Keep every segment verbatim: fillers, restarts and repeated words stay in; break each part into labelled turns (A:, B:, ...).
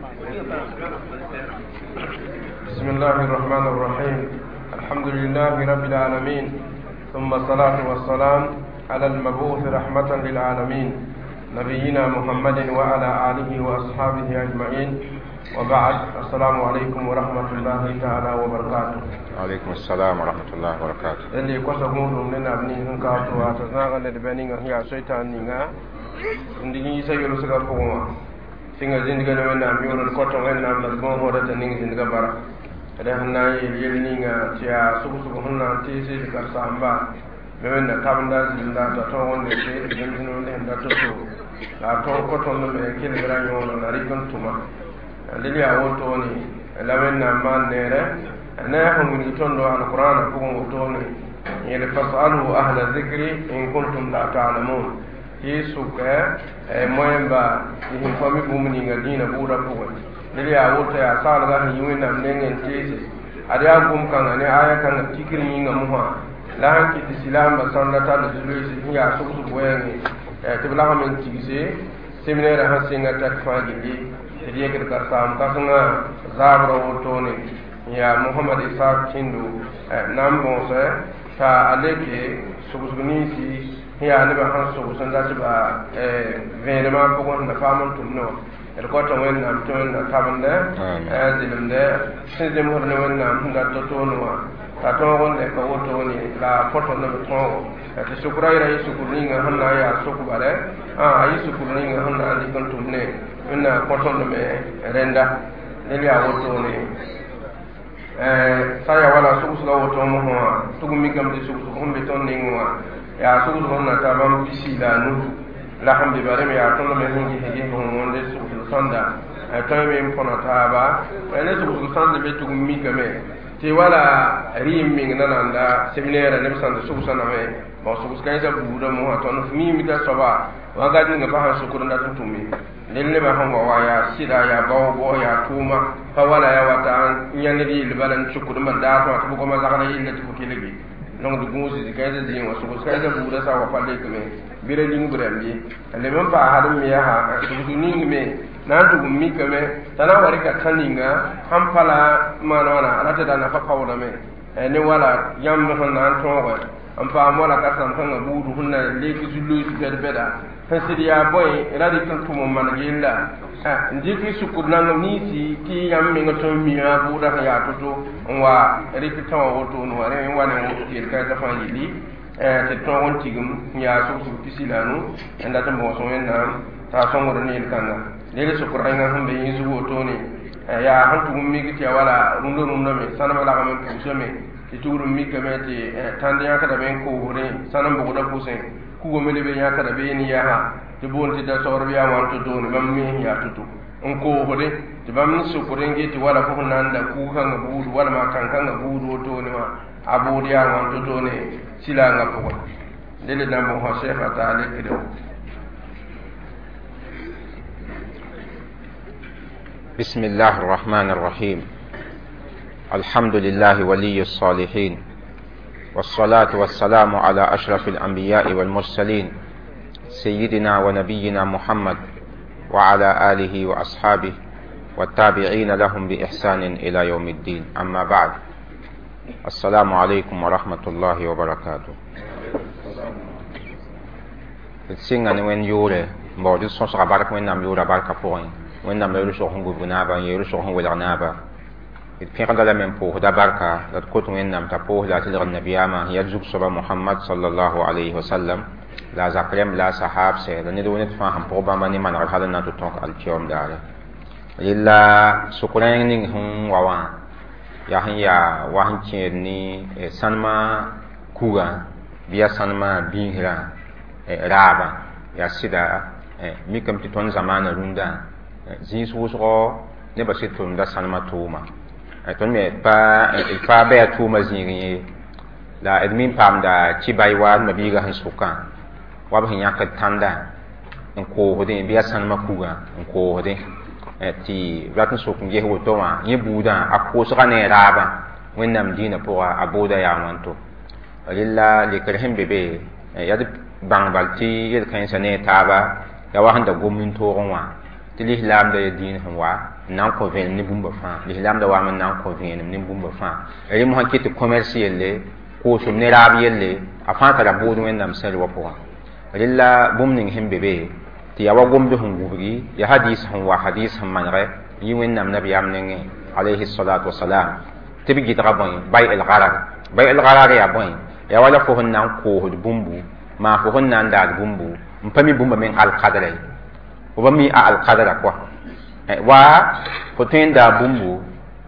A: بسم الله الرحمن الرحيم. الحمد لله رب العالمين، ثم الصلاة والسلام على المبعوث رحمة للعالمين نبينا محمد وعلى آله وأصحابه أجمعين، وبعد. السلام عليكم ورحمة الله تعالى وبركاته.
B: وعليكم السلام ورحمة الله وبركاته.
A: اللي قصدوا لنا ابني هنكاتو واتزاغ لدبنين هي شيطان نيغا ndigi sayulu suka puma singa zindiga na wena miolo koto wena mbalgon hoda taning zindiga bara ada hanna yel ninga tia suku suku hunna tisi ka samba mewena tabanda zinda ta to wonde se jindino ne nda to to la to koto no me kile gara nyono na rikon tuma lili a woto ni lawenna man nere ana hon tondo alquran ko mo to ni yele fasalu ahla dhikri in kuntum la ta'lamun. Yesuka e moyemba ni fami bumuni ngadina bura buwa nili ya wota ya sala ga ni wena mnengen tese ada gum kan ne aya kan tikiri nga muha la hanki islam ba sanda ta da zuluisi ya su su boyani e tibla hamen tigise seminaire ha singa tak fagili riye ke ka sam ka sunga zabra woto ne ya muhammad isa kindu nambo se ta aleke subusuni si ya ne ba han so san da ba eh venema ko na famun tunno er ko to wen nam to na tabanda eh dilimde sin dem hor ne wen nam da to to no ta to won de ko woto ni la foto no to ta shukra ira yi shukuri nga hanna ya suku bare ah ayi shukuri nga hanna andi kon tumne na ko to no me renda ne ya woto ni eh saya wala suku suka woto mo ho tugu mi gam de suku ko be ton ni ngwa ya sugu honna ta bam bisi la nu la hamdi bare me ya tono me hingi hege ko wonde sugu sanda e to me mpona ta ba ene sugu sanda be tugu mi game ti wala rim mi ngana nda seminaire ne sanda sugu sanda me mo sugu kan sa buuda mo ha tono mi mi da soba wa ga dinga ba ha sugu nda tutumi lelle ba hango wa ya sida ya bawo bo ya tuma fa wala ya wata nyani di libalan sugu man da to ko ma zakana illa tu kiligi donc du gonzi di kayda di wa so kay da buura sa wa palle ko me bire ling burambi le même pas hadum ya ha du ni me na du mi ko me tana wari ka taninga hampala manona ala ta na fa kawla me ne wala yam no na to wa am fa mola ka sam kan buudu hunna le ki zulu su beda beda fasidiya boy ila di kan tumo man gilla ha ndiki sukur nan ni si ki yam mi ngato mi ya buuda ya toto wa ripita wa woto no are wa ne wo ki ka da fa yili eh te to won tigum ya su su pisilanu enda ta mo so en ta so ngoro ni kanga le sukur nga humbe yi zu woto ni ya hantu mi ki ya wala rundo rundo me sanama la gamen ko me ti tuguru mi kameti tande ya kada ben ko hore sanam bugo da pusen ku go mele be ya kada be ni ya ha ti bon ti da sor biya wan to don bam mi ya tutu on ko hore ti bam su ko rengi ti wala ko nanda ku kan budu wala ma kan kan budu to ni ma abu dia wan to to ne sila nga ko dele da mo ho sheikh ta ale kido.
B: Bismillahir Rahmanir Rahim. الحمد لله ولي الصالحين، والصلاة والسلام على أشرف الأنبياء والمرسلين سيدنا ونبينا محمد وعلى آله وأصحابه والتابعين لهم بإحسان إلى يوم الدين. أما بعد، السلام عليكم ورحمة الله وبركاته. السنة وين يوري بعد الصوص عبارك وين نام يوري عبارك فوين وين نام يوري شوخن بنابا يوري شوخن ولعنابا الفقه لا من فوق دا بركة لا تكون وينام تبوه لا تلغ النبي ما يرزق صبا محمد صلى الله عليه وسلم لا زكريم لا صحاب سي لا ندو نتفهم بوبا ماني من رحل ناتو تونك الكيوم دار للا سكرين نين هم ووا يا هيا وان تشيني سانما كوغا بيا سانما بينغرا رابا يا سيدا ميكم تتون زمان روندا زين سوسو نبا سيتون دا سانما توما ton me pa fa ba tu mazini la admin pam da ci bai wa ma biga han suka wa ba nya ka tanda en ko hode biya san ma kuga en ko hode ti ratun so kun je ho to ma ye buda akko so ne raba wennam dina po aboda ya wanto lilla li karhim bebe ya bang balti ye kan sa ne taba ya wa handa gomin to gonwa tɩ lislaam da ya dĩin sẽn wa n na n kõ vẽenem ne bũmba fãa lislaam da waam n na n kõ vẽenem ne bũmba fãa rẽm sãn kɩ tɩ commerce yelle koosem ne raab yelle a fãa tara bood wẽnnaam sẽn wa pʋgã rẽla bũmb ning sẽn be be tɩ ya wa gomd sẽn gubgi ya hadis sẽn wa hadis sẽn manegɛ yɩ wẽnnaam nabiyaam nengẽ alayhi salatu wasalam tɩ b gɩdga bõe bay el-garar bay el-garar yaa bõe ya wala fo sẽn na n koosd bũmbu maa fo sẽn na n daad bũmbu n pa mi bũmba meng alkadra fo ba mi a alkadra kɔa wa fo tõe n daa bũmbu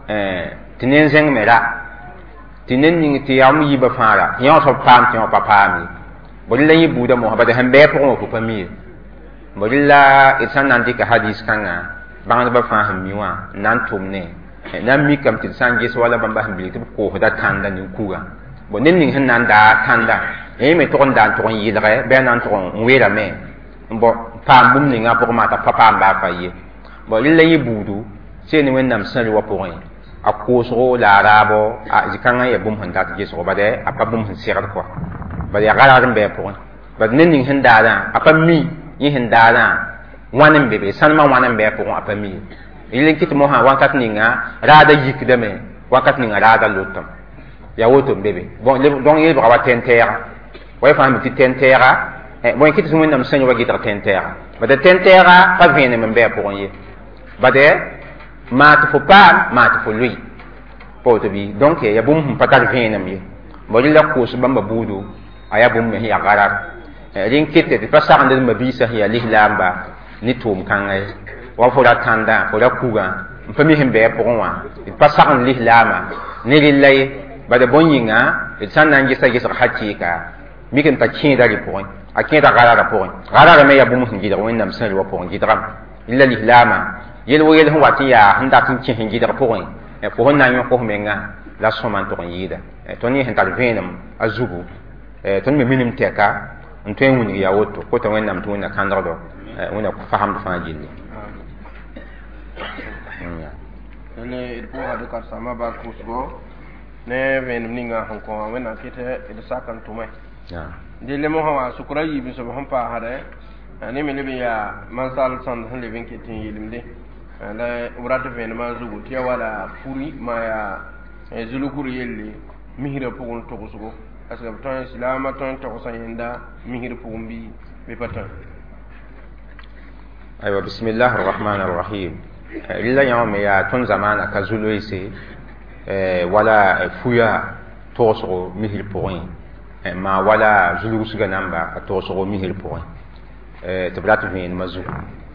B: tɩ ne n zẽng me ra tɩ ne ning tɩ yaam yiba fãara tɩ yã soab paam tɩ yã pa paam ye bõ rẽla yẽ buudã mosã bad sẽn bɩ pʋgẽ wã fo pa mi ye bõ rẽla d sã n na n dɩka hadis kãngã bãngdbã fãa sẽn mi wã n na n tʋm ne na n mikame tɩ d sã n ges wala bãmba sẽn bilg tɩ b koosda tãnda nin-kugã bõ ned ning sẽn na n daa tãnda yẽ me tʋg n daa n tʋg n yɩlgɛ bɩ a na n tʋg n weerame n bõ paam bũmb ningã pʋgẽ maa t'a pa paam baa fa ye bõ rẽla yẽ buudu see ne wẽnnaam sẽn wa pʋgẽ a koosgo la a raabɔ a zĩ-kãngã ya bũmb sẽn dat gesgo bad a pa bũmb sẽn segd kɔa bad ya garar n bɩ a pʋgẽ bad ned ning sẽn daadã a pa mi yẽ sẽn daadã wãn n be be sãnmã wãn n bɩ a pʋgẽ a pa mi ye rel n kɩt mosã wãnkat ninga raada yikdame wãnkat ninga raada lotame ya woto n be be donc yelbga wa tẽn-tɛɛga wa y fãa mi tɩ tẽn-tɛɛga bõe kɩt sẽn wẽnnaam sẽn wa gɩdg tẽn-tɛɛga bad tẽn-tɛɛga pa vẽenem n bɩ a pʋgẽ ye bad maa tɩ fo paam maa tɩ fo loe pa woto bɩ donc ya bũmb sẽn pa tar vẽenem ye bõ rẽla koos bãmba buudu a yaa bũmb me sẽn ya garar rẽ n kɩt tɩ pa sagend d mabiisã sẽn yaa lislaamba ne tʋʋm kãngã ye wa fo ra tãndã fo ra kugã n pa mi sẽn bɩ a pʋgẽ wã d pa sagend lislaamã ne rella ye bad bõn-yĩngã d sã n na n gesa gesg hakɩɩka mikame t'a kẽeda rɩ pʋgẽ a kẽeda garara pʋgẽ garara me yaa bũmb sẽn gɩdg wẽnnaam sẽn wa pʋgẽ gɩdgame rẽla lislaamã yel wo yel sẽn wat n yaa sẽn dat n kẽ sẽn gɩdg pʋgẽ fo sẽn na n yõkos menga la sõma n tʋg n yɩɩda tõnd yẽ sẽn tar vẽenem a zugu tõnd me minim tɛka n tõe n wilg yaa woto kota wẽnnaam tɩ wẽnna kãndgdo wẽnna fahamd fãa gilli
A: le d pʋʋsda karsãmbã baa kʋsgo ne vẽenem ninga sẽn kõ wã wẽnnaam kɩt d sak n tʋme dɩlle mosã wã sʋkra yiib sb sẽn paasdɛ ne me leb n yaa mansal sõnd sẽn leb n ket n yɩlemde la b rat vẽenemã zugu tɩ ya wala furi maa yaa zulukr yelle misrã pʋgẽ togsgo parce que b tõe silaamã tõe n togsã yẽnda misr pʋgẽ bɩ bɩ pa tõe
B: aywa bismillah arrahman arrahim rẽla yã wã me yaa tõnd zamaana ka zu-loeese wala fuya togsgo misr pʋgẽ maa wala zulgsga namba a togsgo misr pʋgẽ tɩ b rat vẽenemã zugu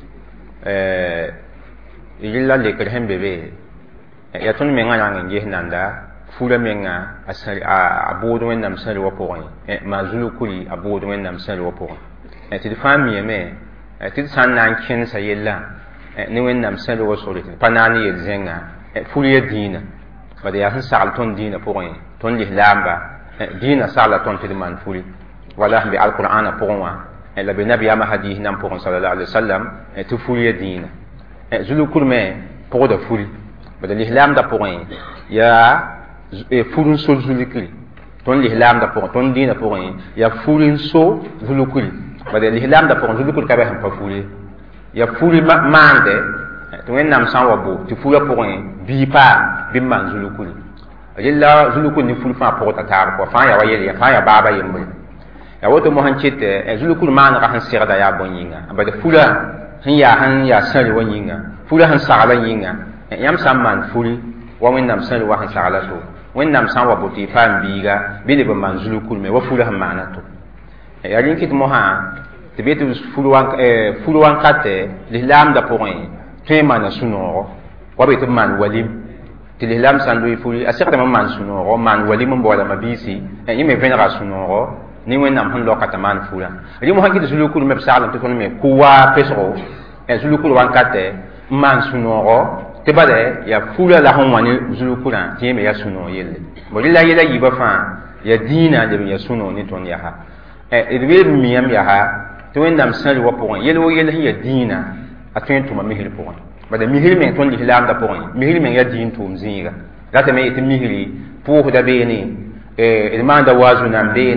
B: rẽla lekr sẽn be be ya tõnd mengã rãng n ges nanda fura menga a bood wẽnnaam sẽn wa pʋgẽ maa zulukri a bood wẽnnaam sẽn wa pʋgẽ tɩ d fãa miame tɩ d sã n na n kẽnsa yella ne wẽnnaam sẽn wa sore tɩ pa na n yel zẽnga fur ya dĩinã bad yaa sẽn sagl tõnd dĩinã pʋgẽ tõnd lislaamba dĩinã sagla tõnd tɩ d maan furi wala sẽn be alqur'ana pʋgẽ wã la be nabiyaamã hadiis nan pʋgẽ sallallahu alaihi wasallam tɩ fur ya dĩinã zulukr me pʋgda furi bad lislaamdã pʋgẽ yaa fur n so zulukri tõnd lislaamdã pʋgẽ tõnd dĩinã pʋgẽ yaa fur n so zulukri bad lislaamdã pʋgẽ zulukr ka bɩ sẽn pa furi ya furi maande tɩ wẽnnaam sã n wa bo tɩ furã pʋgẽ bii paam bɩ n maan zulukri rẽla zulukr ne fur fãa pʋgda taab kɔ fãa ya wa yel ya fãa ya baaba yembre ya woto mo sẽn kɩt zulukr maanegã sẽn segda yaa bõe yĩnga bad furã sẽn yaa sẽn yaa sãre wã yĩnga furã sẽn sagla yĩnga yãmb sã n maan furi wa wẽnnaam sãre wa sẽn sagla to wẽnnaam sã n wa bo tɩ y paam biiga bɩ leb n maan zulukr me wa furã sẽn maana to yaa rẽ kɩt mosã tɩ be tɩ fur wãnkate lislaamdã pʋgẽ tõe n maana sũ-noogo wa be tɩ b maan walim tɩ lislaam sã n loe furi a segdame n maan sũ-noogo n maan walim n baoolã mabiisi yẽ me vẽnega sũ-noogo ne wẽnnaam sẽn loka t'a maan fura rẽ mosã kɩt zulukr me b saglem tɩ tõnd me kʋ waa pesgo zulukr wãnkate n maan sũ-noogo tɩ bala yaa fura la sẽn wã ne zulukrã tɩ yẽ me yaa sũ-noog yelle bõ rẽla yɛla yiibã fãa yaa dĩinã leb n yaa sũ-noog ne tõnd yaa d bee b miyam yaa tɩ wẽnnaam sãre wã pʋgẽ yel wo yel sẽn yaa dĩinã a tõe n tʋma misr pʋgẽ bala misr meng tõnd lislaamdã pʋgẽ misr meng yaa dĩin tʋʋm zĩiga ratame yetɩ misri pʋʋsda beene d maanda waazu nam beene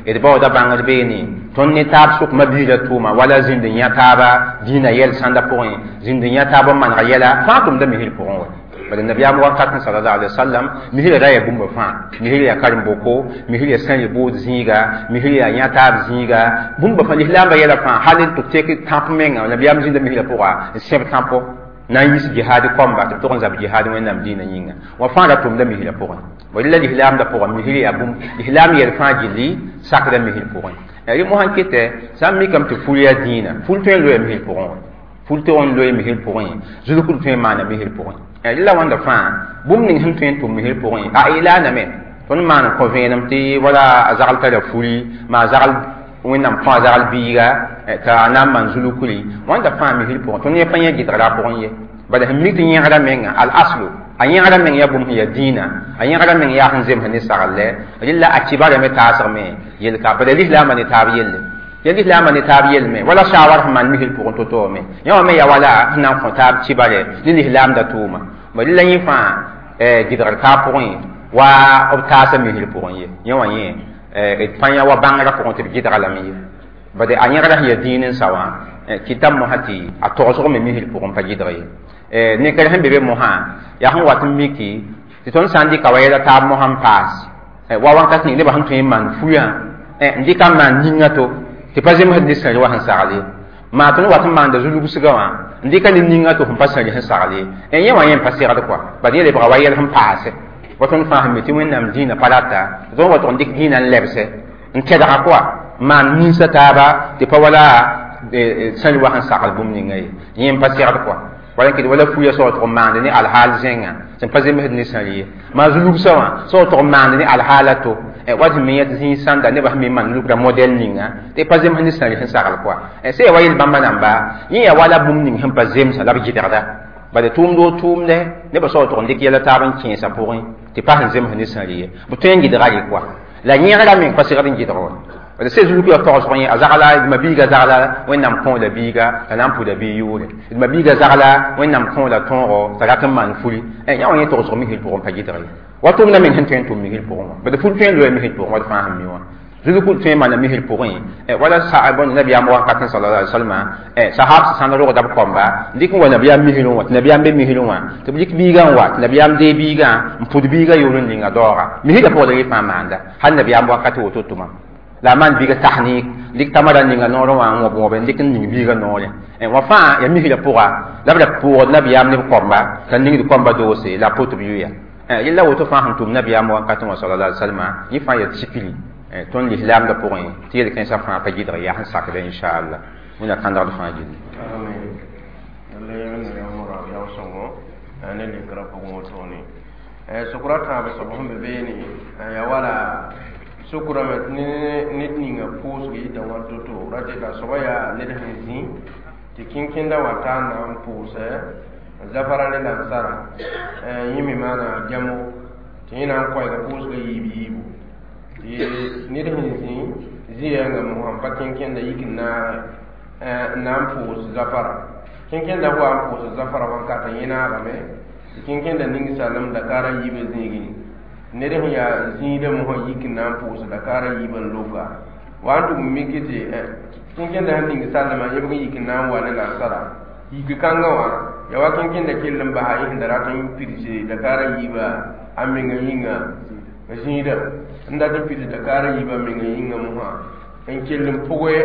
B: d bao da bãngd beene tõnd ne taab sʋk mabiigã tʋʋma wala zĩnd n yã taaba dĩinã yɛl sãnda pʋgẽ zĩnd n yã taab n manega yɛla fãa tʋmda misl pʋgẽ wa bala nabiyaam wakat sallallahu alaihi wasallam misl ra ya bũmba fãa misl ya karen-boko misl ya sãn bood zĩiga misl ya yã taab zĩiga bũmba fãa lislaambã yɛla fãa hal n tɩ tek tãmp menga nabiyaam zĩnda misla pʋga n sẽb tãmpo na n yis jihadi komba tɩ b tʋg n zab jihadi wẽnnaam dĩinã yĩnga wa fãa ra tʋmda misla pʋgẽ wa rɩla lislaamdã pʋgã misl yaa bũmb lislaam yɛl fãa gilli sakda misl pʋgẽ rɩ mosã kɩtɛ sã n mikame tɩ ful yaa dĩinã ful tõe n loya misl pʋgẽ wa ful tɩg n loe misl pʋgẽ zulkd tõe n maana misl pʋgẽ rɩla wãnda fãa bũmb ning sẽn tõe n tʋm misl pʋgẽ a ɩlaaname tõnd maan n kõ vẽenem tɩ wala a zagl tara furi maa zagl wẽnnaam kõ a zagl biiga t'a na n maan zulkri wãnda fãa misl pʋgẽ tõnd yẽ pa yẽ gɩdgra a pʋgẽ ye bala sẽn mik tɩ yẽgra menga al aslu a yẽgra meng yaa bũmb sẽn yaa dĩinã a yẽgra meng yaa sẽn zems ne saglɛ rɩla a kibarame taasgme yelka bala lislaambã ne taab yelle ya lislaambã ne taab yelme wala shawar sẽn maan misl pʋgẽ to-toome yã wã me ya wala sẽn na n kõ taab kibare ne lislaamda tʋʋma ba rɩla yẽ fãa gɩdgr kaa pʋgẽ wa b taasa misl pʋgẽ ye yã wã yẽ d pa yã wa bãngrã pʋgẽ tɩ b gɩdga lame ye bad a yẽgra sẽn yaa dĩin n sa wã kɩta mosã tɩ a togsgme misl pʋgẽ pa gɩdg ye nekr sẽn be be mosã yaa sẽn wat n miki tɩ tõnd sã n dɩka wa yɛla taab mosã n paas wa wãnkat ning nebã sẽn tõe n maan fuyã n dɩka n maan ninga to tɩ pa zemsd ne sãri wa sẽn sagl ye maa tõnd wat n maanda zulgsgã wã n dɩka ne ninga to sẽn pa sãri sẽn sagl ye n yẽ wã yẽ pa segd koa bad yẽ lebga wa yɛl sẽn paase wa tõnd fãa sẽn me tɩ wẽnnaam dĩinã pa rata tɩ tõnd wa tʋg n dɩk dĩinã n lɛbsɛ n tɛdga koa n maan ninsa taaba tɩ pa wala sãri wa sẽn sagl bũmb ninga ye yẽ n pa segd koa wala kɩd wala fuya so tʋg n maand ne alhaal zẽnga sẽn pa zemsd ne sãri ye maa zulgsã wã so tʋg n maand ne alhaala to wa tɩ me yã tɩ zĩig sãnda nebã sẽn me man lukra modɛl ninga tɩ pa zems ne sãri sẽn sagl koa sẽn ya wa yel bãmba namba yẽ ya wala bũmb ning sẽn pa zemsa la b gɩdgda bala tʋʋmdo tʋʋmdɛ nebã so tʋg n dɩk yɛla taab n kẽesã pʋgẽ tɩ pa sẽn zems ne sãri ye b tõe n gɩdga ye koa la yẽgra meng pa segd n gɩdg wa wala se zulku ya togs ko a zagala ma biga zagala wẽnnaam kõ la biiga t'a na n pʋda bɩ yʋʋre d ma biiga zagla wẽnnaam kõ la tõogo t'a rat n maan furi yã wã yẽ togsg misl pʋgẽ pa gɩdg ye wa tʋmda meng sẽn tõe n tʋm misl pʋgẽ wã bad fur tõe n loa misl pʋgẽ wa d fãa sẽn mi wã zulku tõe n maana misl pʋgẽ wala bõn nabiyaam wakat sala ali salma sahab sãn rogda b kɔmba n dɩk n wa nabiyaam misl wã tɩ nabiyaam be misl wã tɩ b dɩk biigã n wa tɩ nabiyaam dee biigã n pʋd biigã yoor n ninga daooga misla pʋgda ye fãa maanda hal nabiyaam wakat woto tʋma la man biga tahnik dik tamara ninga noro wa ngo bo ben dik ning biga nore en wa fa ya mi hila puga la bla puga nabiyam ne komba kan ning di komba dose la potu biya eh yilla woto fa hantum nabiyam wa katuma sallallahu alaihi wasallam yi fa ya sikili eh ton l'islam da pour un tiel kan sa fa pa gidra ya han sakda inshallah muna kan da fa gidi
A: amin le men ya mura ya songo ane le kra ko mo toni eh sukurata ba sabon be beni ya wala sukura met ne nit ninga pos gi da wato to rate ka so ya ne da hinzi ti kinkin da wata na pose zafara ne da sara eh yimi mana jamu ti na ko ga pos ga yibi yibu ti ne da hinzi ziya ga mu han pakinkin da yikin na eh na pos zafara kinkin da wa pos zafara wan ka ta yina ga me kinkin da ningi salam da kara yibe zigi nede ho ya zĩida mosã yik n na n pʋʋsda kaara yiibn loka wa n tʋg mike tɩ kẽn-kẽnda sẽn ning sallma yẽbg n yik n na n wa ne lansara yik kãngã wã ya wa kẽn-kẽnda kell n basa yẽsẽnda rat n pidse da kaara yiiba a menga yĩnga zĩida n dat n pidse da kaara yiiba a menga yĩnga mosã n kell n pʋgɛ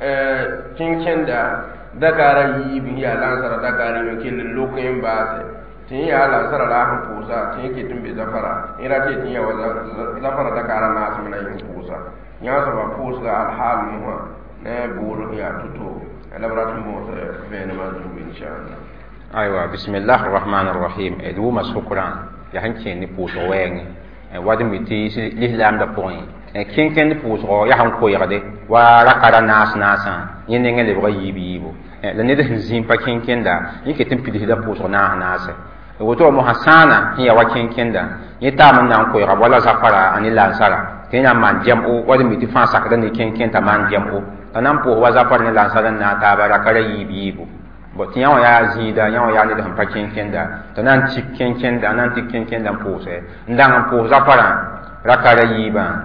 A: kẽn-kẽnda da kaara yiib n yaa lansara da kaara yĩm n kell n lok n baase tɩ yaa la sara la sẽn pʋʋsa tɩ yẽ ket n be zafara yẽ rat ye tɩ ya wa zafara da kaara naasem la yẽ pʋʋsa yãsba pʋʋsga alhaal mosã ne boor yaa to-to la b rat n bõos vẽenemã zugu inchallah
B: aywa bismillah arrahman arrahim d wʋma sʋkrã yaa sẽn kẽend ne pʋʋsg wɛɛngẽ wad n mi tɩ lislaamdã pʋgẽ kẽn-kẽnd pʋʋsgɔ yaa sẽn koɛɛgde wa rakara naas naasã yẽ nengẽ lebga yiib yiibu la ned sẽn zĩig pa kẽn-kẽnda yẽ ket n pidisda pʋʋsg naas naase woto mo hasana hiya wa kẽn-kẽnda yẽ taam n na n koɛɛga wala zafara a ne lansara tɩ yẽ na n maan gɛm-o wad n mi tɩ fãa sakda ne kẽn-kẽn t'a maan gɛm-o t'a na n pʋʋs wa zafar ne lansara n na n taaba rakara yiib yiibu tɩ yã wã yaa zĩida yã wã yaa ned sẽn pa kẽn-kẽnda t'a na n tik kẽn-kẽnda a na n tɩk kẽn-kẽnda n pʋʋse n dãng n pʋʋs zafarã rakara yiibã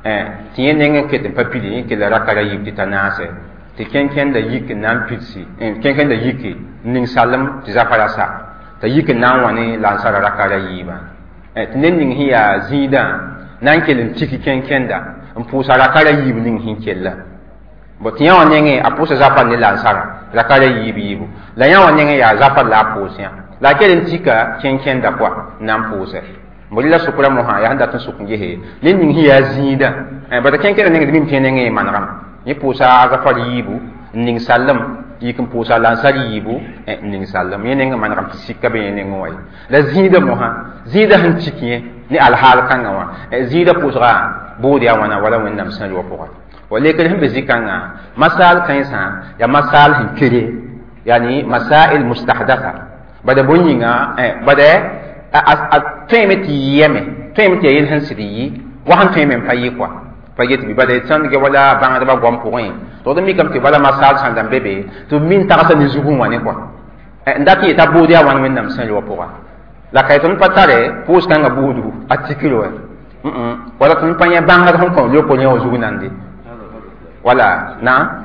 B: eh tiye nenge ke te papili ke la rakara yib ta nase te ken ken da yik nan pitsi en ken ken da yiki ning salam ti zafara sa ta yik nan wani la sara rakara yiba eh tinen ning hiya zida nan kelin tiki ken ken da en pusa rakara yib ning hin kella bo tiya wa nenge apusa zafa ni la sara rakara yib yibu la ya wa nenge ya zafa la pusa la kelin tika ken ken da kwa nan pusa molila sukura mo ha ya handa tan sukunge he nin ning hiya zida eh bada ken ken ning dim tenenge manram ni pusa zafa yibu ning salam yikin pusa la sari yibu eh ning salam yenen manram sikka be yenen ngoy la zida mo ha zida han tikiye ni al hal kanga wa eh zida pusa bodi awana wala wennam san yo poka wale kan himbe zikanga masal kansa ya masal hin kire yani masail mustahdatha bada bonyinga eh bada a temeti yeme temeti yin hansidi wa han temen fayi kwa fayet bi bada tan ge wala banga da gom point to da mi kam ke wala masal san dan bebe to min ta sa ni zugun wane kwa eh ndaki ta bodi awan wennam san yo poka la kayton patare pos kanga bodu atikilo mm mm wala tun panya banga da hon ko yo ko nyawo zugun nandi wala na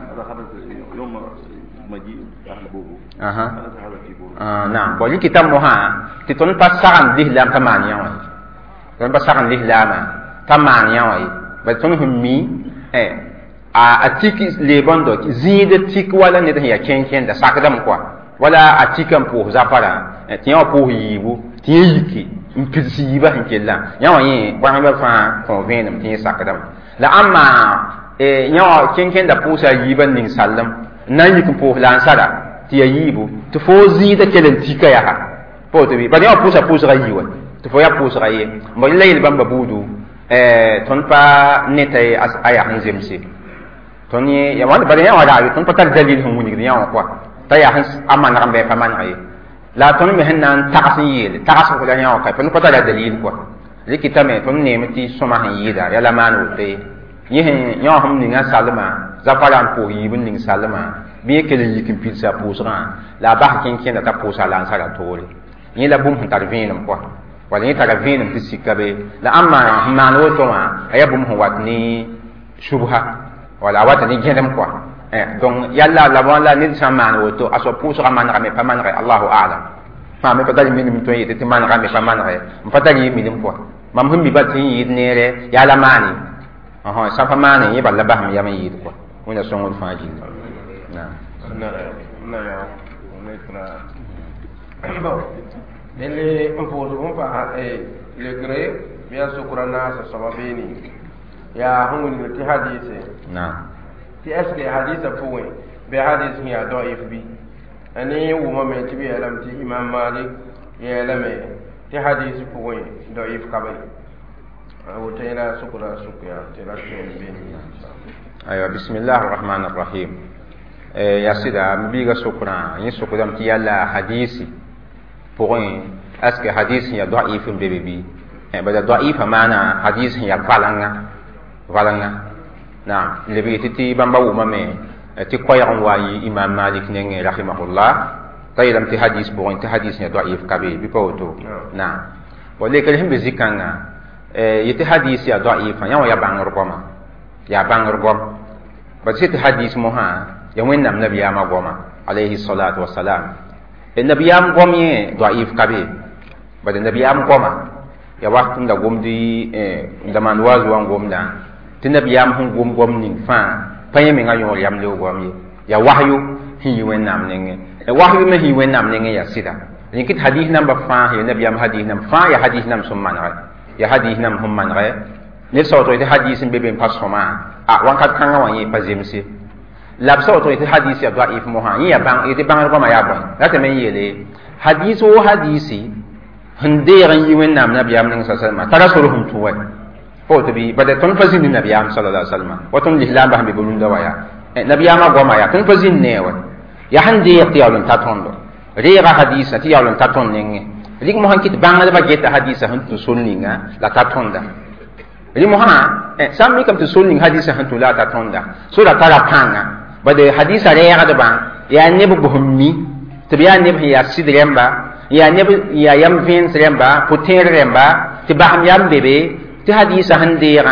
B: aha ah na bo yi kitam mo ha ti ton pasaran dihlam tamani yawa ton pasaran dihlama tamani yawa ba ton hummi eh a atiki le bondo zide tik wala ne da ya ken ken da sakadam kwa wala atikan po zapara ti yawa po yibu ti yiki impisi yiba hinkella yawa yi wa ba fa ko venam ti sakadam la amma e yawa ken ken da pusa yiban nin sallam nan yikin po lan sara ti yibu to fo zida kelen tika ya ha po to bi ba yawa pusa pusa ga yiwa to fo ya pusa ga yi mo layil bamba budu eh ton pa netay as aya han zemsi ton ye ya wala ba yawa da ton pa tar dalil hun wuni yawa kwa ta ya han amana rambe fa man ay la ton mi hannan taqsin yele taqsin ko da yawa ka ton pa tar dalil kwa likitame ton ne mati soma han yida ya la manu te yihin yawa hum ninga salama zafaran po yibun ning salama bi kele yikin pilsa pusra la ba ken ken da pusa lan sara tole ni la bum tar vinum kwa wala ni tar vinum tisikabe la amma man woto ma aya bum ho watni shubha wala watni gendam kwa eh donc yalla la wala ni saman woto aso pusra man rame pa man re Allahu a'lam fa me patali min to yete man rame pa man re patali min kwa mam hum bi batin yidnere yalla mani aha safa mani yi balla baham yama yid kwa wona songol faji na
A: na na ya ne kra bon dele un po on fa eh le gré bien sukrana sa sababini ya hunni ti hadise
B: na
A: ti eske hadisa point be hadis hiya da'if bi ani wuma me ti bi alam ti imam malik ya lame ti hadis point da'if kabay aw tayna sukra sukya tira bi
B: aywa bismillahir rahmanir rahim eh ya sida mbiga sukra yin sukudam ti yalla hadisi point eske hadis hiya da'if bebe bi eh bada da'if mana hadis hiya falanga falanga na lebi titi bamba wuma me ti koyan wayi imam malik ne rahimahullah taylam ti hadis bon ti hadis ne da'if kabe bi pawto na wale kal himbe zikanga eh yiti hadis ya da'if ya wa ya bangar goma ya bangar gom ba ti hadis mo ha ya wennam nabiya ma goma alayhi salatu wassalam e nabiyam gom ye da'if kabe ba de nabiyam goma ya waqtin da gomdi eh ndaman wazu wan gomda tinabiyam hun gom gom ning fa paye me nga yo yam le gom ye ya wahyu hi wen nam nenge e wahyu me hi wen nam nenge ya sida ni kit hadith number fa ya nabiyam hadith nam fa ya hadith nam summan ra ya hadith nam hum man ra ne so to ite hadith be be pas soma a wan kat kanga wan ye pazemsi lab so to ite hadith ya da'if mo ha ya bang ite bang ko ma ya bon la te men yele hadith o hadisi hande ran yi wen nam nabiyam nenge sa sa ma tara so hum tuwa ko to bi bada ton fazin nabiyam sallallahu alaihi wasallam waton lihlam ba bi bulunda waya nabiyama goma ya ton fazin ne wa ya hande ya tiyalun tatondo riga hadisa tiyalun taton nenge rig mo hankit bangal ba geta hadisa hantu sunninga la tatonda ri mo ha sammi kam to sunning hadisa hantu la tatonda so da tara panga bada hadisa riga da ban ya ne bu hummi to biya ne ya sidremba ya ne ya yam vin sremba putir remba ti baham yam bebe ti hadisa handira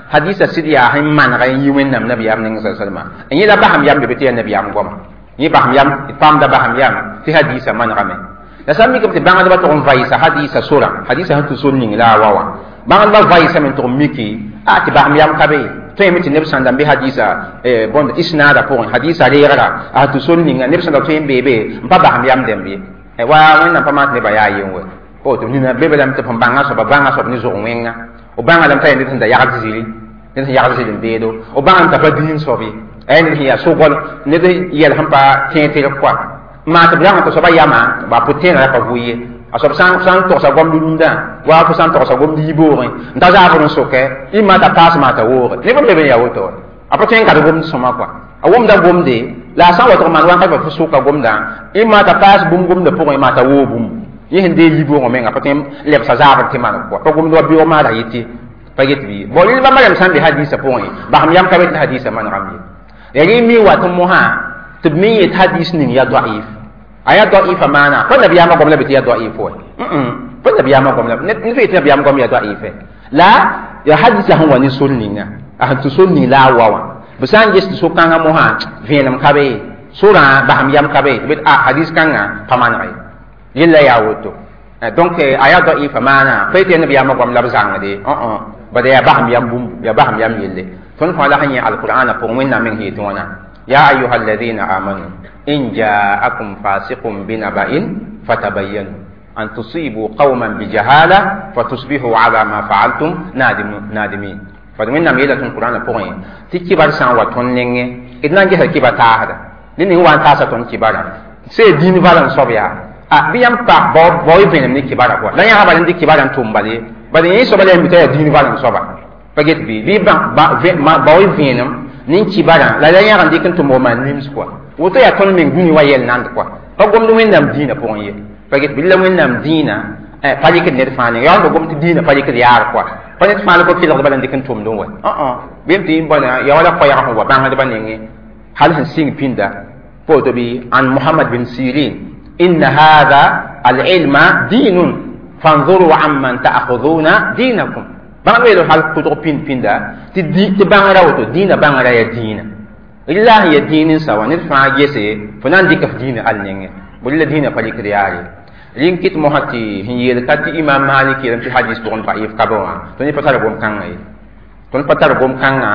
B: hadisa sidiya hay man ga yi wen nam nabiyam ning sallallahu alaihi wasallam yi la baham yam be te nabiyam goma yi baham yam fam da baham yam ti hadisa man ga me la sami ko te banga ba to on vaisa hadisa sura hadisa hatu sunni la wawa banga ba vaisa men to miki a ti baham yam kabe to yi miti nebsan da be hadisa e bon isnada po hadisa reera hatu sunni nga nebsan da to yi bebe ba baham yam dembe e wa wen na pamat ne ba ya yi wo o to ni na bebe lam te pam banga so ba banga so ni zo wenga o banga lam tay nit nda yagal zili nit yagal zili bedo o banga ta fa din sobi ay nit ya so gol nit yel hampa tente ko ma ta banga to so ba yama ba putena pa buye asob san san to sa gom dunda wa ko san to sa gom di bo nda za ko so ke i ma ta pas ma ta wo ne ko be ya woto apa ten ka gom so ma kwa awom da gom de la san wa to man wa ka ba fu ka gom da i ma ta pas bum gom de po ma ta wo bum yi hende yi bo ngome nga patem leb sa zabar te man ko to gum do bi o ma da yiti paget bi bo li ba magam san bi hadisa point ba ham yam ka bet hadisa man ramyi ya ni mi wa to mo ha to mi yit hadis nin ya da'if aya da'if mana ko nabi yama gom la bet ya da'if wa mm ko nabi yama gom la net ni fet nabi yama gom ya da'if la ya hadisa han wani sunni nga ah to sunni la wa wa busan gist so kanga mo ha venam ka be sura ba ham yam ka be bet ah hadis kanga pamana ai yilla ya woto donc aya do ifa mana fayte nabi ya magam lab zang de uh uh bada ya baham yam bum ya baham yam yille ton fa la hanya alqur'ana pour winna min hi tona ya ayyuhalladhina amanu in ja'akum fasiqun binaba'in fatabayyanu an tusibu qauman bijahala fatusbihu ala ma fa'altum nadim nadimin fadu winna mi la ton qur'ana pour yin tikibar san wa ton nenge idnan ge hakiba ta hada ni wan ta sa ton kibara se din valan sobya a biyam pa bo boy venem ni kibara ko la ya ba ndi kibara tumbale ba ni so ba le mi ta din valan so ba paget bi bi ba ma boy venem ni kibara la la ya ndi kan tumbo man nims ko woto ya ton min guni wa yel nand ko ba gom do men nam dina po ye paget bi la men nam dina eh paget ne fani ya do gom ti dina paget yar ko paget fani ko kilo ba ndi kan tum do wa ah ah bim ti mbona ya wala ko ya ko ba ngade ba ni hal han sing pinda po to bi an muhammad bin sirin إن هذا العلم دين فانظروا عمن تأخذون دينكم بانغيرو حال كتو بين بين دا تدي تبانغرا وتو دين بانغرا يا دين الله يا دين سوا نفع يسي فنان ديك في دين النين بقول دين فليك ريالي لين كيت موهاتي هي كاتي إمام مالك يرم في حديث بون ضعيف كابوا توني بتار بوم كانغاي توني بتار بوم كانغا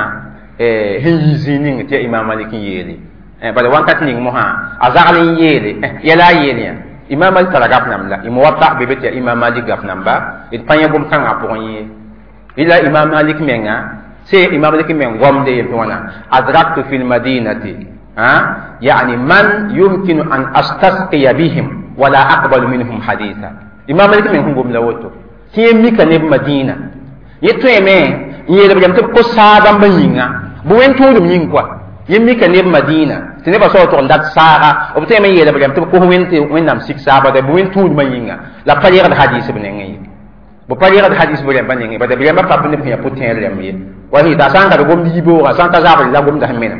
B: إيه هي زينين تي إمام مالك يلي bada wankati ning moha azagli yele yela yele imam al taragap namla imwatta be beti imam malik gaf namba it panya bum kan apon yi ila imam malik menga se imam malik men gomde yel wana adraktu fil madinati ha yani man yumkinu an astasqiya bihim wala aqbal minhum haditha imam malik men hungum lawoto ti mi kan ne madina yeto eme yele bam to ko sadam banyinga bu wen to dum yin kwa yimmi ka ne madina tene ba so to ndat saga o te me yele ba to ko wente wennam sik saba de bu wentu ma yinga la paliera de hadith ibn ngi bo paliera de hadith ibn ba ngi ba de ba pa ne ya putin le mi wa hi da sanga de gom di bo ga sanga za ba la gom da hamena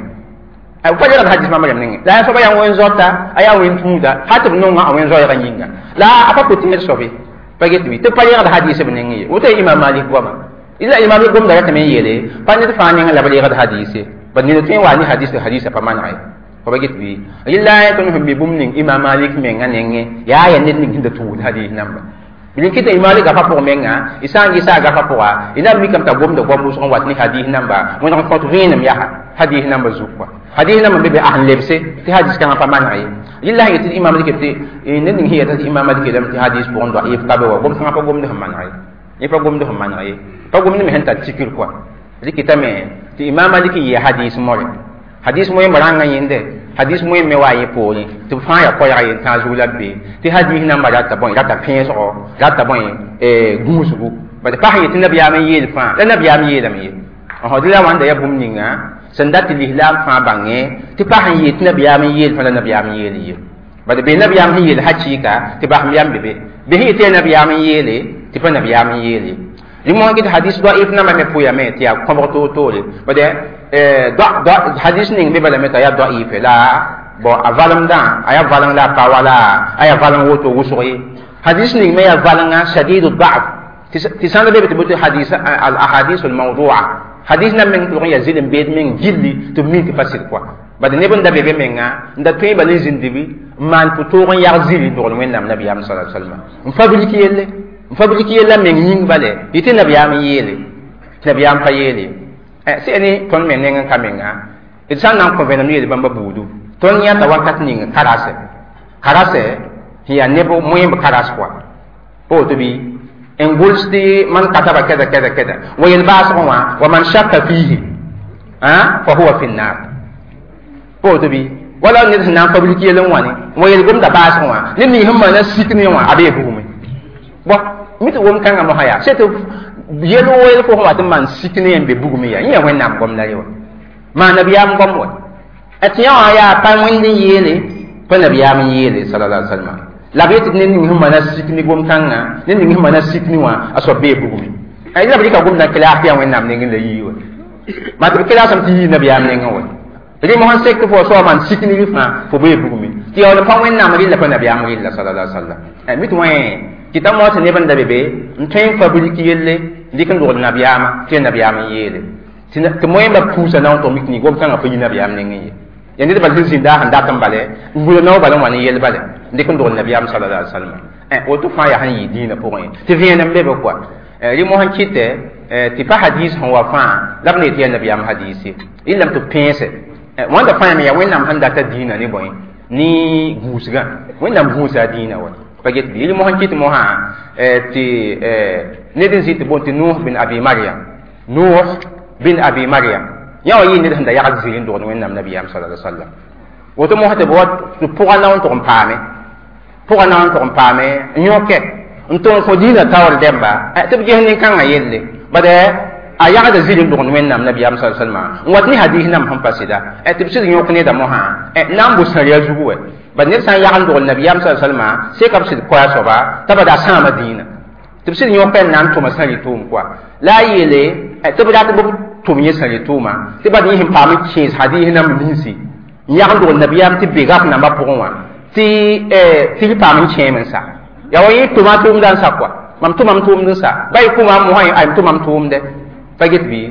B: ay paliera de hadith ma ma ngi la so ba yang wen zota aya wen tuda hatib no nga wen zo ya yinga la apa putin so bi pa get mi te paliera de hadith ibn ngi o te imam malik wa ma ila imam malik gom da ta me yele pa ne fa ne la paliera de hadith bani tin wani hadith hadith pa man ay ko bagit bi illa ya kun hum bi bumning imam malik men nganenge ya ya nit ning hinda tu hadith namba bilin kita imam malik ga fa po menga isangi sa ga fa po wa ina mi kam ta gom do gom so wat ni hadith namba mo na ko to hinam ya hadith namba zukwa hadith namba be ahn lebse ti hadith kan pa man ay illa ya tin imam malik ti nit ning hiya ta imam malik dam ti hadith bo ndo if ka be wa gom sa pa gom do man ay ni pa gom do man ay pa gom ni me henta tikir kwa likita me ti imam malik ya hadith mo hadis moy maranga yende hadis moy me waye poni to fa ya ko ya yin ta zula be ti hadis na mara ta bon rata penso rata bon e gumusugo ba ta ha yitin nabiya me yel fa la nabiya me yel me ho dila wanda ya bum ninga sandati lihlam fa bange ti pa ha yitin nabiya me yel fa la nabiya me yel yi ba de be nabiya me yel hachika ti ba mi am be be hi ti nabiya me yel ti pa nabiya me yel limo ngi hadis da'if na me puya me ti ya ko to to le ba de da da hadis ning be bala meta ya da'if la bo avalam da aya valang la pa wala aya valang woto wusuri hadis ning me ya valanga shadid ad-da'f tisana be be hadis al ahadith al mawdu'a hadis na men ko ya zilim be men gilli to min ti pasir quoi ba de nebon da be be menga nda toy ba lizin dibi man to to ya zili do men nam nabiyam sallallahu alaihi wasallam um fabriki yelle um fabriki yella men ning bale yiti nabiyam yele nabiyam pa yele eh se ni ton men nenga kamenga it san nan ko venam yele bamba budu ton ya ta wakat ning karase karase hiya nebo moyen karas quoi po to bi en gulsti man kataba kada kada kada wa yalbas wa wa man shakka fihi ha fa huwa fi an-nar po to bi wala ne nan fabriki yelan wani wa yalgum da bas wa ni mi himma na sikni wa abe bugumi bo mit wom kan ga haya sai to yelo wel ko wa man sikni en be bugumi ya nya wen nam gom na yo ma nabiyam gom wa atiya ya pan windi yele pa nabiyam yele sallallahu alaihi wasallam la beti ne ni himma na sikni gom kanga ne ni himma na sikni wa aso be bugumi ay la brika gom na kala afiya wen nam ne ngin la yiwa ma to kala sam ti nabiyam ne ngawa ri mo han sekto fo so man sikni ri fa fo be bugumi ti on pa wen nam ri la pa nabiyam ri la sallallahu alaihi wasallam ay mit wen kita mo se ne ban da bebe ntwen fabriki yelle dikan do nabiyama ti nabiyam yele tin ke mo yamba pusa na to mikni gom kanga fa nabiyam ne ngi yandi ba zin da han da kan bale ngulo no bale wani yel bale ndikon do nabiyam sallallahu alaihi wasallam eh o to fa ya han yi dina po ngi ti fi na mbebe quoi eh ri mo han kite eh ti pa hadith han wa fa labne ti nabiyam hadisi illam to pense eh wanda fa ya wenam han da ta dina ni boy ni gusga wenam gusa dina wa paget bi ri mo han kite mo ha eh ti eh ne din sit bon ti nuh bin abi maryam nuh bin abi maryam yawa yi ne da ya zilin do wenam nabiyam sallallahu alaihi wasallam woto mo hate bo to pour na on to pame pour na on to pame nyoke nton fo dina tawal demba te bi hen kan ayelle bade aya da zilin do wenam nabiyam sallallahu alaihi wasallam watni hadith nam ham pasida e te bi nyoke ne da mo ha e nambu sariya zuguwe ba ne san ya han do nabiyam sallallahu alaihi wasallam se ka bi ko ya soba tabada sa madina te bi nyoke nan to masari tum kwa la yele e te bi da to tum yesari tuma te ba ni him pame chis hadith nam ninsi yagn do nabiyam ti begaf na mapon wa ti eh ti pam chemen sa ya wa yi tuma tum dan sa kwa mam tum mam tum dan sa bai kuma mu hay ay tum mam tum de paget bi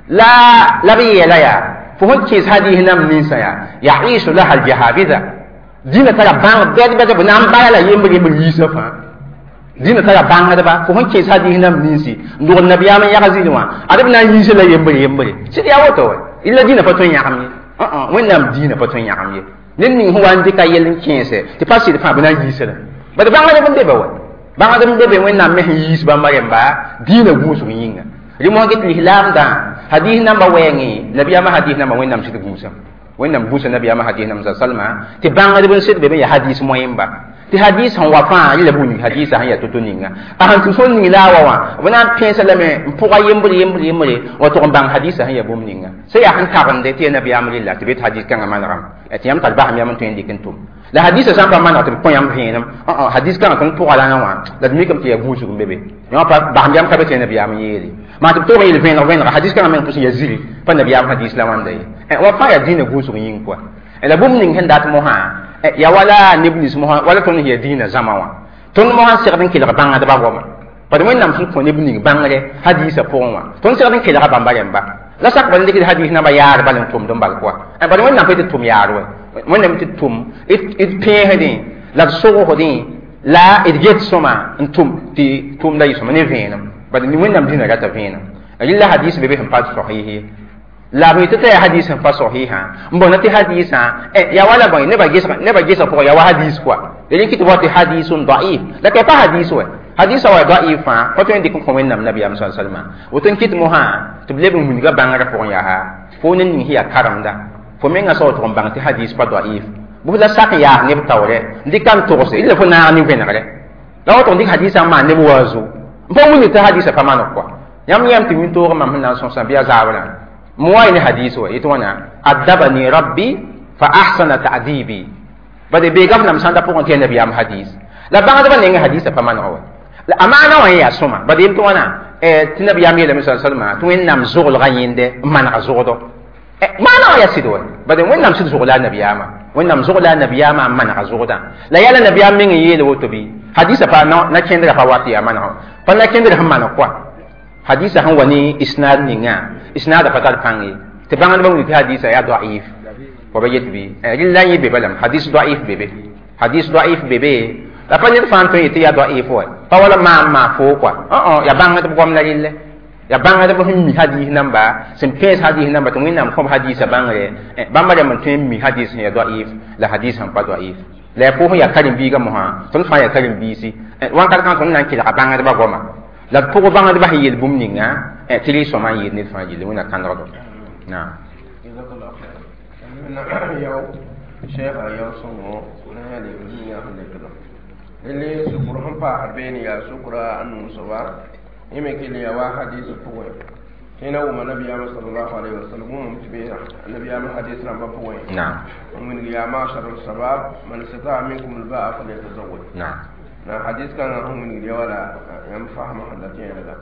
B: la la bi la ya fu hon ki hadi hinam ni sa ya yaishu la hal jahabiza dina tara bang de de de nam ba la yimbi yimbi yisa fa dina tara bang hada ba fu hon ki hadi hinam ni si do nabiyam ya gazi wa adab na yisa la yimbi yimbi si ya woto illa dina fa ton ya hamni ah ah wẽnnaam diinã pa tõe n yãgem ye ned ning sẽn wa n dɩka yell n kẽese tɩ pa sɩd fãa bɩ na n yiisda bad bãngdb n be ba wa bãngdb n be be wẽnnaam me sẽn yiis bãmba rẽmba diinã gũusg yĩnga rɩ mosg tɩ lislaamdã hadis namba wɛɛngẽ nabiyaamã hadis namba wẽnnaam sɩd gũusã wẽnnaam gũusa nabiyaamã hadis nam sa salma tɩ bãngdb n sɩd be me ya hadis moẽmba tɩ hadis sẽn wa fãa rɩ la bũni hadisã sẽn ya to-to ninga a sẽn tɩ sõl ning la a wa wã b na n pẽesa lame n pʋga yembr yembr yembre wa tog n bãng hadisã sẽn ya bũmb ninga sẽn yaa sẽn tagende tɩ ya nabiyaam rɩlla tɩ be tɩ hadis kãngã manegame tɩ yãmb tar basem yam n tõe n dɩk n tʋm la hadisã sã n pa maneg tɩ b kõ yãmb vẽenem hadis kãngã tõnd pʋga la na wã la d mikame tɩ ya gũusg n be be yõ pa basem yam ka be tɩ ya nabiyaam n yeele maa tɩ b tog n yel vẽeneg vẽenega hadis kãngã meng pʋs n ya ziri pa nabiyaam hadis la wãnda ye wa fãa ya dĩinã gũusg yĩng koa la bũmb ning sẽn dat mosã ya wala nebnis mo wala ton hiya dina zama wa ton mo han sirrin kila banga da bagoma pa de wẽnnaam sẽn kõ neb ning bãngre hadisa pʋgẽ wã tõnd segd n kelga bãmba rẽmba la sak bal dɩkd hadis namba yaar bal n tʋmd n bal koa bal wẽnnaam pa tɩ tʋm yaar wɛ wẽnnaam tɩ tʋm d pẽesdẽ la d sʋgsdẽ la d get sõma n tʋm tɩ tʋmda yɩsõma ne vẽenem bal wẽnnaam dĩnã rata vẽenem rɩla hadis be be sẽn pa sahɩɩs la mi tɩ ya hadis sẽn pa sahɩɩsã n bõna tɩ hadisã ya wala bõe nebã gesã pʋgẽ ya wa hadis koa rẽ kɩ tɩ wa tɩ hadisun daif la ka pa hadis wɛ hadisã wa daif fãa pa tõe n dɩk n kõ wẽnnaam nabiyaam sa salma woto n kɩt mosã tɩ b leb n wilga bãngrã pʋgẽ yaa fo ne ning sẽn ya karemda fo mengã sa wa tʋg n bãng tɩ hadis pa daif bf la sak n yaas neb taoorɛ n dɩka n togse ila fo naag ne vẽnegrɛ la wa tʋg n dɩk hadisã n maan neb waazo n pa wilg tɩ hadisã pa maneg koa yãmb yãmb tɩ wĩntoog mam sẽn na n sõsã bɩ ya zaabrã موين حديث ويتوانا أدبني ربي فأحسن تعذيبي بدي بيجافنا مساندا بقول كي النبي أم حديث لا بعد ما نيجي حديث فما نقول لا أما أنا ويا سوما بدي يمتوانا النبي أم يلا مثلا سلمى توين نام زغل غيين ده ما نغزغدو ما أنا ويا سيدوي بدي وين نام سيد زغل النبي أم وين نام زغل النبي أم ما نغزغدا لا يلا النبي أم من يلا وتبي حديث فانا نكين ده فواتي أما نقول فانا كين ده هم ما نقول حديث هم وني إسناد نينا isnada fatar pangi te bangan ba wi hadisa ya da'if wa ba yetbi illa yi be balam hadis da'if bebe hadis da'if bebe la pa ne fan to yiti ya da'if wa pa wala ma ma fo kwa oh oh ya bangan to gom la ille ya bangan to mi hadis namba sim pes hadis namba to winam ko hadisa bangare bamba de man to mi hadis ya da'if la hadis han pa da'if la po ya karim bi ga mo ha ton fa ya karim bi si wan kan kan ton nan ki la bangan ba goma la po bangan ba yel bum ninga e tili so man yel ne fa yel wona kan rodo na
A: yow cheikh yow songo na le ni ya hande ko ele sukuru han pa arbeni ya sukura anu soba ime kili ya wa hadith puwe ina wa nabi ya sallallahu alaihi wasallam mun tibe nabi ya hadith ran ba puwe
B: na
A: mun ya ma sharul sabab man sata minkum al ba'a falyatazawwaj
B: na
A: na hadith kan mun ya wala yam fahama hadati ya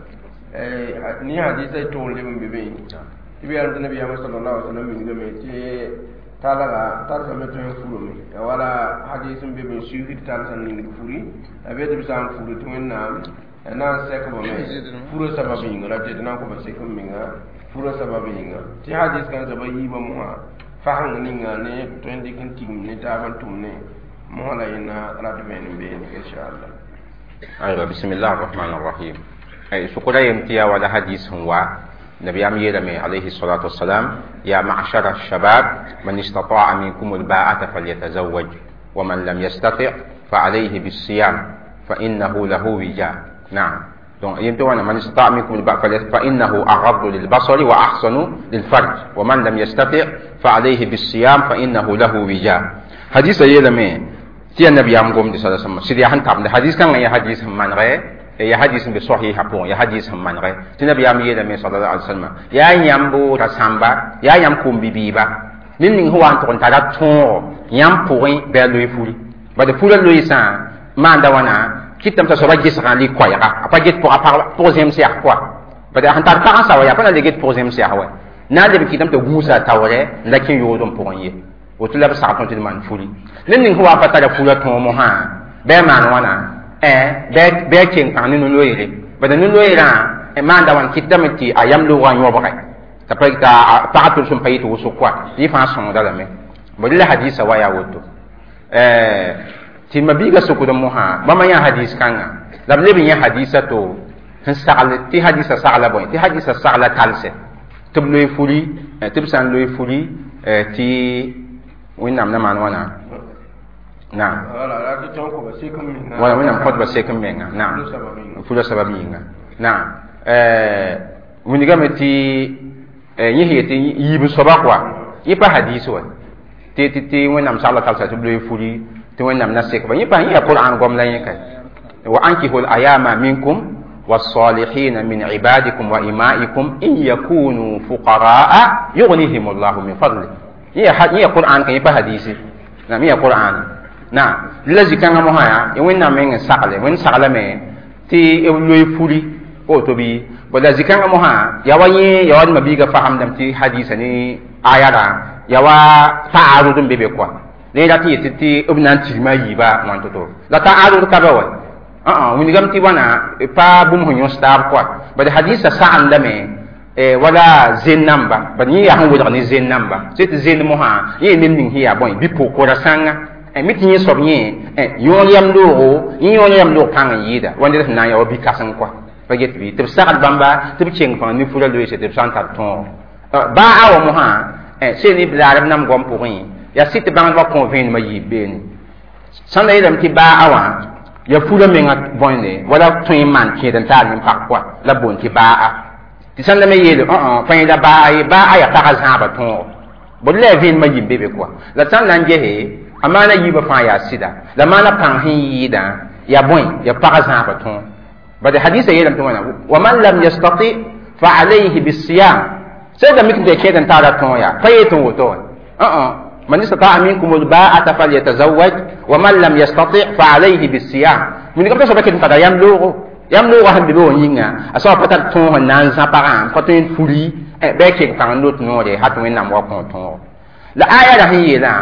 A: eh ni hadith ay to le mun bebe tibe ya nabi ya sallallahu alaihi wasallam min game ti talaga tarsa meto en furumi wala hadithum be be suhi tarsa ni furi abe de bisan furi to enna na sek bo me furo sababu ngala te na ko ba sekum minga furo sababu nga ti hadith kan sababu ba mu ha fahang ni nga ne to indi kin tim ni ta ban tum ne mo la ina radu men be inshallah
B: aywa bismillahir rahmanir rahim ay sukura yemtiya wala hadith wa نبي أمير عليه الصلاة والسلام يا معشر الشباب من استطاع منكم الباءة فليتزوج ومن لم يستطع فعليه بالصيام فإنه له وجاء نعم donc yento wana man istata minkum al-ba'a fa innahu aghaddu lil-basari wa ahsanu lil-farj wa man lam yastati' fa alayhi bis-siyam fa innahu lahu wija hadith yelame ti annabi am gom de sallallahu alaihi wasallam sidi han tam de hadith kan ya hadith man re ya hadith be sahih hapo ya hadith man re ti nabi am yelame sallallahu alaihi wasallam ya yambo rasamba ya yam kum bibiba nin ning huwa to tara ton yam pourri be loy furi ba de fura loy sa manda wana kitam ta soba gisra li kwa ya apa get pour apa troisième siècle quoi bada han tar pa sa wa ya pa na get troisième siècle wa na de kitam to gusa tawre la kin yo dom pour yi o tu la sa ton ti man fuli len ning huwa pa ta da fula ton mo ha be man wana eh be be kin kan ni no loire bada no loire e manda wan kitam ti ayam lo wa yo ba ta pa ta pa to sum payi to so kwa yi fa son da la me bo la hadith wa ya woto eh ti mabiga sukudo moha mama ya hadis kanga la lebi ya hadisa to han sa'al ti hadisa sa'ala boy ti hadisa sa'ala talse tub loy fuli tib san loy fuli ti winam na man wana na
A: wala la ti tonko ba sekum minga
B: wala winam khot ba sekum minga na fulu sababi minga na eh winiga meti yihi ti yibu soba kwa yipa hadiso ti ti ti winam sa'ala talse tub loy fuli to wẽnnaam na sek ba yẽ pa yẽ Qur'an gom la yẽ ka wa ankihu al-ayama minkum was-salihina min ibadikum wa ima'ikum in yakunu fuqara'a yughnihim Allahu min fadli yẽ yẽ Qur'an ka yẽ pa hadisi na yẽ Qur'an na lazi kan mo haya yẽ wẽnnaam meng sakle wẽn sakla me ti loy furi o to bi bo lazi kan mo ha ya wa yẽ ya wa mabiga fahamdam ti hadisa ni ayara ya wa ta'arudu bebe kwa ne da ti ti ibnan ti ma yiba man to to la ta adu ka ba wa ah ah wini gam ti wana pa bum hunyo star kwa ba da hadisa sa'an da me e wala zen namba ba ni ya han wala ni zen namba se ti zen mo ha ye nin nin hiya boy bi po ko da sanga e miti ni so ni e yo yam do yi yo yam do kan yida wanda na ya bi kasan kwa ba get bi ti sa'ad bamba ti cheng fa ni fura lo se ti san tar ton ba awo mo ha e se ni blarab nam gom pour yin ya sit bang ba convain ma yibeni san la yedam ti ba awa ya fula menga bonne wala tun man ke dan ta nim pak kwa la bon ti ba a ti san la me yele uh uh fa da ba ai ba aya ta ha ba ton bo le vin ma yibbe be kwa la san nan je he amana yiba fa ya sida la mana pan hin yida ya bon ya pa ha ba ton ba de hadisa yedam to wana wa man lam yastati fa alayhi bisiyam sai da mikin da ke dan ta da ton ya fa yetun woto uh uh من استطاع منكم الباءة فليتزوج ومن لم يستطع فعليه بالصيام من قبل سبك انت يملوغ يملوغ هم بيبو ينغا اسو پتا تون نان سابارا فتين فوري بيكي كان نوت نوري هاتو نام وكون تون لا آية هي لا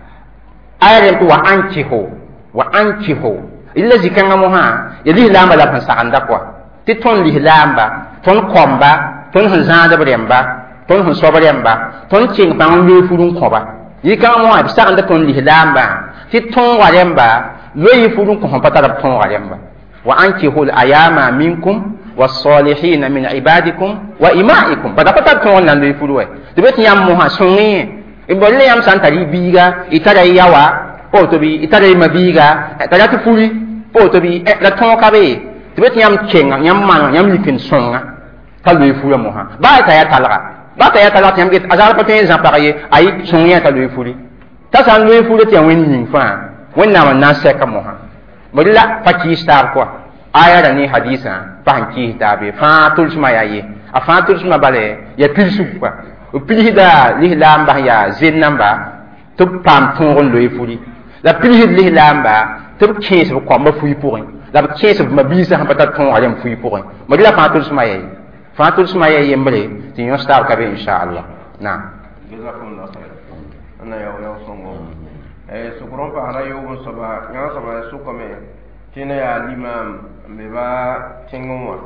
B: آية تو وانكيهو وانكيهو الذي كان موها يلي لامبا لا فساندا كوا تي تون لي لامبا تون كومبا تون هزاندا بريمبا
C: ton hun sobaremba ton king bang lu furun ko ba yi kan mo ab sa anda ton lihlamba ti ton waremba loyi furun ko patara ton waremba wa ankihul ayama minkum was-salihin min ibadikum wa imaikum pada patara ton nan loyi furwe de bet yam mo ha sunni ibolle yam santari biga itara yawa o to bi itara mabiga tara tu furi o to bi la ton ka be de bet yam kenga yam man yam likin songa ta loyi furu mo ha ba ta ya talga ba ta ya talga yam get azar patin zan parier ay songa ta loyi furi ta san loyi furi ti wen ning fa wen na man na seka mo ha modilla pakistan ko aya da ni hadisa pa ki ta be fa tulsma ya yi a fa tulsma bale ya pilsu ko o pilida lihlam ba ya zin namba to pam ton loyi furi la pilid lihlam ba to khes ko ma fui pour la khes ma bisa ha pata ton alem fui pour modilla fa tulsma ya yi fa tulsma ya yi mbre ti yo star ka be inshallah na
A: jazakumullahu khair ana ya ya songo eh sukron pa ara yo mo soba nya soba su kome tina ya limam me ba tingwa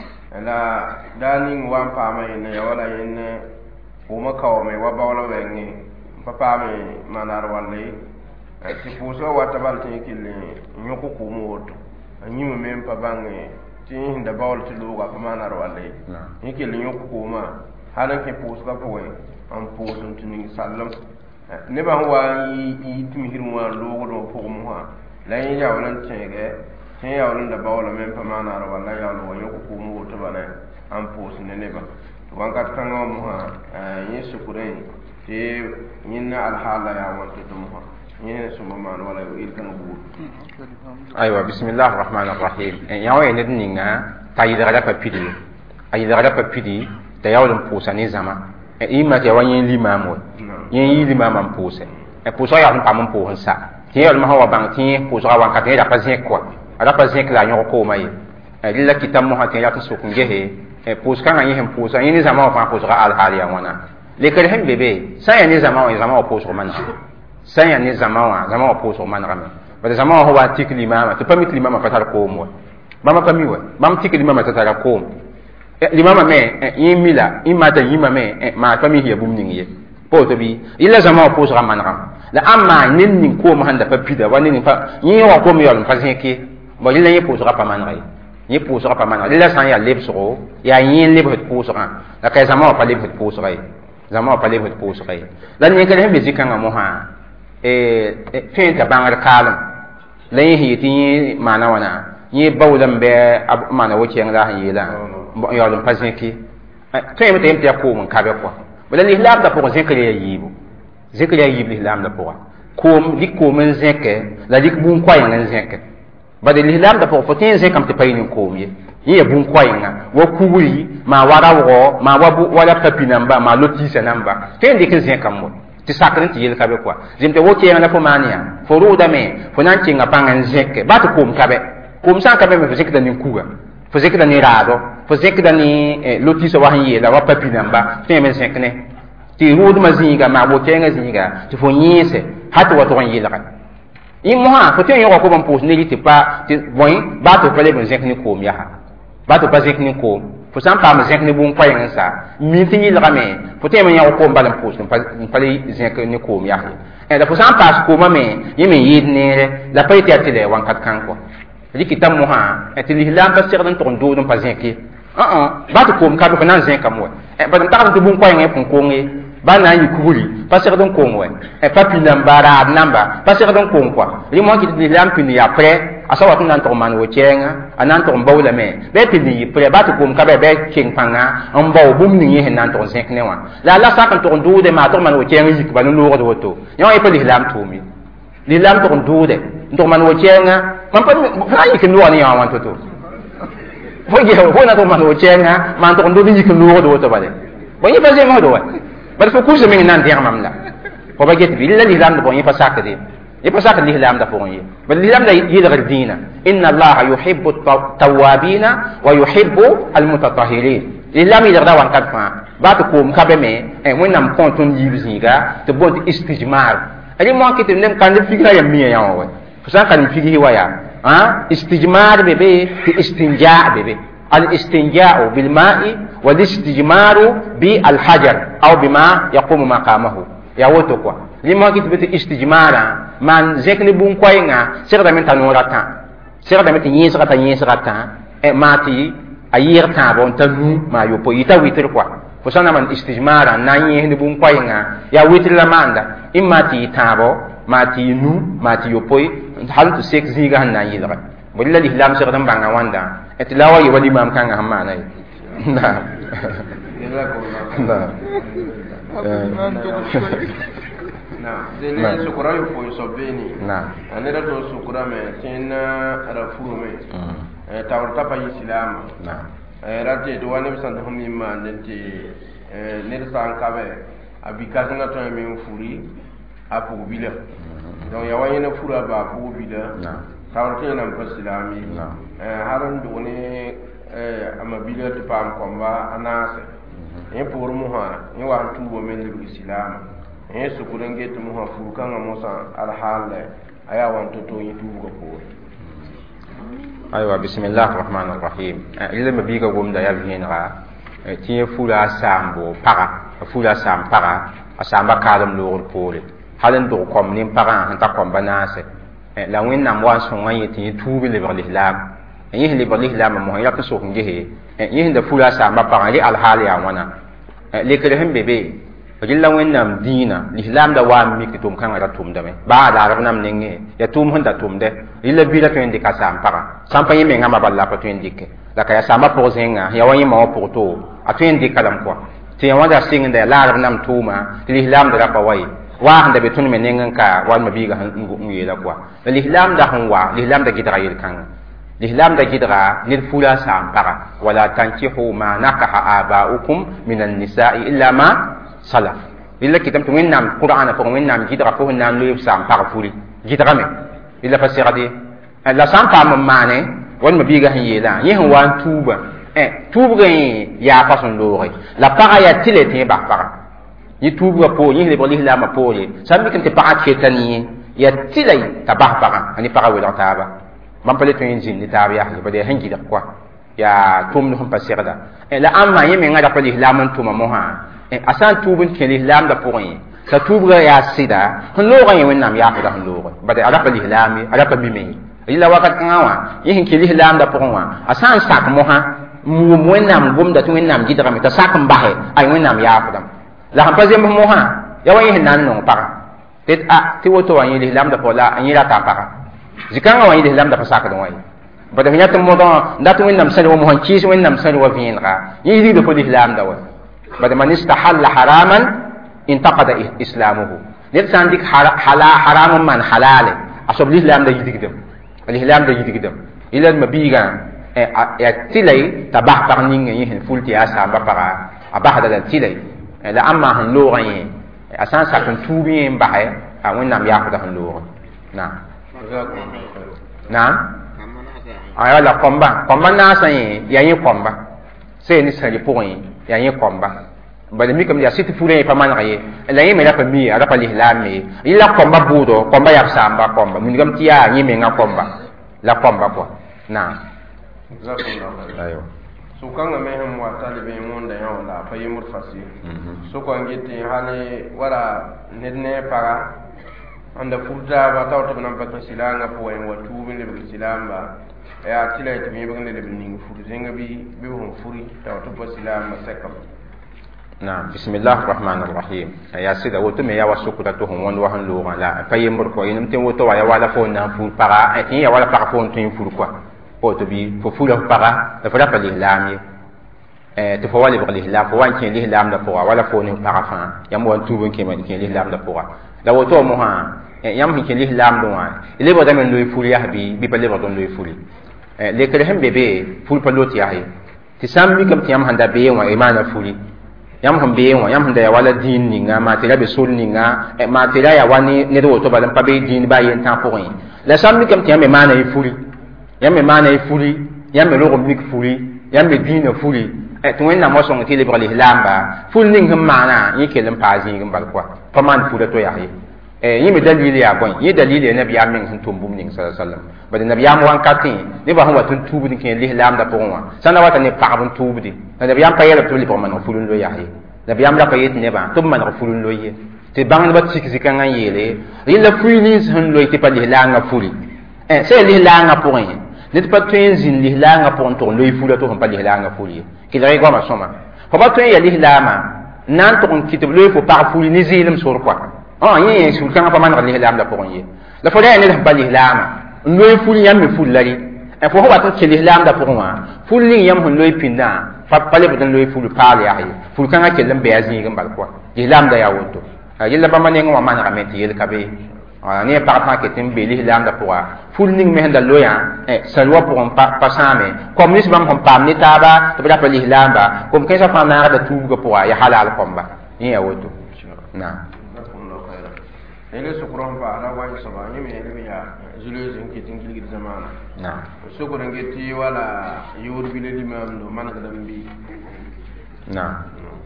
A: ala dani wan pa ma ina ya wala yin o ma kawo me wa ba wala wengi papa me manar walle ti puso wata bal tin kille nyoko ko mo to anyi me mem pa bangi ti hinda bawol ti luga pa manar walle ni kille nyoko ko ma halan ke puso ka ko an puso tin sallam ne ba wa yi tumi hirwa logo do fo mo ha la yin ya wala tege tin ya wala da bawla men pa mana ro wala ya lo yo ko mo to bana am pos ne ne ba to wan kat kan mo ha yin sukure te yin al hala ya wala to mo ha yin so mo man wala il kan bu
C: aywa bismillahir rahmanir rahim ya wa ne ninga tayida da papidi ayida da papidi da ya wala posa ne zama e ima te wan yin limamo yin yi limam am pose e poso ya pa mon po hansa ti yel ma hawa bang ti poso wa ka te da pa zin ko ada pa zin la nyo ko mai e lilla kitam mo ha te ya to so kunge he e poso kan yi hem poso yin zama wa poso al haliya wana le kare hem bebe sa ya ni zama wa zama wa poso man sa ya ni zama wa zama wa poso man rame ba zama wa wa tik limam to pamit limam pa tar ko mo mama pamiwa mam tik limam ta tar ko limama me yin mila imata yima me ma pami hiya bum ningiye poto bi illa zama ko so manram la amma nin nin ko ma handa pa pida wani nin fa yin wa ko mi yol fa zinki bo illa yin ko so pa manrai yin ko so pa manrai illa san ya leb so ya yin leb ko so la kay zama pa leb ko so rai zama pa leb ko so rai dan yin kan be zikan mo ha e fe ta bangar kalam la yin hi ti mana wana yin bawlam be mana wo ken la han yela yol pa zinki fe me tem te ko mun ka be ko bala l'islam da pour zikr ya yibu zikr ya yibu l'islam da pour kom dik kom en zeke la dik bun kwa en zeke bada l'islam da pour fotin zeke am te payni kom ye ye bun kwa en wa kuuri ma wara wo ma wabu wala papi namba ma lotisa namba ten dik zeke am ti sakran ti yel kabe kwa zimte wo ke na pomania foru da me fonan tinga pangan zeke ba to kom kabe kom san kabe me zeke da nin kuga fo zeke da ni rado fo zeke da ni lotisa wa hiye la wa papi namba te me zeke ne ti rud mazinga ma bo kenga zinga ti fo nyese hatu wa to yilaka in mo ha fo te yo ko bon pos ne liti pa ti boy ba to pale ben zeke ni ko mi ha ba to pa zeke ni ko fo san pa me zeke ni bun kwa yin sa mi ti yilaka me fo te me yo ko mbalan pos ni pale zeke ni ko mi ha e da fo san pa ko ma me yimi yid ne la pa ti atile wan kat kan ko likitam mo ha e ti lihlam ba sir dan to ndo dum pa zeke ah ah ba to ko ka ko nan zeke mo e ba ta to bun kwa yin pon ko ngi ba na yi kubuli pa se don kongwe e pa pi namba ra namba pa se don kongwa li mo ki di lam pi ni après asa wat nan to man wo chenga anan to mbawla me be pi ni pre ba to kom ka be be king panga on baw bum ni he nan to zek ne wa la la sa kan to ndu de ma to man wo chenga yik ba no lo do to yo e pa li lam to mi li lam to ndu de to man wo chenga man pa fa yik no ni ya wan to to fo je ho na to man wo chenga man to ndu ni yik no do to ba de bo yi ba je mo do wa bal fo kusa min nan diya mamla ko ba get bi la l'islam da bon yi pasaka de yi pasaka l'islam da bon yi bal l'islam da yi da dina inna allaha yuhibbu at-tawwabina wa yuhibbu al-mutatahhirin l'islam yi da wan kat fa ba to ko ka be me e won nam kontun yi bizinga to bon istijmar ali mo kitim nem kan figra ya mi ya wa fo san kan figi wa ya ha istijmar be be istinja be be الاستنجاء بالماء والاستجمار بالحجر أو بما يقوم مقامه يا وتقوى لما كنت بت استجمارا من ذكر بون كوينا سيردا من تنورتا سيردا من تنيسرا تنيسرا تا ماتي أير تابون تنو ما يبو يتا ويتر كوا فسنا من استجمارا نانيه نبون كوينا يا ويتر لماندا إما تي تابو ماتي نو ماتي يبو هل تسيك زيغا نانيه ولا الإسلام سيردا بانغا واندا اتلاوا يولي مام كان همانا نعم نعم
A: نعم دين سكرا يفوي صبيني
C: نعم
A: أنا رأيت سكرا من تينا رفومي تورتا باي سلام
C: نعم
A: رأيت دواني بسنتهم يما نتي نرسان كابه أبي كاسنا توي من فوري أبو بيلا donc ya wayena fura ba ko bida tawrte nan fasilami eh haran do ne eh amabila to pam komba anase e pour mu ha ni wa tubo men le islam e su kurange to mu ha fu kan musa al hal aya wan to to yitu ko ko
C: aywa bismillahir rahmanir rahim ile mabiga gomda ya bienra ti fula sambo para fula sam para asamba kalam lor pole halen do kom nim para han ta kom banase la win nam wa so ngai ti tubi le bali islam yi le bali islam mo ya ko so nge he yi da fula sama para li al hali wana le kele hem bebe jilla win nam dina islam da wa mi ki tum kan ra tum da me ba da ra nam nenge ya tum hon da tum de illa bi la to indi ka sam para sam pa yi me ngama balla pa to indi ke la ka ya sama po zenga ya wa yi ma po to a to indi kalam ko ti ya wada sing da la ra nam tuma islam da pa wai wa handa be tun menengan ka wal mabiga han nguye la kwa l'islam da han wa l'islam da gidra yel kan l'islam da gidra nil fula sam para wala tankihu ma nakaha abaukum min an-nisa'i illa ma salaf illa kitam to wennam qur'ana ko wennam gidra ko nan lo sam para fuli gidra me illa fasira di la sam pa mamane wal mabiga han yela yi han wan tuba eh tuba ya fason lore la para ya tilete ba para yi tuba po yi le boli la ma po ye sambi kan te pa chetani ya tilai tabah para ani para wala taba mam pale to injin ni taba ya ba de hangi da kwa ya tum no pa serda e la amma yi me ngada pali islam tuma mo ha e asan tubun ke islam da po yi sa tuba ya sida hon lo ga yi wennam ya da hon lo ba de ala pali islam ala pa mi me ila wakat ngawa yi hin ke islam da po wa asan sak mo ha mu mo wennam gum da to wennam gidra me ta sak mbahe ay wennam ya da la han pa zembo mo ha ya wa yin nan no para tet a ti woto wa yin islam da pola an yira ta para zikanga wa yin islam da fasaka don wai bada hinya to mo don da to wennam sani wa mo han kis wennam sani wa fin ga yin di do ko islam da wa bada man istahalla haraman intaqada islamuhu net sandik hala haraman man halale asob islam da yidigdem al islam da yidigdem ila mabiga ya tilai tabah par ninga yin fulti asa ba para abah da tilai la amma han lo gaye asan sa kan tubi en bae a wonnam ya ko da han lo na na aya la komba komba na sa yi ya yi komba se ni sa ri point ya yi komba ba de mi kam ya siti fure pa man gaye la yi me la pa mi ala pa l'islam mi ila komba budo komba ya samba komba mun gam tiya yi me nga komba la komba ko na ayo so kanga me ham wa talibe mon da yaw la fa yimur fasi so ko ngiti hali wala nedne para anda furta ba tawto nam pa silanga po en wa tubi le silamba ya tilay to mi bagne le ning furu zenga bi bi hon furi tawto po silamba sekam na bismillahir rahmanir rahim ya sida woto me ya wasu kuta to hon won wa han lo la fa yimur ko yinum ten woto wa ya wala fo na fu para e ya wala para fo tin furu kwa to bi fo fula para da fala pa l'islam eh to fo wala bi l'islam fo wan ken l'islam da poa wala fo ni para fa yam wan tubun ke man ken l'islam da poa da woto mo ha yam ken l'islam do wa ile bo da men lo fuli ya bi bi pa le bo don lo fuli eh le kele hem bebe ful pa loti ya he ti sam mi kam ti yam handa be wa imana fuli yam ham be wa yam handa ya wala din ni nga ma ti la be sul ni nga e ma ti la ya wani ne do to ba pa be din ba yen ta po yin la sam mi kam ti yam imana yi fuli yame mana e fuli yame logo mik fuli yame dina fuli e to wenna mo songa tele bali lamba ful ning hum mana yi kelem pazi ngam bal kwa paman fula to yahi eh yimi dalili ya boy yi dalili nabiyam ning sun tumbum ning sallallahu alaihi wasallam bad nabiyam wan katin ne ba hawa tun tubu din ken lihlam da pon wa sana wata ne pa bun tubu di nabiyam pa yela tuli pa man fulun lo yahi nabiyam da pa yit ne ba tum man fulun lo ye te bang ba sik sik kan yele yilla fuini sun lo ti pa lihlam nga fuli eh se lihlam nga pon ye ne te pa tuen zin lihlam nga pon to lo fula to pa lihlam nga fuli ki da go ma soma ko ba tuen ya lihlama nan to kon kitib lo fo pa fuli ni zilim sur quoi ah yẽ sulkãngã pa maneg lislaam la pʋgẽ ye la fo rɛɛ ned pa lislaamã n loe ful yãmb me ful la rɩ fo fo wat n kẽ lislaam da pʋgẽ wã ful ning yãmb sẽn loe pĩndã pa lebd n loe ful paal yaa ye ful-kãngã kell n bɩ a zĩig n bal koa lislaam da yaa woto yella bãmba nengẽ wã manegame tɩ yel ka be ne pag fãa ket n be lislaam da pʋga ful ning me sẽn da loyã sãn wa pʋgẽ pa sãame kom nins bãmb sẽn paam ne taaba tɩ b ra pa lislaamba kom kẽensã fãa naagda tuubgã pʋga ya halaal komba yẽ yaa woto naam
A: ele sukron pa ala wa saba ni me ele ya zulu zin kitin kilgi zamana
C: na
A: sukron geti wala yur bile limam do man gadam bi
C: na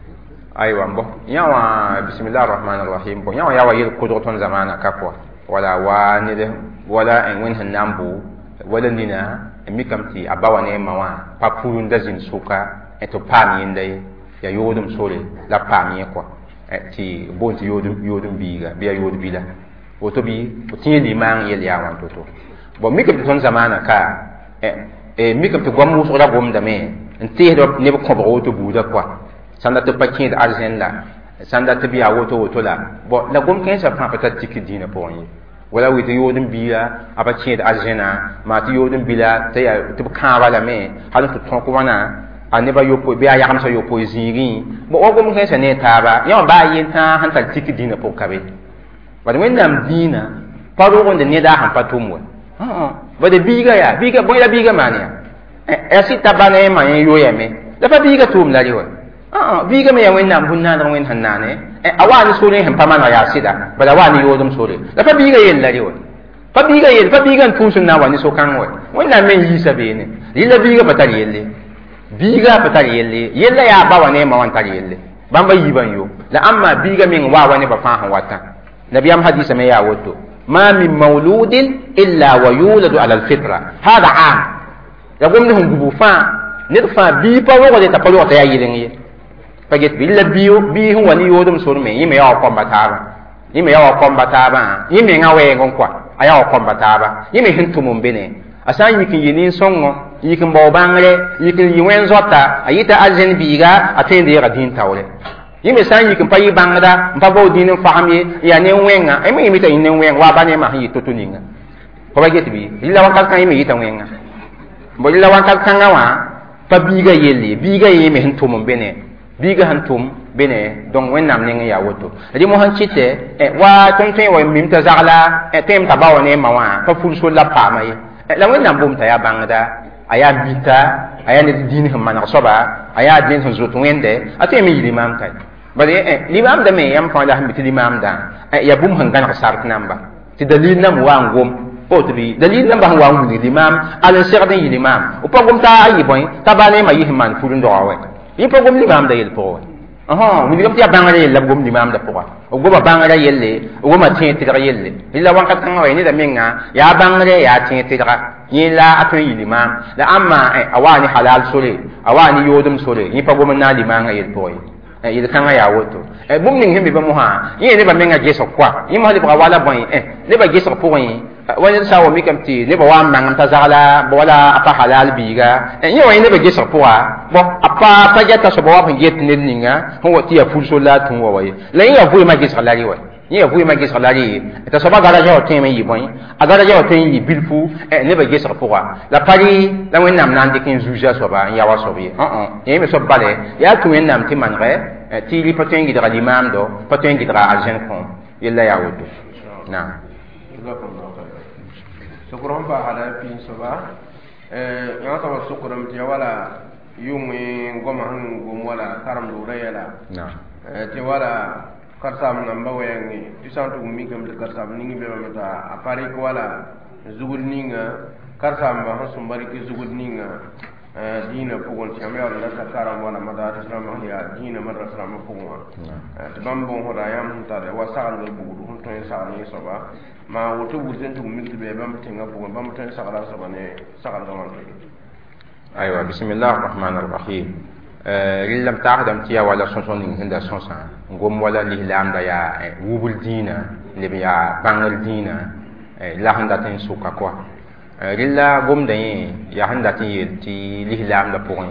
C: aywa mbo yawa bismillahir rahmanir rahim bo yawa yawa yel kudroton zamana kakwa wala wa ni de wala en wen hanambu wala nina mi kamti abawa ne mawa pa purun da zin suka eto pam yinde ya yodum sole la pam ye kwa ti bon ti yodum yodum biga biya yodum bila woto bi o tin li mang yel ya wan toto bo mi ke ton zamana ka e e mi ke to gom so da gom da me nti do ne ko bo woto buda kwa sanda to pakin da arzen la sanda to biya woto woto la bo la gom ken sa fa pata tiki dina po yi wala wi to yodum biya aba kin da arzena ma ti yodum bila ta ya to ka wala me halu to ton ko wana ane ba yopo be ayam sa yopo ziri bo ogum ke sene taba yo ba yin ta han ta tiki dina po kabe ba de nam dina paro on de ne da han patumwe ah ah ba de biga ya biga bo ya biga mania e si tabane ma yin yo yeme da fa biga tum la riwa ah ah biga me ya wen nam bunna da wen hanane e awani sore han pamana ya sida ba da wani yo dum sore da fa biga yin la riwa fa biga yin fa biga tun sunna wani so kan we wen nam men yi sabe ne lila biga batari yelle biga patar yelle yella ya ba wane ma wan tar yelle bamba yiban yo la amma biga min wa wane ba fa han wata nabiyam hadisa me ya woto ma min mauludin illa wa yuladu ala alfitra hada am ya gomne hon gubu fa ne fa bi pa wo de ta pa wo ta ya yilen ye paget billa biyo bi hon wani yodum sur me yime ya ko bataba yime ya ko bataba yime ngawe ngon kwa aya ko bataba yime hintumum bene asan yikin yinin songo yikin bo bangre yikin yiwen zota ayita azen biga atende ya din tawle yime san yikin payi bangda mpa bo dinin fahmi ya ne wenga ay mi imita inen wen wa bane ma hi totuninga ko baget bi illa wan kan yime yita wenga bo illa wan kan wa pa biga yelle biga yime hintum bene biga hantum bene donc wennam ne ya woto adi mo han chite e wa ton ton wa mimta zagla e tem tabawa ne mawa pa ful so la pa mai la wẽnnaam bʋʋm t'a yaa bãngda a yaa bita a yaa ned dĩin sẽn maneg soaba a yaa dẽn sẽn zot wẽnde a tõe me yɩ limaam ta bala limaamda me yãmb fãa la sẽn bɩ tɩ limaamdã yaa bũmb sẽn gãneg sart namba tɩ dalil nam wa n gom o tɩ bɩ dalil namba sẽn wa n wilg limaam al n segd n yɩ limaam b pa gom t'a yɩ bõe t'a baa ne ma yɩ sẽn maan fur n dogã wɛ yẽ pa gom limaamda yel pʋgẽ wɛ wilgame tɩ yaa bãngrã yell la b gom limaamda pʋga b goma bãngrã yelle b goma tẽeg tɩdg yelle rɩla wãnkat kãngã wa neda menga yaa bãngre yaa tẽeg tɩdga yẽ la a tõe n yɩ limaam la ãmma a waa ne halal sore a waa ne yoodem sore yẽ pa gom n na n limaangã yel pʋgẽ yel kãngã yaa woto bũmb ning sẽn be ba mosã yẽ nebã menga gesg koa yẽ mosã lebga wala bõe nebã gesg pʋgẽ wa ned sã n wa mikame tɩ nebã wa n mangem t'a zagla wala a pa halal biiga yẽ wa yẽ nebã gesg pʋga bõ a pa pa gɛta soaba wa sẽn get ned ninga sẽn wa tɩ yaa ful sol la a tũ wa wa ye la yẽ yaa vʋɩɩmã gesg la rɩ wa yẽ yaa vʋɩɩmã gesg la rɩ t'a soaba garaja wa tõeme n yɩ bõe a garaja wa tõe n yɩ bilfu nebã gesg pʋga la pa rɩ la wẽnnaam na n dɩk n zuusa soaba n ya wa soab ye yẽ me soab bale yaa tɩ wẽnnaam tɩ manegɛ tɩ rɩ pa tõe n gɩdga limaamdo pa tõe n gɩdga arzẽn kõ yella yaa woto naam
A: sukron pa hada pin soba eh ya ta sukron ti wala yumi goma han gom wala karam do rayala
C: na
A: eh ti wala karsam namba wayangi ti santu mi gam de karsam ningi be mata apari ko wala zugul ninga karsam ba han sumbari ki zugul ninga dina pugun ti amya la ta karam wala madata sama ya dina madrasa ma pugun to bambo hoda yam ta da wasal le bugu hun to sa ni so ba ma woto wuzin to mi be bam tinga pugun bam to sa kala so ba ne sa kala man
C: aywa bismillahir rahmanir rahim euh rillam ta'dam tiya wala sonson ning hinda sonsa ngom wala lihlam da ya wubul dina le ya bangal dina la handa tin suka kwa rilla gom da ya handa tin ti lihlam da pokon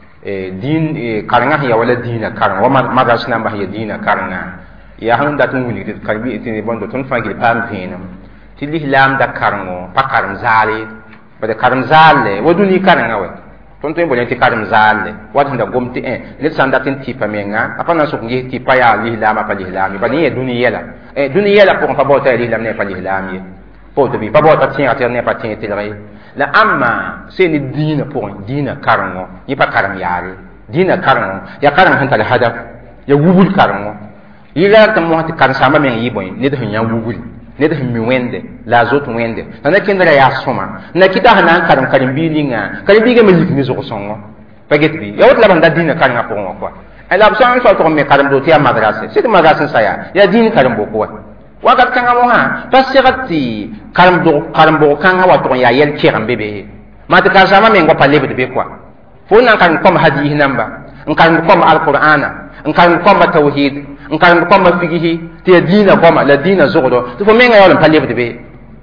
C: e din e karanga ya wala dina karanga wa magas namba ya dina karanga ya handa tin wuni ti karbi tin bondo ton fagil pam pinam ti lihlam da karango pakaram zali bada karam zalle woduni karanga wa ton to bolenti karam zalle wad handa gom ti e le sanda tin ti pamenga apana so ngi ti pa ya lihlam pa lihlam ba ni duniya la e duniya la pokon fa bota lihlam ne pa lihlam to bi pa bota tin atir ne pa tin tilre la amma c'est ni dina pour dina karango ni pa karam yaari dina karango ya karam han tal hadaf ya wubul karango ila ta mo ti kan sama men yiboy ne da nya wubul ne da mi wende la zot wende na kindra ya soma na kita hanan karam karim bilinga karim biga me likni zo songo paget bi ya wot la banda dina karanga pour mo quoi ala absan so to me karam do ti madrasa c'est madrasa saya ya dina karam bo quoi wakat kanga mo ha pasirati karam do karam bo kanga wa to ya yel kiram bebe mata ka sama men go palle be kwa fo nan kan kom hadihi namba en kan kom alqur'ana en kan kom tauhid en kan kom fiqhi ti dina kom la dina zodo to fo men ga yol palle be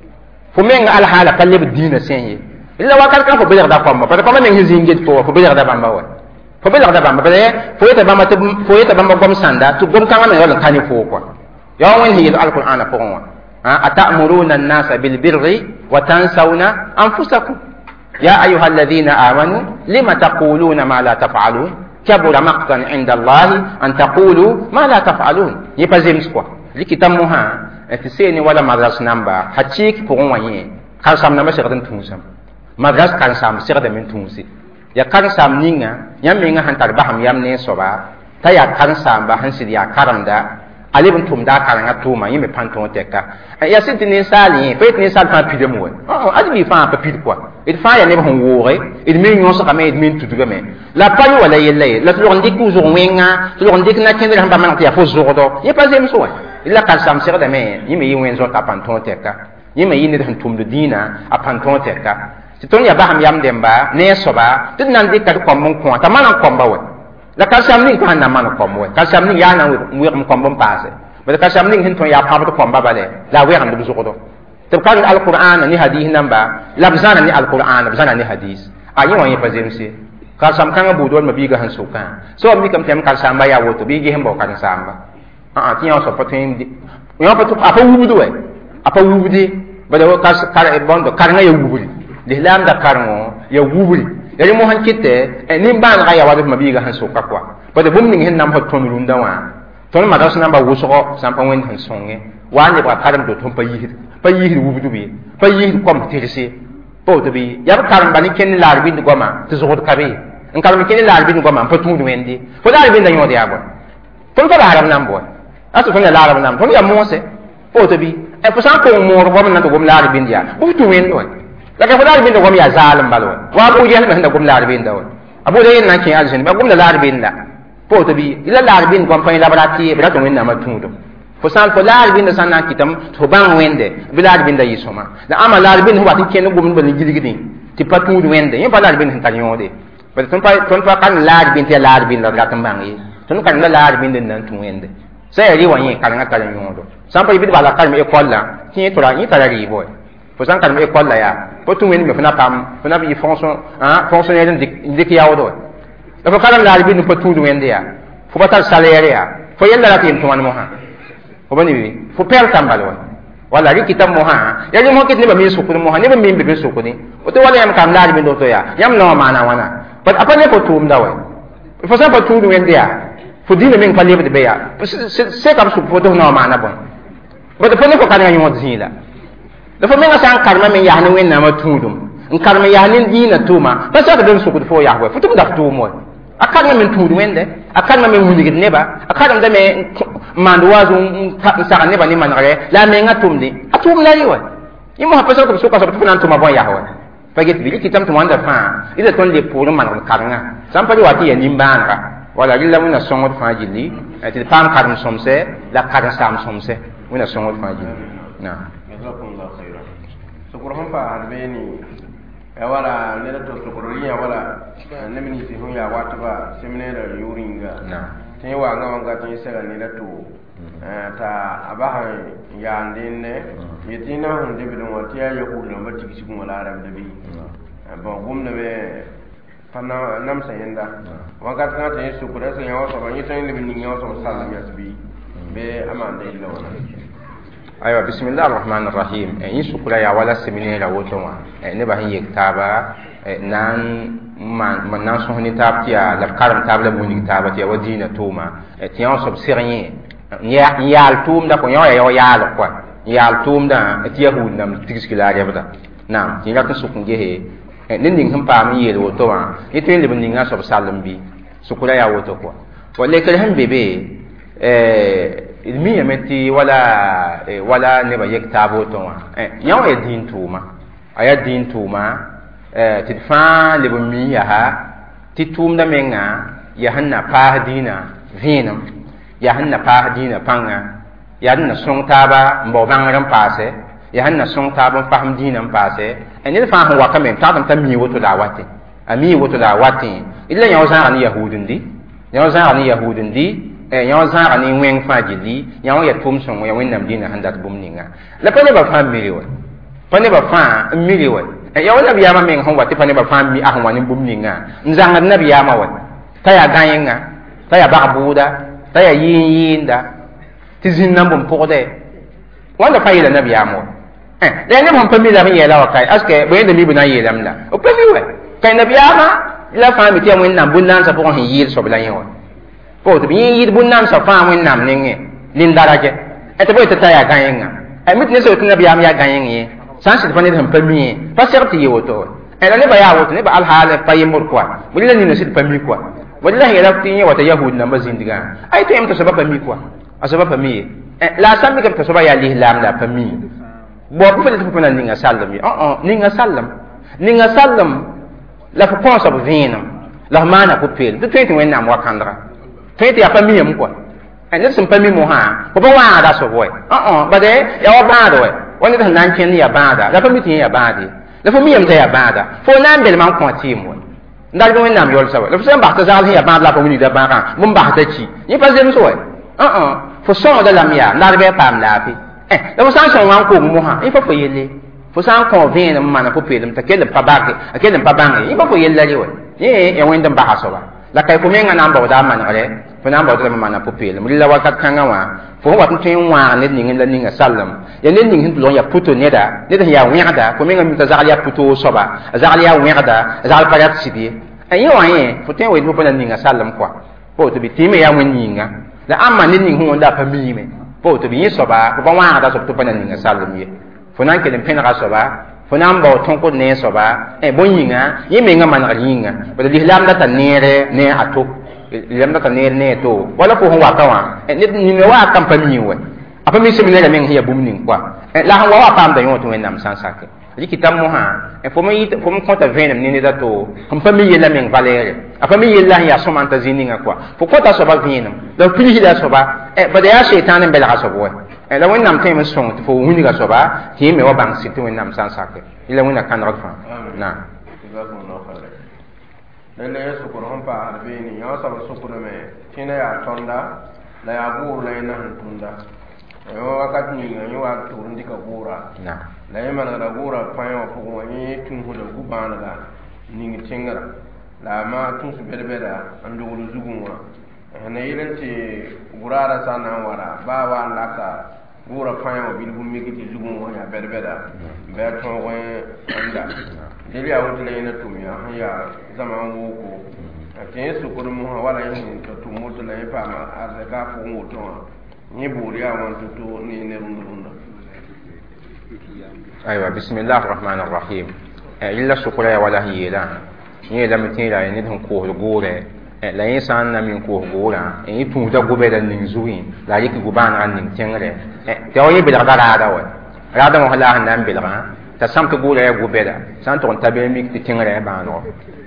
C: fo men ga al hala palle be dina senye illa wakat kan fo be da kom ba ko men hin zinget fo fo be da bamba wa fo be da bamba be fo yeta bamba fo yeta bamba gom sanda to gom kanga men yol kan fo kwa يوم هي القرآن فهو أتأمرون الناس بالبر وتنسون أنفسكم يا أيها الذين آمنوا لما تقولون ما لا تفعلون كبر مقتا عند الله أن تقولوا ما لا تفعلون يبزم سكوا لكتمها تسيني ولا مدرس نمبر هتشيك فهو يه كارسام نمبر سيغدن تونسم مدرس كارسام سيغدن من تونسي يا كارسام نينا يمينا هنتر بهم يمني صبا تيا كارسام بهنسي يا كارم دا alibun tum da karanga tuma yime panton teka ya sinti ni sali pe ni sal fa pide mo oh adbi fa pa pide quoi il fa ya ne bon wore il me nyon sa kame il me tutuga me la pa yo wala yelle la to ndi ku zo wenga to ndi na kende hamba man ya fo zo do ye pa zem so il la kal sam sere de me yime yi wen zo ta panton teka yime yi ne de tum de dina a panton teka ti ton ya ba ham yam demba ne so ba tin nan di ka ko mon ko ta man ko ba we la kasam ning ko hanna man ko mo kasam ning ya na wi ko ko bom paase ba kasam ning hin to ya pa ko ba bale la wi han du zo ko to kan alquran ni hadith namba labzana ni alquran labzana ni hadith ayi wa yi pazemsi kasam kan bu do ma bi ga han suka so mi kam tem kasam ba ya woto bi gi hen bo kan samba a a ti ya so patin di yo patu apa wubu we apa wubu di ba da kas kar e bondo kar nga ya wubu di lam da karngo ya wubu ya mo han kitte e nim ban ga ya wadu mabiga han so kakwa bade bum ning hen nam hot ton runda wa ton ma das namba wuso sampa wen han songe wa ne ba karam do ton pa yihir pa yihir wubu bi pa yihir kom tirse po to bi ya karam bani ken lar bin goma to zo ka bi en karam ken lar bin goma pa tu wendi fo lar bin da yode ya go ton ko haram nam boy aso ton ya lar nam ton ya mose po to bi e po san ko mo ro na to gom lar bin ya bu tu wendi la ka fadal bin da gom ya zalim balwa wa bu jehal men da gom lar bin da wa abu da yin nan kin azin ba gom da lar bin da po to bi ila lar bin gom fa ila barati bra to wenna ma tundo fo san fo lar bin da san na kitam to ban wende bi lar bin da yisoma da ama lar bin huwa tin ken gom ban gidigidi ti patu wende yin fa lar bin tan yode ba ton pa ton pa kan lar bin te lar bin da ga tan bangi ton kan la lar bin nan tu wende sai ri wa yin kan ga kan yodo san pa bi ba la kan me ekolla tin to ra yin ta ri boy fo san kan me ekolla ya po tu wen me fana pam fana bi fonction hein fonctionnaire dik ya wodo da fo karam la bi no po tu wen dia fo batal salaire ya fo yalla la tim to man mo ha fo bani bi fo per tambal won wala ri kitam mo ha ya ni mo kit ne ba mi su ko mo ha ne ba mi be su ko ni o to wala yam kam la bi do to ya yam no mana wana but apa ne po tu mda wa fo san po tu wen dia fo di ne men palle be ya se kam su po to no mana bon but fo ne ko kan ngi mo zila da fo menga san karma men yahni wen na ma tudum en karma yahni dina tuma fa sa da su ko fo yahwa futum da tumo akana men tudum wende akana men wuni gid neba akana da me mandu wazu sa neba ni manare la me nga tumdi atum la yiwa yimo ha fa sa ko su ka sa funan tuma bon yahwa paget bi ki tam to wanda fa ida ton le pour man karanga sam pa wati ya nimbanga wala rilla wona songot fa jilli ati pam karam somse la karam sam somse wona songot fa jilli na
A: jazakumullahu khairan so ko hon pa arbeni ya wala ne to so ko riya wala ne mini si hon ya wata ba seminary yuringa
C: na
A: tin wa nga wanga tin sera ne to ta abaha ya ndinne yetina hun de bidon wati ya yahudu no mati kisi kun wala arab da bi ba gumna be fana nam sayenda wanga ta ta yesu ko da sai ya wasa ban yitan libin ni ya wasa sallam ya bi be amanda illa wala
C: aywa bismillahir rahmanir rahim en shukura ya wala seminera woto wa ne ba hin yektaba nan man man nan so ni tabtiya la karam tabla muni tabati wa dina tuma tiyan sob sirien ya yal tum da ko ya ya yal ko yal tum da tiya hu nam tiskila ya bada nam tin ka su kun ge he nin ning ham pa mi yel woto wa yitin libin ninga sob salam bi sukura ya woto ko wala kal ham bebe eh ilmi yameti wala wala ne ba yektabo to wa yaw ya din tuma aya din tuma eh tidfa libin mi ya ha titum da menga ya hanna pa dina vinam ya hanna pa dina panga ya hanna song taba mbo bangaram pase ya hanna song taba faham dina pase enil fa ho wakame tadam tammi woto da wati ami woto da wati illa yaw za ani yahudin di yaw za ani yahudin di eh yaw za ani wen fa jili yaw ya tum song ya wen nam dina handat bum ninga la pa ne ba fa miri wa pa ne ba fa miri wa eh yaw nabi ya ma men hon wati pa ne ba fa mi ah wani bum ninga nzanga nabi ya ma wa ta ya gayenga ta ya babuda ta ya yin yin da ti zin nan bum pokde wanda fa yela nabi ya mo eh da ne mon pa mi la mi yela wa kai aske bo yenda mi buna yela mla o pa mi wa kai nabi ya ma la fa mi ti mo nan bun nan sa pokon hin yil so bla yin wa po to bi yin bun nan sa fa mo nan ninge lin daraje e to bo ta ya gayenga e mit ne so tin nabi ya mi ya gayenga san si fa ne han pa mi pa serti yoto e la ne ba ya woto ne ba al hal pa yimur kwa wala ni ne sid pa mi kwa wallahi ya tin wata yahud na mazin diga ai to em to sababa mi kwa asababa mi la sami ka to sababa ya lihlam la pa mi bo ko fele to nan ninga sallam mi oh oh ninga sallam ninga sallam la fa ponsa bo vinam la mana ko pel to twenti wen nam wakandra twenti ya pa mi em kwa en ne sim pa mi mo ha ko ba wa da so boy oh oh ba de ya wa ba do wani ta nan ken ya ba da la pa mi tin ya ba de la fa mi em ta ya ba da fo nan bel man kwa ti mo ndal ko nam yol sawa le fsem baxta zal hiya bad la ko ni da ba kan mum baxta ci ni pa zem so eh eh fo so da lam ya ndal be pam la fi eh le fo san so wan ko mu ha ni fa fo yele fo san ko vin ma na ko pelum ta kelem pa ba ke kelem pa bangi ni fa fo yele le we ni e wen dam ba so ba la kai ko menga nam ba da man ale fo nam ba da ma na ko pelum li la wakat kan wa fo wa tin wa ne ni ngin la ni sallam ya ne ni hin lo ya puto ne da ne da ya wi da ko menga mi ta zal ya puto so ba zal ya wi da zal pa ya sibi ayi wa ye foten we mo ninga sallam kwa po to bi time ya mun ninga la amma ni ning hu da pa mi me po to bi so ba ko wa da so to pa ninga sallam ye fonan ke den pen ra so ba fonan ba ton ko ne so ba e bon yinga ye me nga man ga yinga ba di lam da ta nere ne ato lam da ta nere ne to wala ko ho wa ka wa e ni me wa kan pa mi we apa mi se mi le men hiya bum ning kwa la han wa wa pam da yo to en nam san sake liki tam mo ha e fo mi fo mo konta venem ni da to hum fa mi yela men valere afa mi yela ya so man ta zininga kwa fo kota so ba venem da pili da so ba e ba da ya shaytan en bela so bo e la wonnam tem so fo wuni ga so ba ti me wa bang situ wonnam san sake ila wona kan rafa na
A: le le so ko hon pa arbeni ya sa so ko me tina ya tonda la ya bu la ina tunda yo wakati ni yo wa turundi ka gura
C: na
A: la yema na gura payo ko wani tun hu da gubana da ningi tingara la ma tun su berbeda andu wulu zugunwa na yilanti gurara sana wara ba wa laka gura payo bil bummi ki zugunwa ya berbeda be to wani anda dili a wutle ina tumya ya zaman wuko atin su kurumu wala yin to tumuto la yipa ma arzaka fu mutuwa ni buriya wan tutu ni ne runda
C: aywa bismillahir rahmanir rahim e illa shukura ya wala hiyela ni da mutira ni dun ko gore e la insan na min ko gora e tu da gobe da nin zuwi la yiki guban ran nin tengre e te o yibi da da da wa rada mo hala nan bilga t'a sam tɩ gʋʋra yaa gʋ-bɛda sã n tʋg n ta bɩ mik tɩ tẽngrã yaa bãanegɔ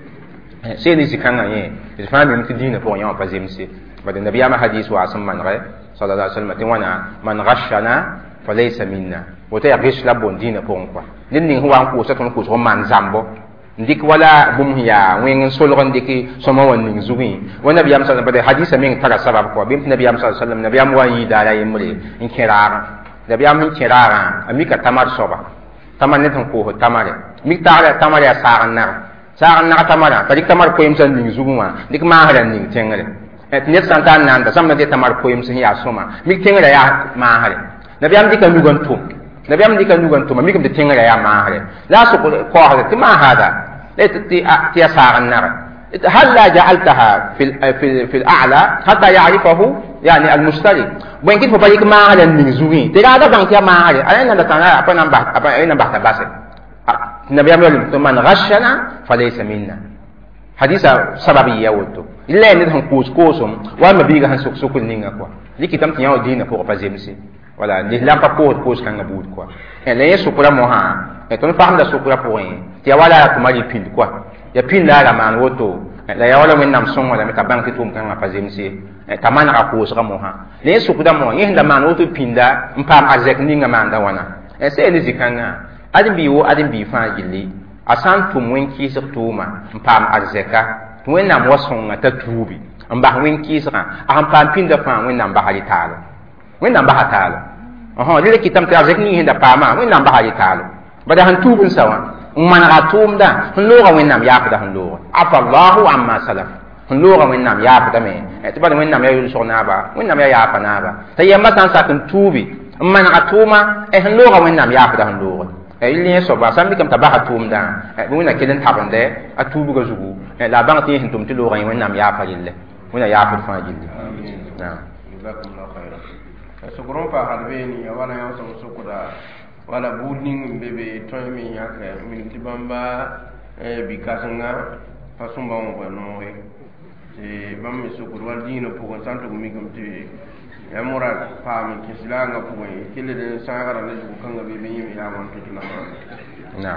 C: seeni zĩ-kãngã yẽ d fãa mim tɩ dĩinã pʋgẽ yã wã pa zemse bad nabiyaamã hadis waa sẽn manegɛ sala la sallam tɩ wãna man gashana fa laysa minna woto yaa ges la bon dĩinã pʋgẽ kɔa ned ning sẽn wa n koosã tõnd koosg n maan zãmbo n dɩk wala bũmb sẽn yaa wẽng n solg n dɩk sõma wã ning zugẽ wa nabiyaam sa bad hadisã meng tara sabab kɔa bɩm tɩ nabiyaam sa sallam nabiyaam wa n yɩ daara yembre n kẽ raagã nabiyaam sẽn kẽ raagã a mika tamar soaba tamar ned sẽn koosd tamare mik tagra tamar yaa saag n nag saag n nag tamarã t'a dɩk tamar koeemsã n ning zugẽ wã dɩk maasrã n ning tẽngre tɩ ned sã n tar n nanda sãmb na dɩ tamar koeems sẽn yaa sõma mik tẽngrã yaa maasre nabiyaam dɩka nug n tʋm nabiyaam dɩka nug n tʋma mikm tɩ tẽngrã yaa maasre la a sʋk kaoosd tɩ maa hada tɩ yaa saag n nag هل لا جعلتها في في في الاعلى حتى يعرفه يعني المشتري وين كيف بقى ما على النزوين ترى هذا بنك يا ما عليه انا لا ترى ابا نمبر ابا انا بحث بس النبي يقول من غشنا فليس منا حديث سببيه وتو الا ان هم كوس كوسم وما بيغا هن سوك سوك نينغا كو ليكي تم تياو دين pour pas zemsi voilà les la pas pour cause kan ngabud quoi et les sukura moha et on parle de sukura pour rien ti wala ko mali pin quoi ya pin la la man woto la ya wala men nam son wala meta banki tum kan pas zemsi ta man ka ko sura moha les sukura mo yin da man woto pinda mpam azek ninga man da wana et c'est les zikanga adin bi wo adin bi fa gilli asan tum wen ki sir tuma mpam azeka wen nam wasonga ta tubi amba wen ki sira am pam pinda fa wen nam ba hali taala wen nam ba hataala aha dile kitam ta azek ni hinda pama wen nam ba hali taala bada han tubun sawa man ga tumda hun loga wen nam yafa da hun loga afa Allahu amma salaf hun loga wen nam yafa da me e bada wen nam ya yul sona ba wen nam ya yafa na ba ta yamba tan sa kun tubi man ga tuma e hun loga wen nam yafa da hun loga e ilni so ba sambi kam tabaha tumda e bu na kelen tabande a tubu ga zugu e la bang ti hin tum ti loga wen nam yafa lille wen ya yafa fa jilli na
A: jazakumullahu khairan sugron fa halbeni ya wala ya so sukura wala budning bebe toymi yake min tibamba e bi kasanga fasumba mo no e e bammi sukur wal dino pour santo mi gum ti ya moral fa mi kislanga pour e kile de sangara ne ko kanga bebe yimi ya mon to na
C: na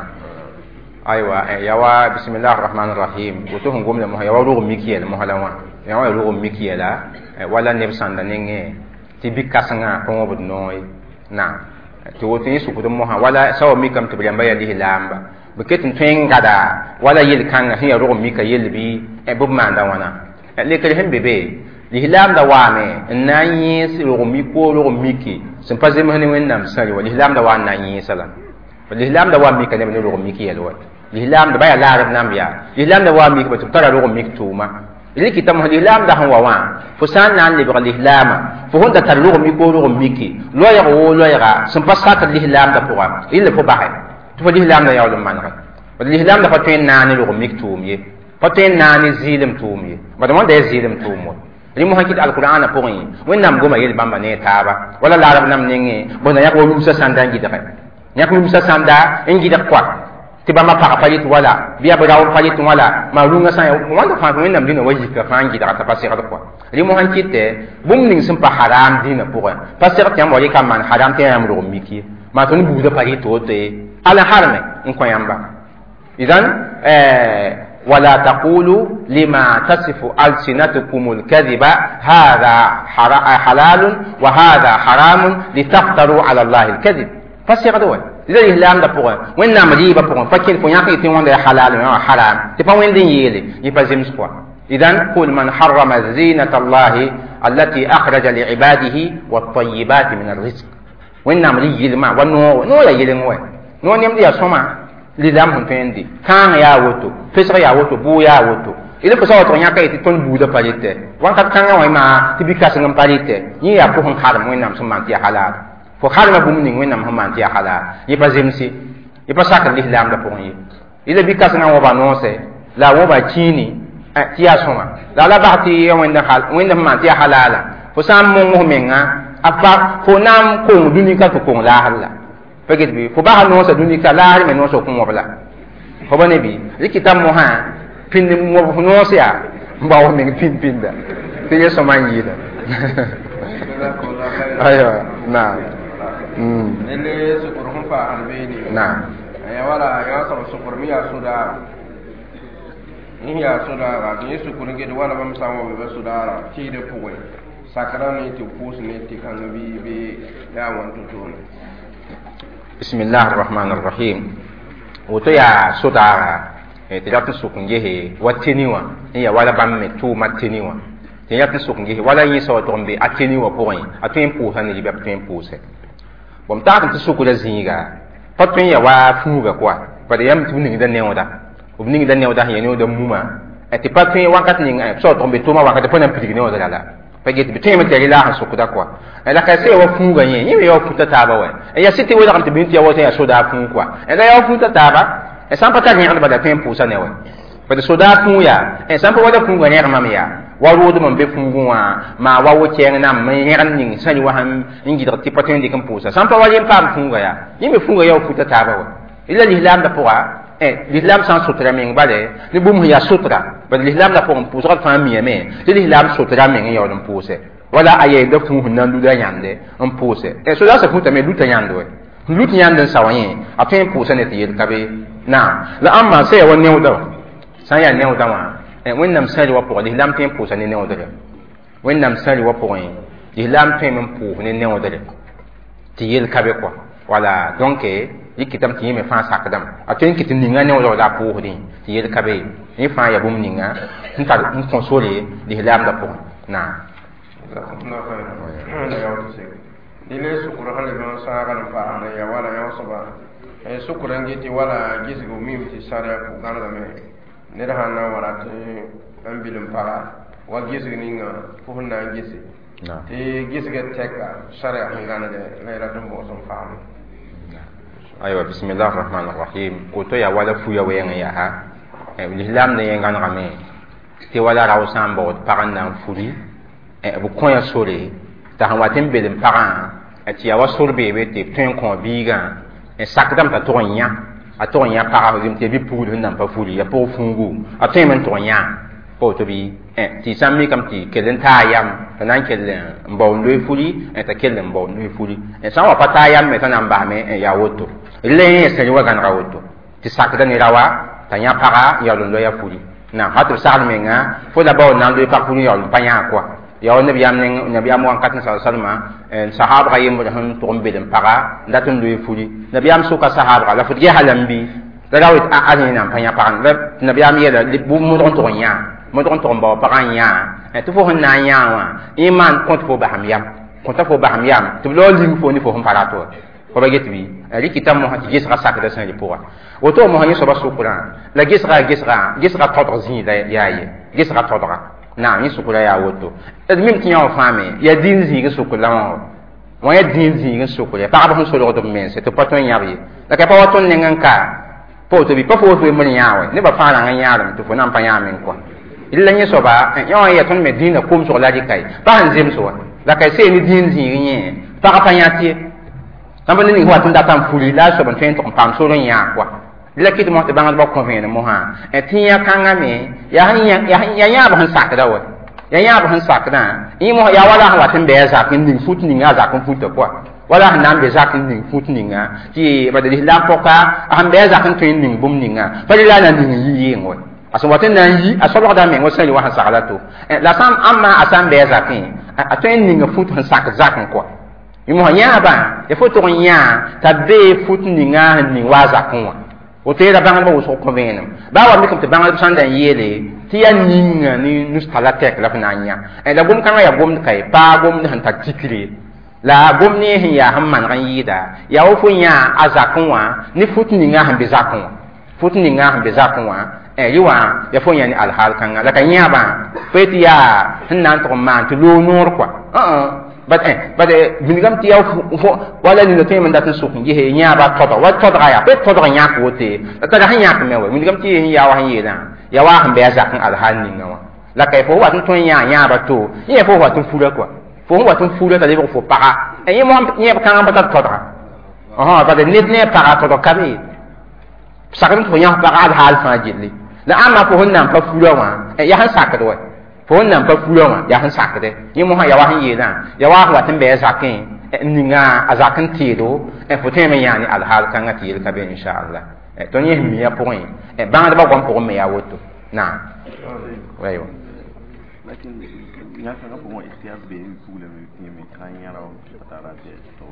C: aywa yawa bismillahir rahmanir rahim woto ngom le mo yawa ro mikiel mo halawa yawa ro mikiela wala ne sanda nenge ti bi kasanga ko mo no na to woto yesu ko mo ha wala sawa mi kam to bamba ya lihi lamba buketin tengada wala yel kanga hiya ro mi ka yel bi e bu manda wana le kale hembe be lihi lamba wame na yi ro mi ko ro mi ki sem pa zema ne wennam sari wala lihi lamba wa na yi sala lihi lamba wa mi ka ne ro mi ki yel wa lihi lamba ba ya la nam ya lihi lamba wa mi ka to tara ro mi tuma iliki tam lilam da hawa wa fusan nan li bi lama fu honda tarlu mi ko ro miki lo ya wo lo ya sun pasata lilam da puwa illa fu bahay to lilam da yawlum manra lilam da fatin nan ro miki tumye fatin nan zilim tumye badama da zilim tumo ni mo hakit alquran puwi wonnam goma yel bamba ne taba wala la arab nam ningi bona yakwo musa sanda ngida yakwo musa sanda ngida kwa tiba ma pa palit wala biya ba dawo palit wala ma runga sa wanda fa ko nam dina waji ka fangi da ta pasira ko ri mo han kitte bum ning sim pa haram dina pour pasira tiam waji kam man haram te am ro miki ma ton bu da palit to te ala harme in ko yamba idan eh wala taqulu lima tasifu alsinatukum alkadhiba hadha halal wa hadha haram litaftaru ala allah alkadhib pasira do إذا الإسلام ده بقى وين نعم ريبة بقى فكين فنياك يتيمون ده حلال ولا حرام تبقى وين دين يلي يبزم سوا إذن كل من حرم زينة الله التي أخرج لعباده والطيبات من الرزق وين نعم ريبة ما ونو نو لا يلي نو نو نيم دي أسمع لزام هم فيندي كان يا وتو فسر يا وتو بو يا وتو إذا فسر فنياك يتيمون بودا باليته وان كان كان وين ما تبي كاسن باليته يي أبوه حرام وين نعم سمعت يا حلال fo harma bum ning wenam haman ti hala yi pa zemsi yi pa sakal l'islam da pon yi ila bi kasna wa ba no se la wa ba chini ti ya soma la la ba ti yi wenda hal wenda man ti halala fo sam mo mo menga afa fo nam ko duni ka ko la hala paget bi fo ba no se duni ka la har me no so ko mo bla fo ba ne bi likitam mo ha pin mo no se ya mba wo men pin pin da ti ye so man yi da ayo na
A: ele sukuru fa albeni
C: na
A: ya wala ya sa sukur mi ya suda ni ya suda ga ni sukur ngi de wala bam sawo be suda ti de puwe sakara ni ti pus ni ti kan bi bi ya wan to to
C: bismillahir rahmanir rahim woto ya suda e ti dat sukun ge he watini wa ya wala bam me tu matini wa ti ya sukun ge wala yin so to mbe atini wa point atwen pu han ni be atwen pu se bom ta kan suku da zinga patwen ya wa fuga kwa pa de yam tu ni da ne oda ob ni da ne oda ya ne oda muma e ti patwen wakat ni so to mbe to ma wakat pona pidi ne oda la pa get bitwen me tele la ha suku da kwa e la ka se wa fuga yin yi ya futa ta ba wa e ya siti wa kan ti binti ya wa ya so da fu kwa e da ya futa ta ba e san pata ni ba da pen pu sa ne wa pa de so da fu ya e san pa wa da fu ga ne ma me ya wa ro do man be fu wa ma wa wo chen na me ran ning sa ni wa han ngi da ti patwen di kan pu sa san pa wa yin pa fu ga ya yi me fu ga ya futa ta ba wa ila l'islam da pour eh l'islam sans sutra men bale ni bum ya sutra ba l'islam da pour pu sa fa mi me l'islam sutra men ya on pu se wala aye da fu nan du da yande on pu se e so da sa fu ta me du ta yande we lut yande sa wa yin a fen pu sa ne ti yel kabe na la amma se wa ne da sa ya ne da wa e wen nam sa wa pour l'islam fen pu sa ne ne da wen nam sa wa pour yin l'islam fen men pu ne ne da ti yel kabe quoi wala donc yikitam ti me fa sakadam atun kitin ninga ne wala po hodi ti yel kabe ni fa ya bum ninga nta n console di hilam da po na
A: na fa na ya wuce dile sukura hale ban sa ga fa na ya wala ya soba e sukura ngiti wala gisi go mi ti sara ko gana da me ne da hanna wala te an bilum para wa gisi ninga fu na gisi na ti gisi ga teka sara hangana de la ra dum bo son fa
C: aywa bismillahir rahmanir rahim ko to ya wala fu ya wayan ya ha e l'islam ne yanga ngame te wala raw sambo paran nan furi e bu ko ya sore ta han watin belim paran e ti ya wasur be be te tun ko biga e sakdam ta to nya a to nya para ho te bi pulu nan pa furi ya po fungu a te men to nya po to bi e ti sammi kam ti kelen ta yam tanan kelen mbaw ndoy furi e ta kelen mbaw ndoy furi e sa wa pata yam me tanan ba me e ya woto le se wa gan rawoto ti sakda ni rawa tanya para ya lo ya furi na hatu sal menga fo da baw nan do pa furi ya pa nya kwa ya nabi am ne nabi am wan kat sa salma en sahaba yim bo han to mbe dem para ndatun do furi nabi am suka sahaba la furi halambi da rawit a ani nan pa nya para nabi am yeda bu mu don to nya mo don to mba pa nya e to fo han na nya wa iman ko to fo ba ham yam ko to fo ba ham yam to lo lim fo ni fo han para to ko ba getbi ali kitam mo hati gisra sakda san li pour woto mo hani so ba sukura la gisra gisra gisra todra zin da yaye gisra todra na ni sukura ya woto admim tiya o fami ya din zi ga sukula mo wa ya din zi ga sukula pa ba so do men se to paton yabi la ka pa waton ne nganka po to bi pa fo fo mo yawe ne ba fa na nyaram to fo nan pa yamen ko illa ni so ba yo ya ton me din na kum so la di kai pa han zim so la kai se ni din zi ni pa pa nyati tamba ni wa tunda tam fuli la so ban fen to pam so ron ya kwa la kit mo te bangal ba ko fen mo ha e tinya kanga me ya han ya ya ya ba han sakda wa ya ya ba han sakda i mo ya wala ha watin be za kin din fut ni nga za kun fut kwa wala han nan be za kin din fut ni nga ti ba de la poka han be za kin tin ning bum ni nga ba la nan ni yi yi ngo aso watin nan yi aso ba da me ngo sali wa han sakda to la sam amma asan be za kin a tin ning fut han sak za kin kwa imo nya ba e foto nya tabe fut ninga ni waza kunwa o te da bangal ba so ko venam ba wa mi kam te bangal san dan yele ti ya ninga ni nustala tek la fina nya e da gum kan ya gum kai pa gum han ta tikri la gum ni hin ya hamman ran yida ya o funya azakunwa ni fut ninga han be zakunwa fut ninga han be zakunwa e yiwa ya funya ni alhal kan la kan nya ba peti ya hinnan to man to lo nor kwa uh but eh but binigam ti yaw wala ni lote man datan sukun je he nya ba toba wa toba ya pe toba nya ko te ta da hanya ko mewe binigam ti ya wa hanye na ya wa han be za kan alhan ni ngawa la kai fo wa tun tun ya nya ba to ye fo wa tun fura kwa fo wa tun fura ta le fo para e ye mo ye kan ba ta toba aha ba de nit ne para to ka be sakam to nya ba al hal fa jilli la amma fo hunna pa fura wa e ya han sakado wa fo nan pa fuwa ya han sakade yi mo ha ya wa han yena ya wa wa tin be zakin ninga azakin tido e fo tema yani al hal kan ati ka be insha Allah e to ni mi ya point e bãngd ba gom pʋgẽ me yaa woto naam ayo
D: lakin ya ka ko mo ikhtiar be pula me me kan ya raw patara de to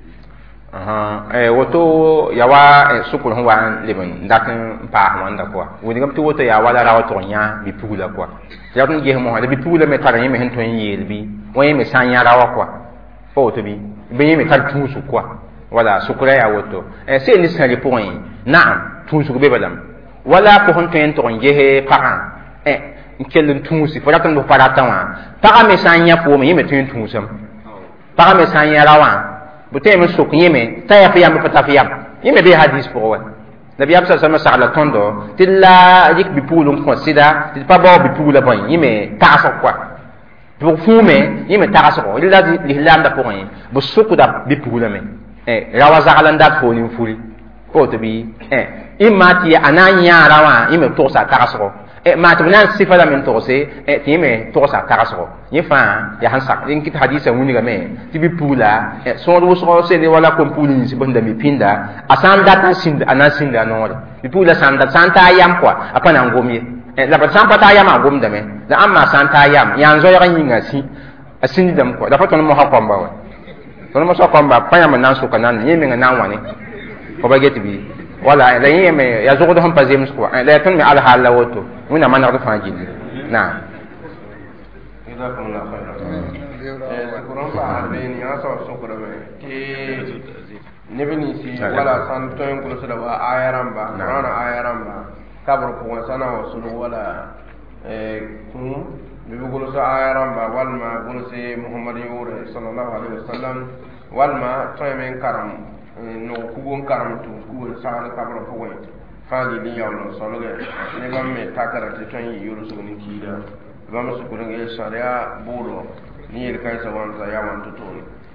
C: aha eh woto ya wa sukul ho wa leben dakin pa wanda kwa woni gam to woto ya wala rawa to nya bi pula kwa ya kun ge mo ha bi pula me tar yeme hen to yel bi woni me san ya rawa kwa fo to bi be yeme tar tusu kwa wala sukura ya woto eh c'est ni sali point naam tusu be balam wala ko hon to en to ge he pa eh nkelen tusi fo ratang do parata wa pa me san ya fo me yeme to tusam pa me san ya rawa bote me sok yeme ta ya fiyam pa ta fiyam yeme be hadis pour wa nabi absa sama sala tondo tilla yik bi pulum ko sida ti pa ba bi pula ban yeme ta so kwa pour fume yeme ta so illa l'islam da pour yin bo sok da bi pula me eh rawa zagalanda fo ni furi ko to bi eh imati ananya rawa yeme to sa ta so e ma to nan sifa da men to se e ti me to sa ta so ni fa ya han sak in kit hadisa wuni ga me ti bi pula e so do so se ni wala ko puli si bonda mi pinda asan data sind ana sinda no bi pula sanda santa yam kwa apana ngomye e la pa santa ta yam ngom da me la amma santa yam yan zo ya yinga si asindi dam kwa da fa to mo ha kwamba wa to mo so kwamba pa yam nan so kanan ni me nan wani ko ba get bi wala la yeme ya zo do han pazem ko la ton me al hala woto wina man na fa jini na
A: jazakumullah khairan eh kuran ba arbeni ya so so kuro me ke nebini si wala san to en ko so da ayaram ba qur'an ayaram ba kabro ko sana wa sulu wala eh kun bi bugo so ayaram ba walma bugo se muhammad yure sallallahu alaihi wasallam walma to men karam no kugon karam tu kugon sa kabro ko wen faali din yawlo solo ge ne bam me takara te tan yi yuru so ni kida bam su ko ngi sharia buro ni er kay sa wan za ya wan to to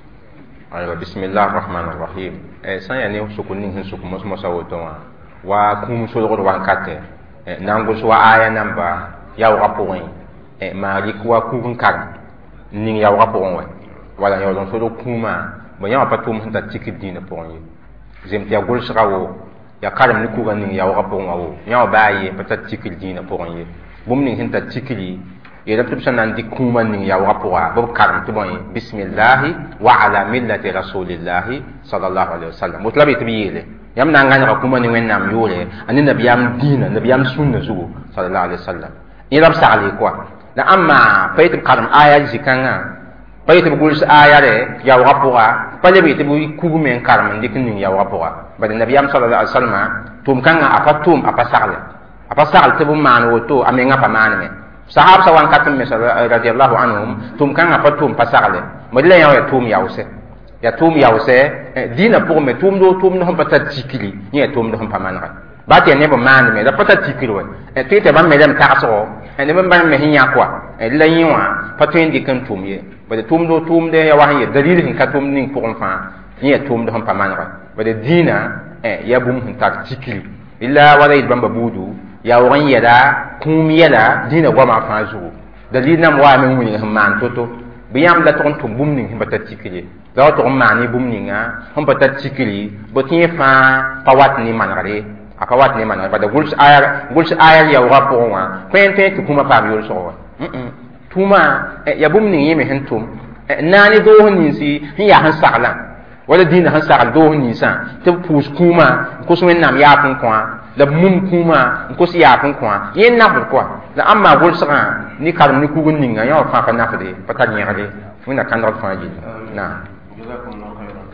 C: ayo bismillahir rahmanir rahim e san ya ne su ko ni hin su ko mos mosa woto wa wa kum so go wan kate e nango so aya namba ya wa point e ma ri ko wa ku kan ni ya wa point wa wala ya don so do kuma bo ya pa tum ta tikidina point zem ti agol srawo ya karam ni kuga ning ya wa pon awo ya ba yi pata tikil dina pon yi bum ning hinta tikili ya da tubsan nan di kuma ning ya wa poa bo karam to bon bismillah wa ala millati rasulillah sallallahu alaihi wasallam mutlabi tibiyele yam nan ngana ka kuma ning wen nam yole ani nabiyam dina nabiyam sunna zu sallallahu alaihi wasallam ila sa'ali kwa la amma payt karam aya zikanga payt bu guls aya re ya wa poa pale bi tibu kugu men karam ndik ning ya wa poa bada nabiyam sallallahu alaihi wasallam tum kanga apatum apasarle apasarle tibu man woto amenga pamane me sahab sawan katum me radiyallahu anhum tum kanga apatum pasarle modile ya tum yause ya tum yause dina pour me tum do tum no pata tikili ni tum do pamanra bati ne bo man me da pata tikili we e tete ban me dem taso e ne ban me hinya kwa e la yiwa patwen dikan tum ye bada tum do tum de ya wahiye dalil hin katum ning pour fa ni tum do pamanra bada dina eh ya bum hun tak tikili illa wala ibn babudu ya wan yada kum yala dina goma fa zu dalina mwa men wuni man toto biyam la ton to bum ning himba tikili la to mani bum ninga hum pata tikili botin fa pawat ni manare apawat ni manare bada guls ayar guls ayar ya wa po wa pente to kuma pa biol so mm tuma ya bum ning yeme hen tum nani do hun si ya han sakla wala dina han sakal do ni sa te pus kuma ko so nam ya pun kwa la mum kuma ko si ya pun kwa yen na bur kwa la amma gol sa ni kar ni ku gun ninga ya fa fa na fa de pata ni ngade funa kan ro fa ji na
A: jazakumullahu khairan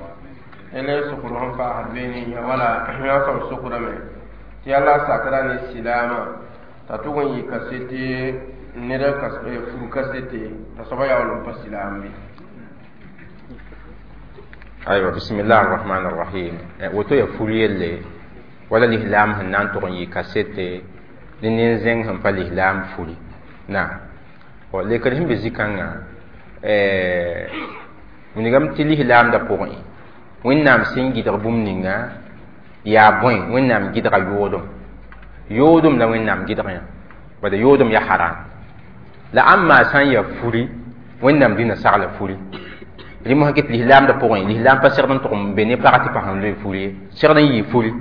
A: ele so ko han fa habeni ya wala ya so so ko me ti Allah sakara ni silama ta to gon yi kasete ne da kasbe fu kasete ta so ba ya wala pa silami
C: aywa bismillahir rahmanir rahim woto ya fuliyele wala lihlam hanan to yi kasete dinin zen han pa lihlam fuli na o le kadhim be zikanga eh munigam ti lihlam da pori winnam singi da bum ninga ya boy winnam gidra yodum yodum la winnam gidra ya wada yodum ya haram la amma san ya fuli winnam dina sala fuli limu hakit lihlam da pori lihlam pa serdan to bene parati pa han le fuli serdan yi fuli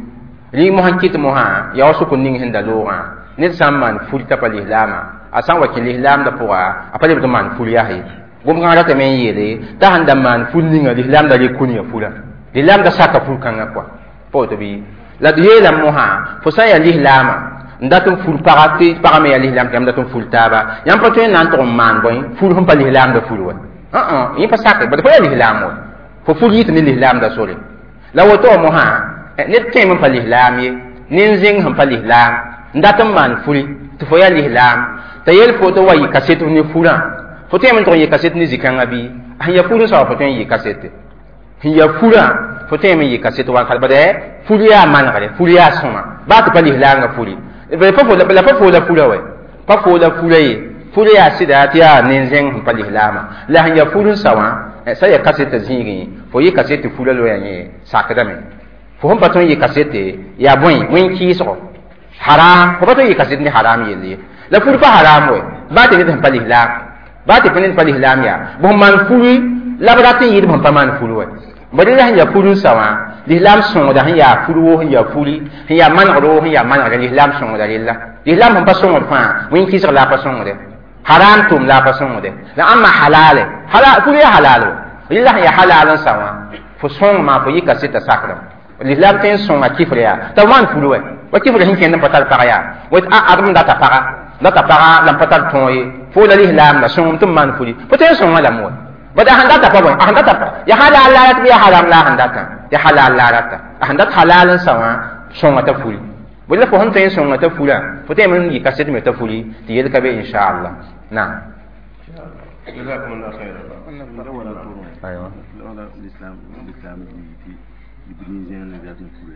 C: ri mo han kit mo ha ya wasu kun ning hinda loga ne samman fulta pa lihlama asan wakil lihlam da puwa apale bi man ful ya he gum ga rata men yele ta handa man ful ninga lihlam da le kunya fula lihlam da saka ful kanga kwa po to bi la yela mo ha fo sa ya lihlama ndatum ful parati parame ya lihlam kam ndatum ful taba yam pa to nan to man boy ful hum pa lihlam da ful wa ah ah yi pa saka ba fo ya lihlam wa fo ful yit ni lihlam da sore la woto mo ha ne tem pa lihlam ye nin zing hum pa lihlam ndatum man ful to fo ya lihlam ta yel foto wa yi kasetu ni fura foto ya mento yi kasetu ni zikanga bi ya furu sa foto yi kasete ya fura foto ya yi kasetu wa kalba de furia manare furia soma ba ta pali hilanga furi be pa fola la pa fola fura we pa fola fura yi furia sida tiya ninzen pali hilama la ya furu sawa sa ya kasete zingi fo yi kasete fura lo ya ni sakadame fo hon paton yi kasete ya boy wen ki so haram ko paton yi kasete ni haram yeli la furu pa haram we ba te ne pa lihlam ba te penen pa lihlam ya bo man furu la ba te yid bon pa man furu we ba de ya furu sawa lihlam son da ya furu wo ya furi ya man ro ya man ga lihlam son da lilla lihlam bon pa son pa win ki sa la pa son de haram tum la pa son de la amma halal halal furu ya halal lillah ya halal sawa fo son ma fo yika sita sakra lihlam ten son ma kifre ya ta man furu we wa kifre hin ken pa tar pa ya wa a adam da ta pa la ta para lam patar toy fo la lihlam la sum tum man fuli poten son wala mo bada handa ta pa bon handa ta ya halal la ya haram la handa ta ya halal la ta handa halal sawa son ta fuli wala fo hon ten son ta fula poten men yi kaset me ta fuli ti yel ka be inshallah na
A: jazakumullahu khairan
D: aywa l'islam l'islam di di binizien na gatin fuli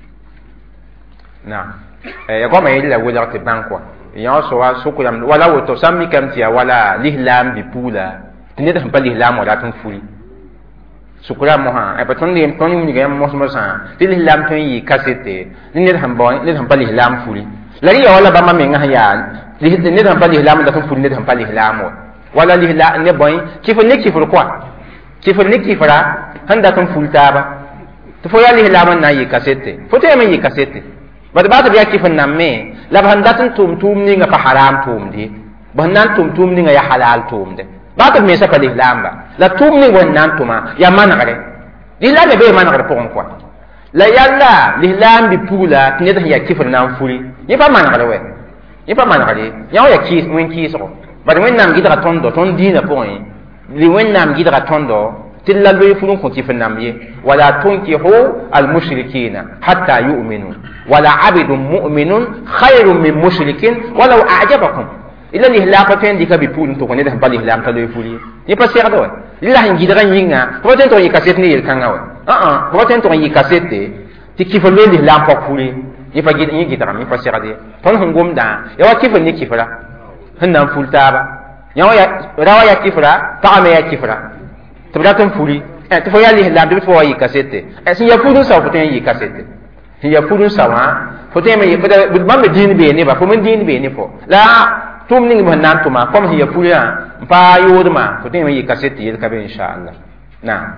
C: na eh ya goma yela wala te bankwa ya so wa so ko yam wala woto sammi kam tiya wala lihlam bi pula tinde da pa lihlam wala tun furi sukura mo ha e paton ni ton ni ga mo mo sa ti lihlam ton yi kasete ni ne ham boy ni ham pa lihlam furi la ri wala ba ma me nga ya ni ne ham pa lihlam da tun furi ne ham pa lihlam wala lihlam ne boy kifu ne kifu kwa kifu ne kifara handa tun fulta ba to fo ya lihlam na yi kasete fo te me yi kasete bad ba ta biya kifin nan me la ban datin tum tum ni nga pa haram tum di ban nan tum tum ni nga ya halal tum de ba ta me sa pa lihlam ba la tum ni wan nan tuma ya managare lihlam be managare pon kwa la yalla lihlam bi pula ne da ya kifin nan furi ni pa managare we ni pa managare ya ya ki wen ki so bad wen nam gidra tondo ton dina pon li wen nam gidra tondo tilla loy fulun ko kifin nam ye wala tunkihu al mushrikina hatta yu'minu wala abidun mu'minun khairun min mushrikin walau a'jabakum illa lihlaqatin dika bi pulun to ko ne da bali hlam ta loy fuli ni pa sera do illa hin gidra yinga ko ten to yi kaset ni yel kanga wa a a ko ten to yi kasete ti kifin loy hlam pa fuli ni pa gid ni gidra ni pa sera de ton hon gomda ya wa kifin ni kifra hannan fulta ba ya wa ya rawa ya kifra ta me ya kifra tibratun furi eh to ya lihlam de fo yi kasete eh sin ya furu sa foten yi kasete sin ya furu sa wa foten me pada budman me din be ne ba fo men din be ne fo la tum ning man nan tuma kom ya furu ya pa yodma foten me yi kasete yi ka be inshallah na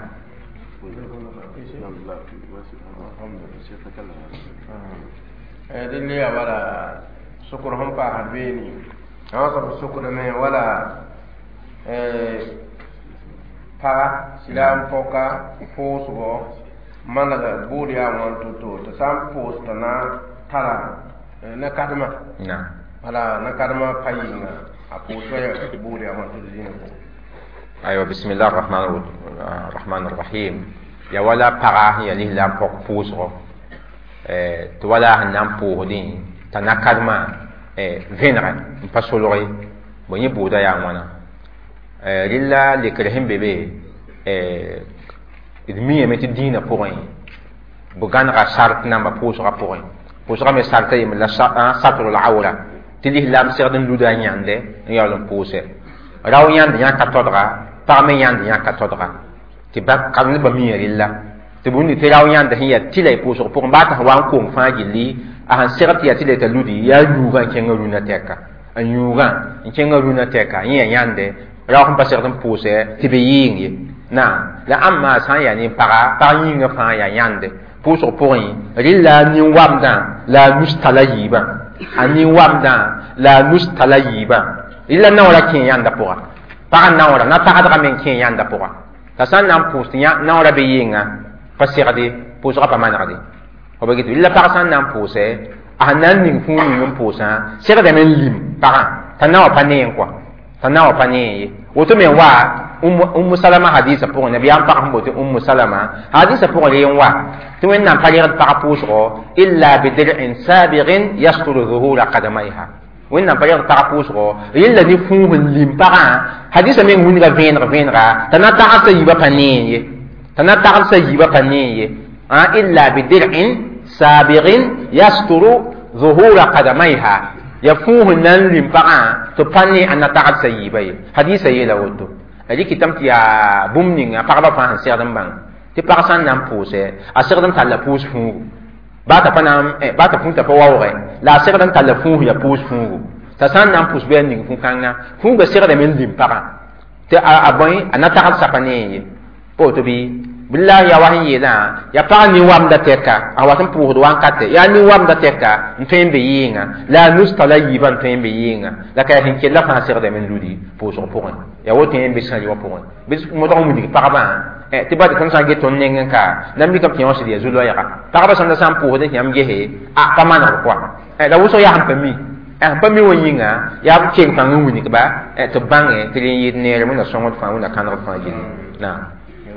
A: eh dille ya wala sukur hum pa harbeni awasa sukur me wala eh pa silam foka fosugo managa buria wan tutu to sam post na tara na kadma
C: na
A: wala na kadma payinga aposo ya buria wan tutu dina ko
C: aywa bismillahir rahmanir rahmanir rahim ya wala para ya lihlam fok fosugo eh to wala hanam pohdin tanakadma eh venra pasolori bonyi buda ya wana eh lilla likrahim bebe eh idmiye meti dina point bugan ra shart namba posra point posra me sarta yim la satru al awra tili lam sirden luda nyande yalon pose raw nyande nya katodra parme nyande nya katodra ti bak kamne ba mi lilla ti bundi ti raw nyande hiya tilay posra pour mbata wan ko fa gilli a han sirti ya tilay ta ludi ya yuga kenga runa teka an yuga kenga runa teka yin yande raw hum pasir dum pose ti be yingi na la amma san ya ni para pa yinga fa ya yande pʋʋsg pʋgẽ rɩla nin-wamdã la a nus tala yiibã a nin-wamdã la a nus tala yiibã rɩla naoorã kẽ yãnda pʋga pag naoorã na pagdgã me n kẽ yãnda pʋga t'a sã n na n pʋʋs tɩ naoorã be yɩnga pa segde pʋʋsgã pa manegde fo ba get rɩla pag sã n na n pʋʋsɛ a na n ning fũu ning n pʋʋsã segdame n lim pagã t'a na wã pa neen kɔa t'a na wã pa neen ye woto me n wa ummu salama hadisa pʋgẽ nabiyam pag sẽn bote ummu salama hadisa pʋgẽ le n wa tɩ wẽnnaam pa regd pag pʋʋsgɔ illa bidir'in sabigin yasturu zuhura qadamayha wẽnnaam pa regd pag pʋʋsgɔ yella ne fũu sẽn lim pagã hadisa me n wĩnga vẽeneg vẽenega t'a na tagsã yiibã pa neen ye t'a na tagsã yiibã pa neen ye illa bidir'in sabigin yasturu zuhura qadamayha ya fũu sẽn na n lim pagã tɩ pa ne a na tagsã yiibã ye hadisa yeela woto ali kitam tɩ yaa bũmb ninga pagba fãa sẽn segd n bãng tɩ pag sã n na n pʋʋsɛ a segd n talla pʋʋs fũugu baa t'a pa na baa t'a fũu t'a pa waoogɛ la a segd n talla fũus ya pʋʋs fũugu t'a sã n na n pʋʋs bɩ a ning fũ-kãngã fũuga segdame n lim pagã tɩ a bõe a na tagd sapa ne n ye pa woto bɩ billahi ya wa sẽn yeelã ya pag nin-wamda tɛka a wat n pʋʋsd wãnkate yaa nin-wamda tɛka n tõe n be yɩɩnga la a nus tala yiibã n tõe n be yɩɩnga la ka sẽn kell la fãa segdame n ludi pʋʋsg pʋgẽ ya woto yẽ be sãn wã pʋgẽ bɩ modg n wilg pagbã tɩ ba tɩ tõnd sã n get tõnd neng n ka na mikame tɩ yã wã sɩd yaa zu-loɛɛga pagba sãnda sã n pʋʋsd n yãmb gese a pa manegd koa la wʋsg yaa sẽn pa mi sẽn pa mi wã yĩnga yaa keng pãng n wilgba tɩ b bãnge tɩ rẽ yɩɩd neere wẽnna sõngd fãa wẽnna kãnegd fãa gilli naam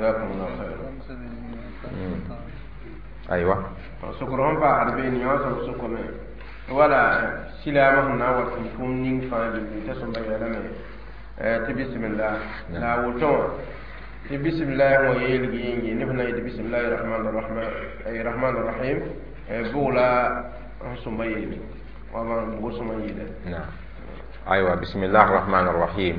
C: aywa
A: sukr hon ba arbe ni yawa sa sukr me wala silama hon na wa tum ning fa bi ta sun bayana me eh ti bismillah la wuto ti bismillah wa yelgi yingi ni hona ti bismillahir rahmanir rahim ay rahmanir rahim e bula sun bayini wa ma bu sun bayida
C: na aywa bismillahir rahmanir rahim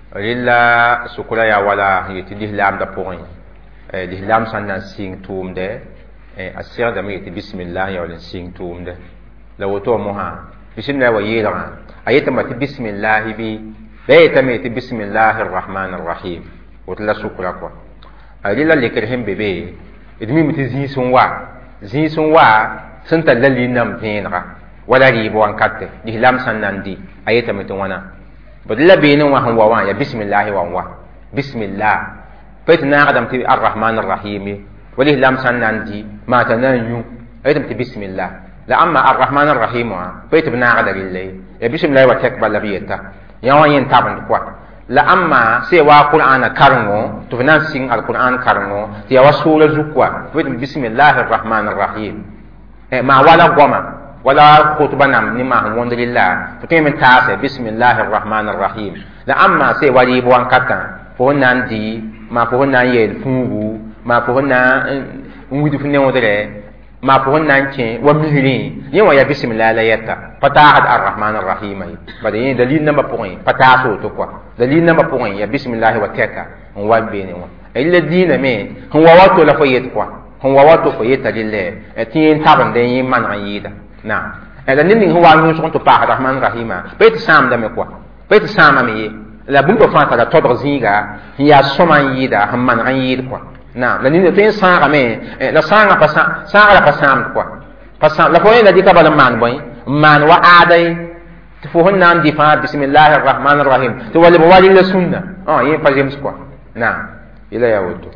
C: lilla sukura ya wala yiti dihlam da point eh dihlam san na sing tumde a segdame tɩ bismillah yaool n sɩng tʋʋmde la woto mosã bismillah wa yeelgã a yetame tɩ bismillah bɩ la yetame tɩ bismillah rrahman rrahim woto la sʋkra kɔa a rɩla lekr sẽn be be d mime tɩ zĩig sẽn wa zĩig sẽn wa sẽn tar la lɩnnam vẽenega wala rɩɩb wãnkate lislam sãn na n dɩ a yetame tɩ wãna bd la been n wã sẽn wa wã ya bismillah wa n wa bismillah pa tɩ naagdame tɩ arrahman rrahim ye والإسلام سنان دي ما تنانيو أيضا بسم الله لأما الرحمن الرحيم بيت بناغد لله بسم الله وتكبر لبيتا يوان ينتابن كوا لأما سوى القرآن كارنو تفنان سين القرآن كارنو تيوا سورة زكوا بيت بسم الله الرحمن الرحيم ما ولا قوما ولا خطبة نام نما هون لله فتيم تاسع بسم الله الرحمن الرحيم لأما سوى ليبوان كتا فهنان دي ما فهنان يلفوه ma po na ngudi fu newdre ma po na nche wa mihri ni wa ya bismillah la yata fatahad arrahman arrahim ba de dalil namba point pata so to kwa dalil namba point ya bismillah wa teka on wa be ne wa illa dina me hon wa wato la fayet kwa hon wa wato fayet lille e tin taban de yin man yida na e da nin ho wa nyu so to pa arrahman arrahim be ti sam da me kwa be ti sam me la bumba fa ta da to zinga ya soman yida hamman an yid kwa na la nina tõe n sãagame la sãanga pa sãaga la pa sãamd koa pa sãam la fo yẽnda dɩka bala n maan bõe n maan wa aada ye tɩ fo sẽn na n dɩ fãa bismillahi arrahman arrahim tɩ wa leb wa rɩla sũnna yẽ pa zems koa na yela yaa woto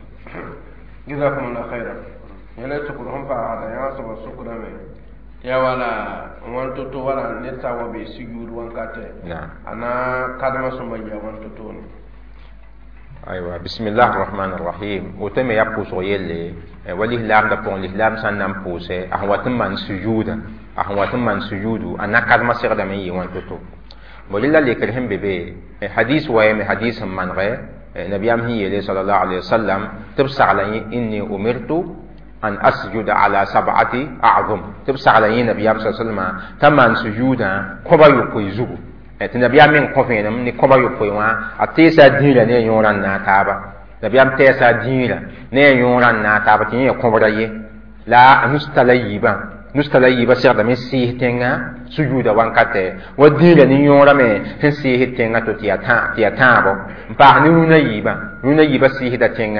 A: jazakumullah khayra yẽla sukr sẽn paasda yãa soaba sʋkdame ya wala wãn to-to wala ned sã wa be siguud wãnkate a na kadmã sõma yia wãn to-tone
C: aywa bismillah arrahman arrahim woto me ya pʋʋsg yelle wa lislam da pʋgẽ lislam sãn na n pʋʋsɛ a sẽn wat n maan sujuuda a sẽn wat n maan sujuudu a nakadmã segdame n yɩ wãn to-to bõ rɩla lekr sẽn be be hadis wayame hadis sẽn manegɛ nabiyam sẽn yeele sallallahu alayhi wa sallam tɩ b sagla yẽ inni umirtu an asjuda ala sab'ati a'zum tɩ b sagla yẽ nabiyam sa sallama t'a maan sujuudã kõba yopoe zugu tɩ nabiyam meng kõ vẽenem ne kõba yopoe wã a teesa a dĩirã ne a yõorã n na taaba nabiyam tɛɛsa a dĩirã ne a yõorã n na taaba tɩ yẽ ya kõbra ye la a nus tala yiibã nus tala yiibã segdame sɩɩs tẽngã sujuuda wãnkatɛ wa dĩirã ne yõorã me sẽn sɩɩs tẽngã to tɩ ya tãabo n paas ne rũnã yiibã rũnã yiibã sɩɩsda tẽngã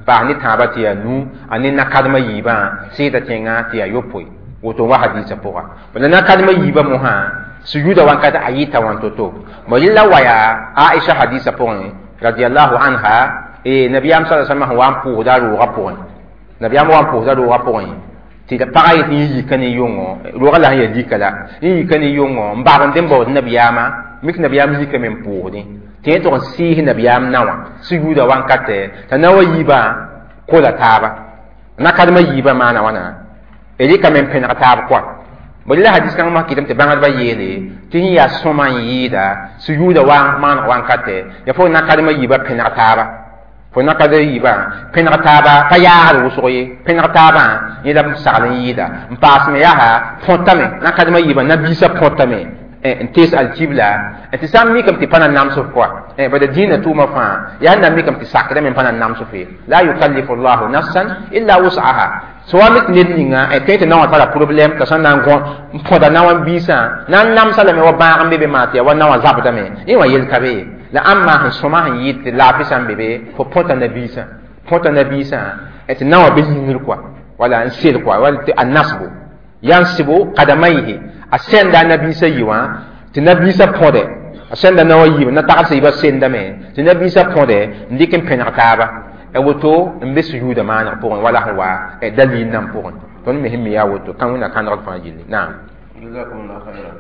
C: ba ni taba ti ya nu ani na kadma yiba sida tenga ti ya yopoi woto wa hadisa poa bala na kadma yiba mo ha sujuda wan kata ayita wan toto mo yilla waya Aisha hadisa poa radiyallahu anha e nabiyam sallallahu alaihi wasallam wan pu da ru rapon nabiyam wan pu da ru rapon ti da pagai ti yi kan yongo ro kala ya dikala yi kan yongo mbaban dem bo nabiyama mik nabiyam yi kan men pu ni ti to si nabiyam nawa sujuda wan kata tanawa yiba ko da taba na kadma yiba mana wana eli ka men pen tab kwa billa hadis kan ma kitam te bangal ba yele ti ya soma yida sujuda wan man wan kate ya fo na kadma yiba pen taba fo na kadma yiba pen taba pa ya haru soye pen taba yida salin yida mpas me ya ha fontame na kadma yiba na bisa fontame en tes al kibla et sam mi kam ti pana nam so kwa e bada dina tu ma fa ya na mi kam ti sakra men pana nam so fe la yukallifu allah nafsan illa wus'aha so wa mit nit ninga e kete na wa tala problem ka san nan ko poda na wan bisa nan nam sala me wa ba am bebe mati wa na wa zabta me e wa yel kabe la amma han soma han yit la fi san bebe fo pota na bisa pota na bisa et na wa be yingir kwa wala an sel kwa wala ti annasbu yansibu qadamayhi asenda nabi sayiwa ti nabi sa pode asenda na wayi na ta sa iba senda me ti nabi sa pode ndikin penataba e woto mbe sujuda mana pour wala hawa e dalil nam pour ton me himmi ya woto kan na kan rafa jilli na
A: jazakumullahu khairan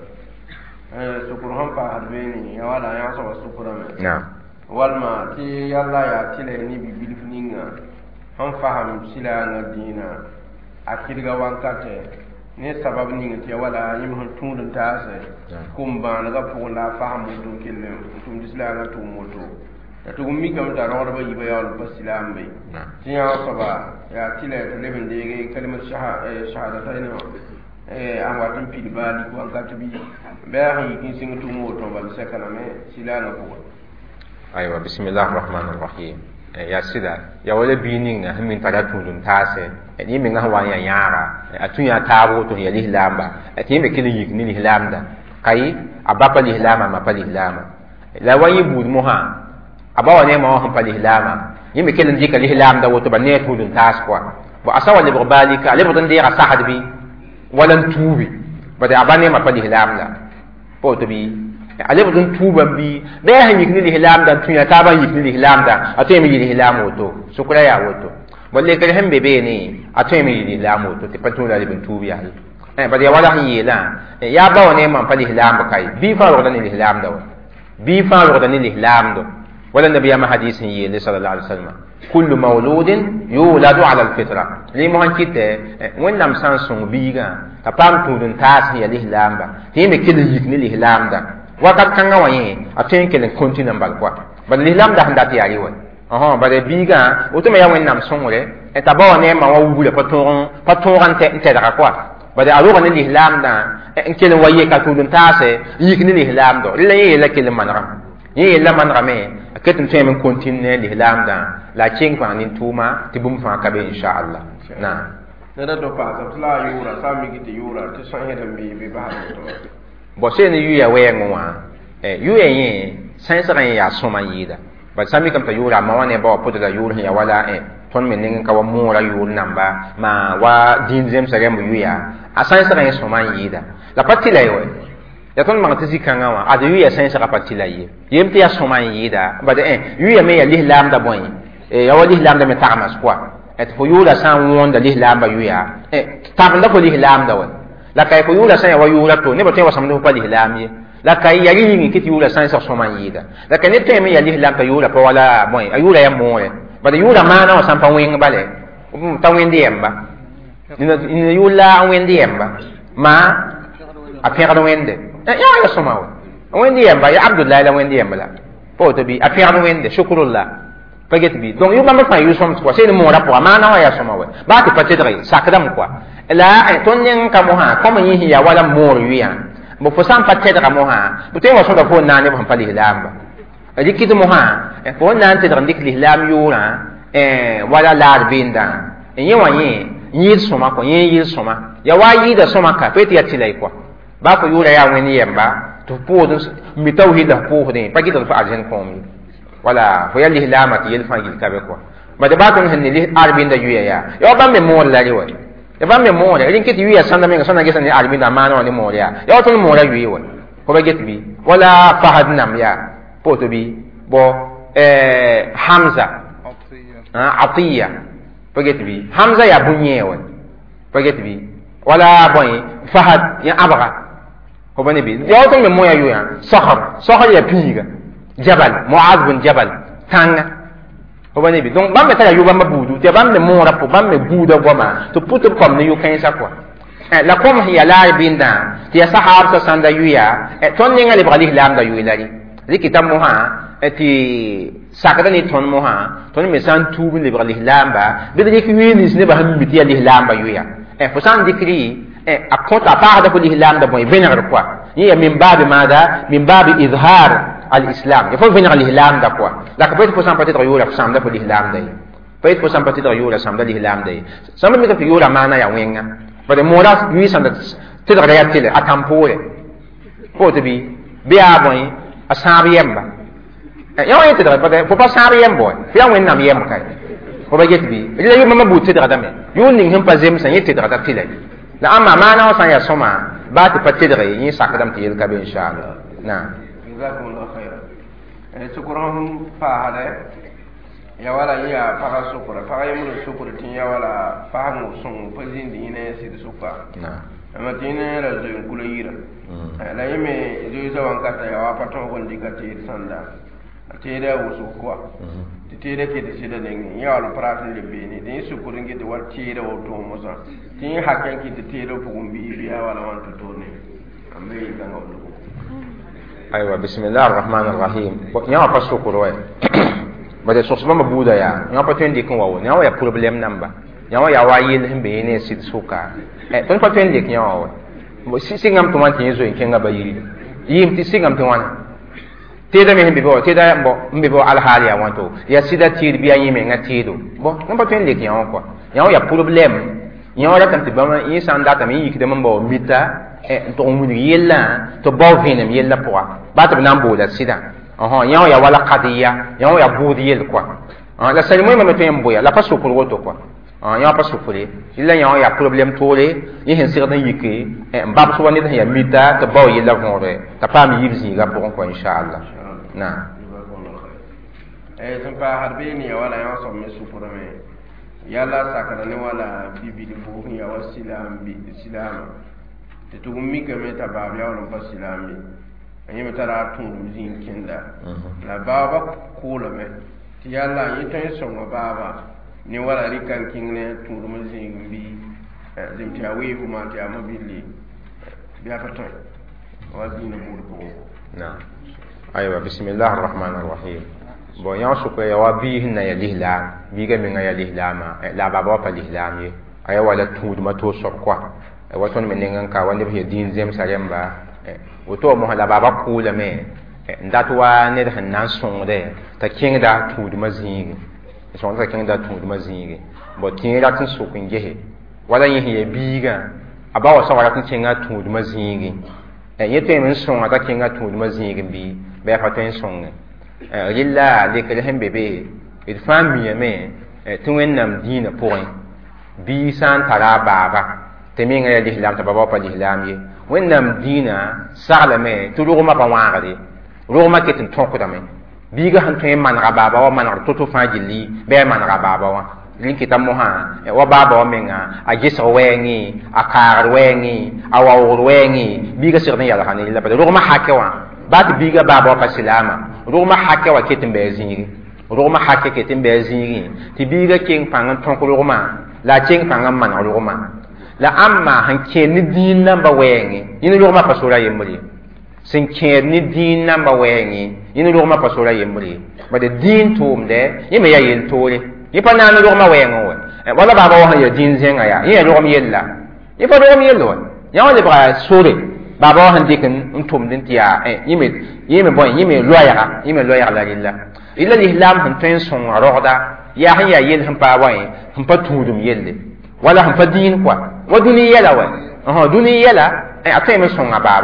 A: eh sukuru han pa adweni ya wala ya so sukuru me
C: na
A: walma ti yalla ya tile ni bi bilifninga han faham sila na dina akirga wankate ne sabab ni ngi wala yim han tundun taase kumba na ga fu la fahamu dum kille tum disla na tum moto ya to mi kam ta rawar ba yiba ya ba silam be ti ya saba ya tile to leben de ge kalmar shahadatayn eh an watun fi bali ko an ka to bi ba ha yi kin tum moto ba sakana me silana ko
C: aywa bismillahir rahmanir rahim ya sida ya wala bininga min tada tundun taase ni mi nga wa ya yara atunya tabo to ya lihlamba ati me kili yik ni lihlamda kai abapa lihlama ma pa lihlama la wayi bud moha abawa ne ma wa pa lihlama ni me kili ndika lihlamda woto ba ne tundun taas kwa bo asawa le balika le bodan de ya sahad bi wala tubi ba da abane ma pa lihlamda po to bi ale bodan tuba bi be han yik ni lihlamda tunya taba yik ni lihlamda ate mi lihlam woto sukura ya woto balle kare han bebe ne ate mi lihlam woto te patu la libin tubi ya eh ba ya wala han yela ya ba wone man pa lihlam kai bi fa ro dan lihlam da bi fa ro dan lihlam do wala nabiya ma hadisin yele sallallahu alaihi wasallam kullu mawludin yuladu ala alfitra li mo han kite wonnam san sun biga ta pam tudun tas ya lihlam ba te mi kile yik ni lihlam da wakat kanga waye aten kelen continue mbal kwa bal lihlam da handa ti ari wa aha bale biga oto me ya wen nam songore e tabawa ne ma wubule paton paton te te da kwa bale aro ne lihlam da en kelen waye ka tudun tase yik ni lihlam do le ye la kelen manram ye la manram me aketum te men continue lihlam da la ching fa nin tuma tibum fa ka be insha Allah na
A: da do pa sa la yura sa mi giti yura te san hedam bi bi ba to
C: bo se ne yu ya wengo wa eh yu yen san sa ya soma yida ba sami kam ta yura ma wane ba puta da yura ya wala eh ton men nin ka wa mura yur namba ma wa din zem sa gam yu ya a san sa ya soma yida la patila yo ya ton ma tisi kan wa a yu ya san sa ka patila yi yem ti ya soma yida ba de eh yu ya me ya lihlam da boy eh ya wa lihlam da me tamas kwa et fo yura san won da lihlam ba yu ya eh tam da ko lihlam da wa la kay ko yula san wa yula to ne ba te wa samdo pa lihlam ye la kay ya yi ni kiti yula san sa so man yida la kay ne te me ya lihlam ka yula pa wala moy ayula ya moy ba de yula mana wa san pa wen bale um ta wen diemba ni yula wen diemba ma a pera wende ya ya so ma wen diemba ya abdullah la wen diemba la po to bi a pera wende shukrullah paget bi donc yu bamba fa yu som ko c'est mo rapport mana wa ya so ma wa ba ti patedre sakdam quoi la ton nen ka mo ha ko man yi ya wala mor wiya bo fo sam patte da mo ha bu te wa so da fo na ne ban pali hilamba adi kitu mo ha e fo na ante da ndik lihlam yura eh wala la binda en yi wa yi yi so ma ko yi yi so ma ya wa yi da so ma ka peti ya tilai ko ba ko yura ya wen yemba to po do mi tawhid da po de pa kitu fa arjen ko mi wala fo ya lihlama ti yel fa gil ka be ko ba de ba ton hen ni arbin da yuya ya yo ba me mo la ri wa ya ba me mo la rin kiti yuya sanda me sanda ge sanda arbin da ma no ni mo ya yo ton mo la yuya wa ko ba get bi wala fahad nam ya poto bi bo eh hamza ah atiya ba get bi hamza ya bunye wa ba get bi wala boy fahad ya abaga ko ba ne bi yo ton me mo ya yuya sahar sahar ya piga jabal muaz bin jabal tanga ko bane bi donc bambe tara yu bamba budu te bambe mora po bambe buda goma to puto kom ne yu kan sa kwa la kom hiya la binda ti sahab sa sanda yu ya e ton ninga le bali lam da yu ilari likitam mo ha e ti sakada ni ton mo ha ton me san tubu le bali lam ba bi de ki wi ni ne ba ham bi ti ali lam ba yu ya e fo san dikri e akota fa da ko li lam da boy benar kwa ni ya min babi mada min babi izhar الإسلام يفوز بين الإسلام ده كوا لكن بيت فوسام بتيت غيورا فسام ده في الإسلام ده بيت فوسام بتيت غيورا سام ده الإسلام ده سام بيت في غيورا ما أنا يا وينغا بدي مورا يسام ده تيت غيرت تيل أتامبوله فوت بي بيا بوي أسابي يمبا يا وين تيت بدي فوبا سابي يمبوي فيا وين نام يم كاي فوبا جت بي إذا يوم ما بوت تيت غدامي يون نين هم بزيم سان يتيت غدا تيل لا أما ما أنا وسان يا سما بات بتيت غير يساكدم تيل كابي إن شاء الله نعم
A: جزاكم الله خيرا سكرهم فهذا يا ولا يا فها سكر فها يمر سكر تين يا ولا فهم سون فزين دينا سيد سكر
C: نعم
A: أما تين رزق كل يرا لا يمي جوزا وانكتا يا وابتون كندي كتير ساندا تيدا وسكوا تيدا كده سيدا نين يا ولا براتن لبيني دين سكر إنك دوار تيدا وتوم مثلا تين حكين كده تيدا بقوم بيبي يا ولا وان تطوني أمي كان أقوله
C: أيوة بسم الله الرحمن الرحيم يا pas sokoro e ba de sosma mabuda ya ya pa twen dikin wawo ya wa ya problem namba ya wa ya wa yil himbe ne sit suka e ton pa twen dik ya wa mo si singam to man tin zo in kenga ba yiri yim ti singam to wan te da me himbe bo te da bo mbe bo al hali ya wanto ya sida ti biya yime nga ti do bo non pa twen dik ya wa ko ya wa ya problem ya wa kan ti ba ma in san data mi yik de man bo mita e to mun yella to bo vinem yella poa bata nan boda sida aha yaw ya wala qadiya yaw ya budi yel kwa la salimo me to yamboya la pasu ko woto kwa ah ya pasu fule illa yaw ya problem tole yi hen sirna yike e mbab so wani ya mita to bo yella ngore ta pam yibzi ga bon ko inshallah na
A: eh sun fa harbini ya wala ya so me supura me yalla sakara ne wala bibi di fo ya wasilam bi islam te to mi ke me ta ba ya wala fasilami ani metara tun zin kinda la baba kula me ti yalla yi tan so ma baba ni wala rikan kingne tun dum zin bi zin ti awi kuma ti amabili biya pato wa dina bur ko
C: na aywa bismillahir rahmanir rahim bo ya su ko ya wa bi hinna ya lihla bi ga min ya lihla ma la baba pa lihla mi aywa wala tun dum to so kwa wa ton men ngan ka wande bi din zem saremba woto mo hala baba kula me ndatwa ne da nan sonde ta kinda tudu mazingi so ta kinda tudu mazingi bo tinga tin su kun gehe wala yin ye biga abawa so wala tin tinga tudu mazingi e yeto men songa ta kinga tudu mazingi bi be fa tin songa e lilla de kele hembe be il fami me e tun nam dina point bi san tara baba teminga ya dihlam ta baba pa dihlam ye wẽnnaam dĩinã saglame tɩ rogmã pa wãagde rogmã ket n tõkdame biigã sẽn tõe n manega baaba wa manegd to-to fãa gilli bɩ a manega baaba wã rẽ kɩta mosã wa baaba wã menga a gesg wɛɛngẽ a kaagd wɛɛngẽ a waoogd wɛɛngẽ biigã segd n yalga ne la bala rogmã hake wã ba tɩ biigã baaba wa pa silaama rogmã hake wã ket n bɩ a zĩige rogmã hake ket n bɩ a zĩigẽ tɩ biigã keng pãng n tõk rogmã la a keng pãng n maneg rogmã la amma han ken ni din namba wɛɛngẽ yĩn rogmã pa sora yembre sẽn kẽed ne dĩin namba wɛɛngẽ yĩn rogmã pa sora yembre bad dĩin tʋʋmdɛ yẽ me yaa yel-toore yẽ pa naan rogmã wɛɛngẽ wɛ wala baaba wa sẽn yaa dĩin zẽngã yaa yẽ yaa rogm yella yẽ pa rogm yell wa yã wa lebga sore baaba wa sẽn dɩk n tʋmd n tɩ yaa yẽ me bõe yẽ me loɛɛga yẽ me loɛɛg la rella rɩla lislaam sẽn tõe n sõnga rogda yaa sẽn yaa yell sẽn pa wa sẽn pa tũudum yelle wala sẽn pa dĩin koa wa dũni yɛla wa dũni yɛla a tõe me sõnga baaba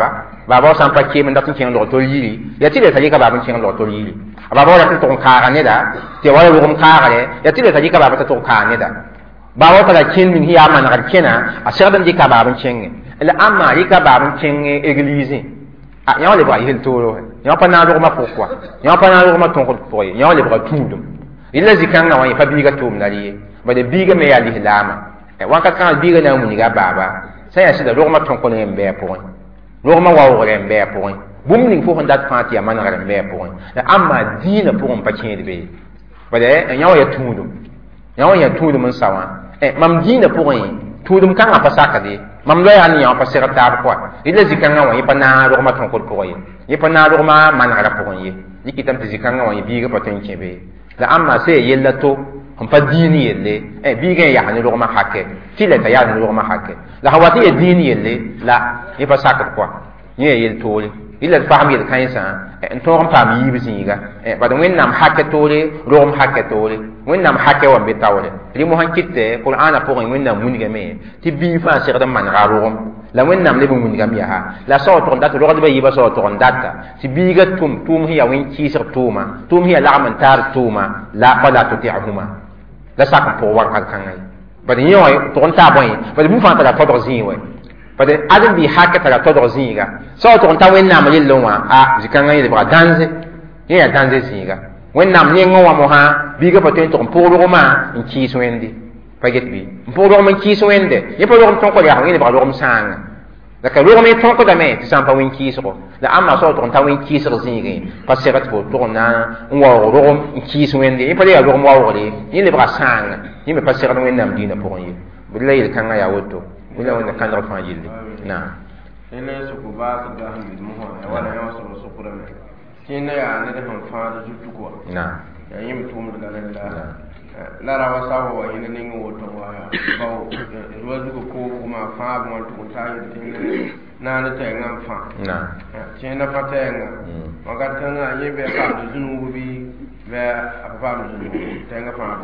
C: baba san pa ke men da tin ken lo to yiri ya ti le tali ka baba ken lo to yiri baba wala tin to ka ne da te wala lo ka ga le ya ti le tali ka baba ta to ka ne da baba ta kin min hiya man ga kena a sai dan di ka baba ken la amma ri ka baba ken église a ya le ba yel to lo ya pa na do ma pourquoi ya pa na do ma ton ko pour ya le ba tudum illa zikanga wa fa biga tum na ri ba de biga me ya li lama e wa ka kan biga na mun ga baba sai ya sida do ma ton ko ne mbe pour rogma wa wore mbe pour bum ning fo hondat fati ya man garan mbe pour amma dina pour on pa kende be bade nyaw ya tudum nyaw ya tudum mun sawa eh mam dina pour yi tudum kan apa sakade mam lo ya ni ya pa sera tar ko ila zikanga wa yipa na rogma ton ko pour yi yipa na rogma man gara pour yi yikitam ti zikanga wa yi ga patin kebe la amma sai yella to on pa dini yelle eh biga ya hani rogma hakke tile ta ya ni rogma hakke la hawati ya dini yelle la ni pa sakat quoi ni yel tole illa fahmi el kaisa en to on fahmi yi bisinga eh ba don nam hakke tole rom hakke tole wen nam hakke wa be tawle ri mo han kitte qur'ana pour wen nam muniga me ti bi fa sir da man rom la wen nam le bu muniga mi ha la so to ndat ro be yi ba so to ndata ti biga tum tum hiya wen ki sir tuma tum hiya la man tar tuma la qala tuti'huma la sak pour wa kan kan bade yoy to on ta boy bade bu fa ta to do zin we bade adam bi hakka ta to do zin ga so to on ta wen nam le lo wa a zikanga ile ba danze ye ya danze zin ga wen nam ne ngo wa mo ha bi ga paten to pour ro ma in ki so endi paget bi pour ro ma ki so ende ye pour ro ton ko ya ile ba ro sang da ka ro me ton ko da me ti sam pa wen ki so da amma so to on ta wen ki so zin ga pa se rat bo to na ngo ro in ki so ende ye pa ya ro mo wa ro ile ba sang ni me pa se rat wen nam dina pour yi billahi kan ya woto bila wanda kan da fa yille na
A: ele su ko ba su da hamid mu ho wala ya so so ko da me kina ya ne da han fa da zutu ko
C: na
A: ya yim tum da la la la ra wa sawo wa ina ne ngo to wa ba ruwa zu ko kuma fa mo to ta yi tin na na ta ngam fa
C: na
A: kina fa ta ngam maga ta nga yebe fa da zunu bi be apa da zunu ta nga fa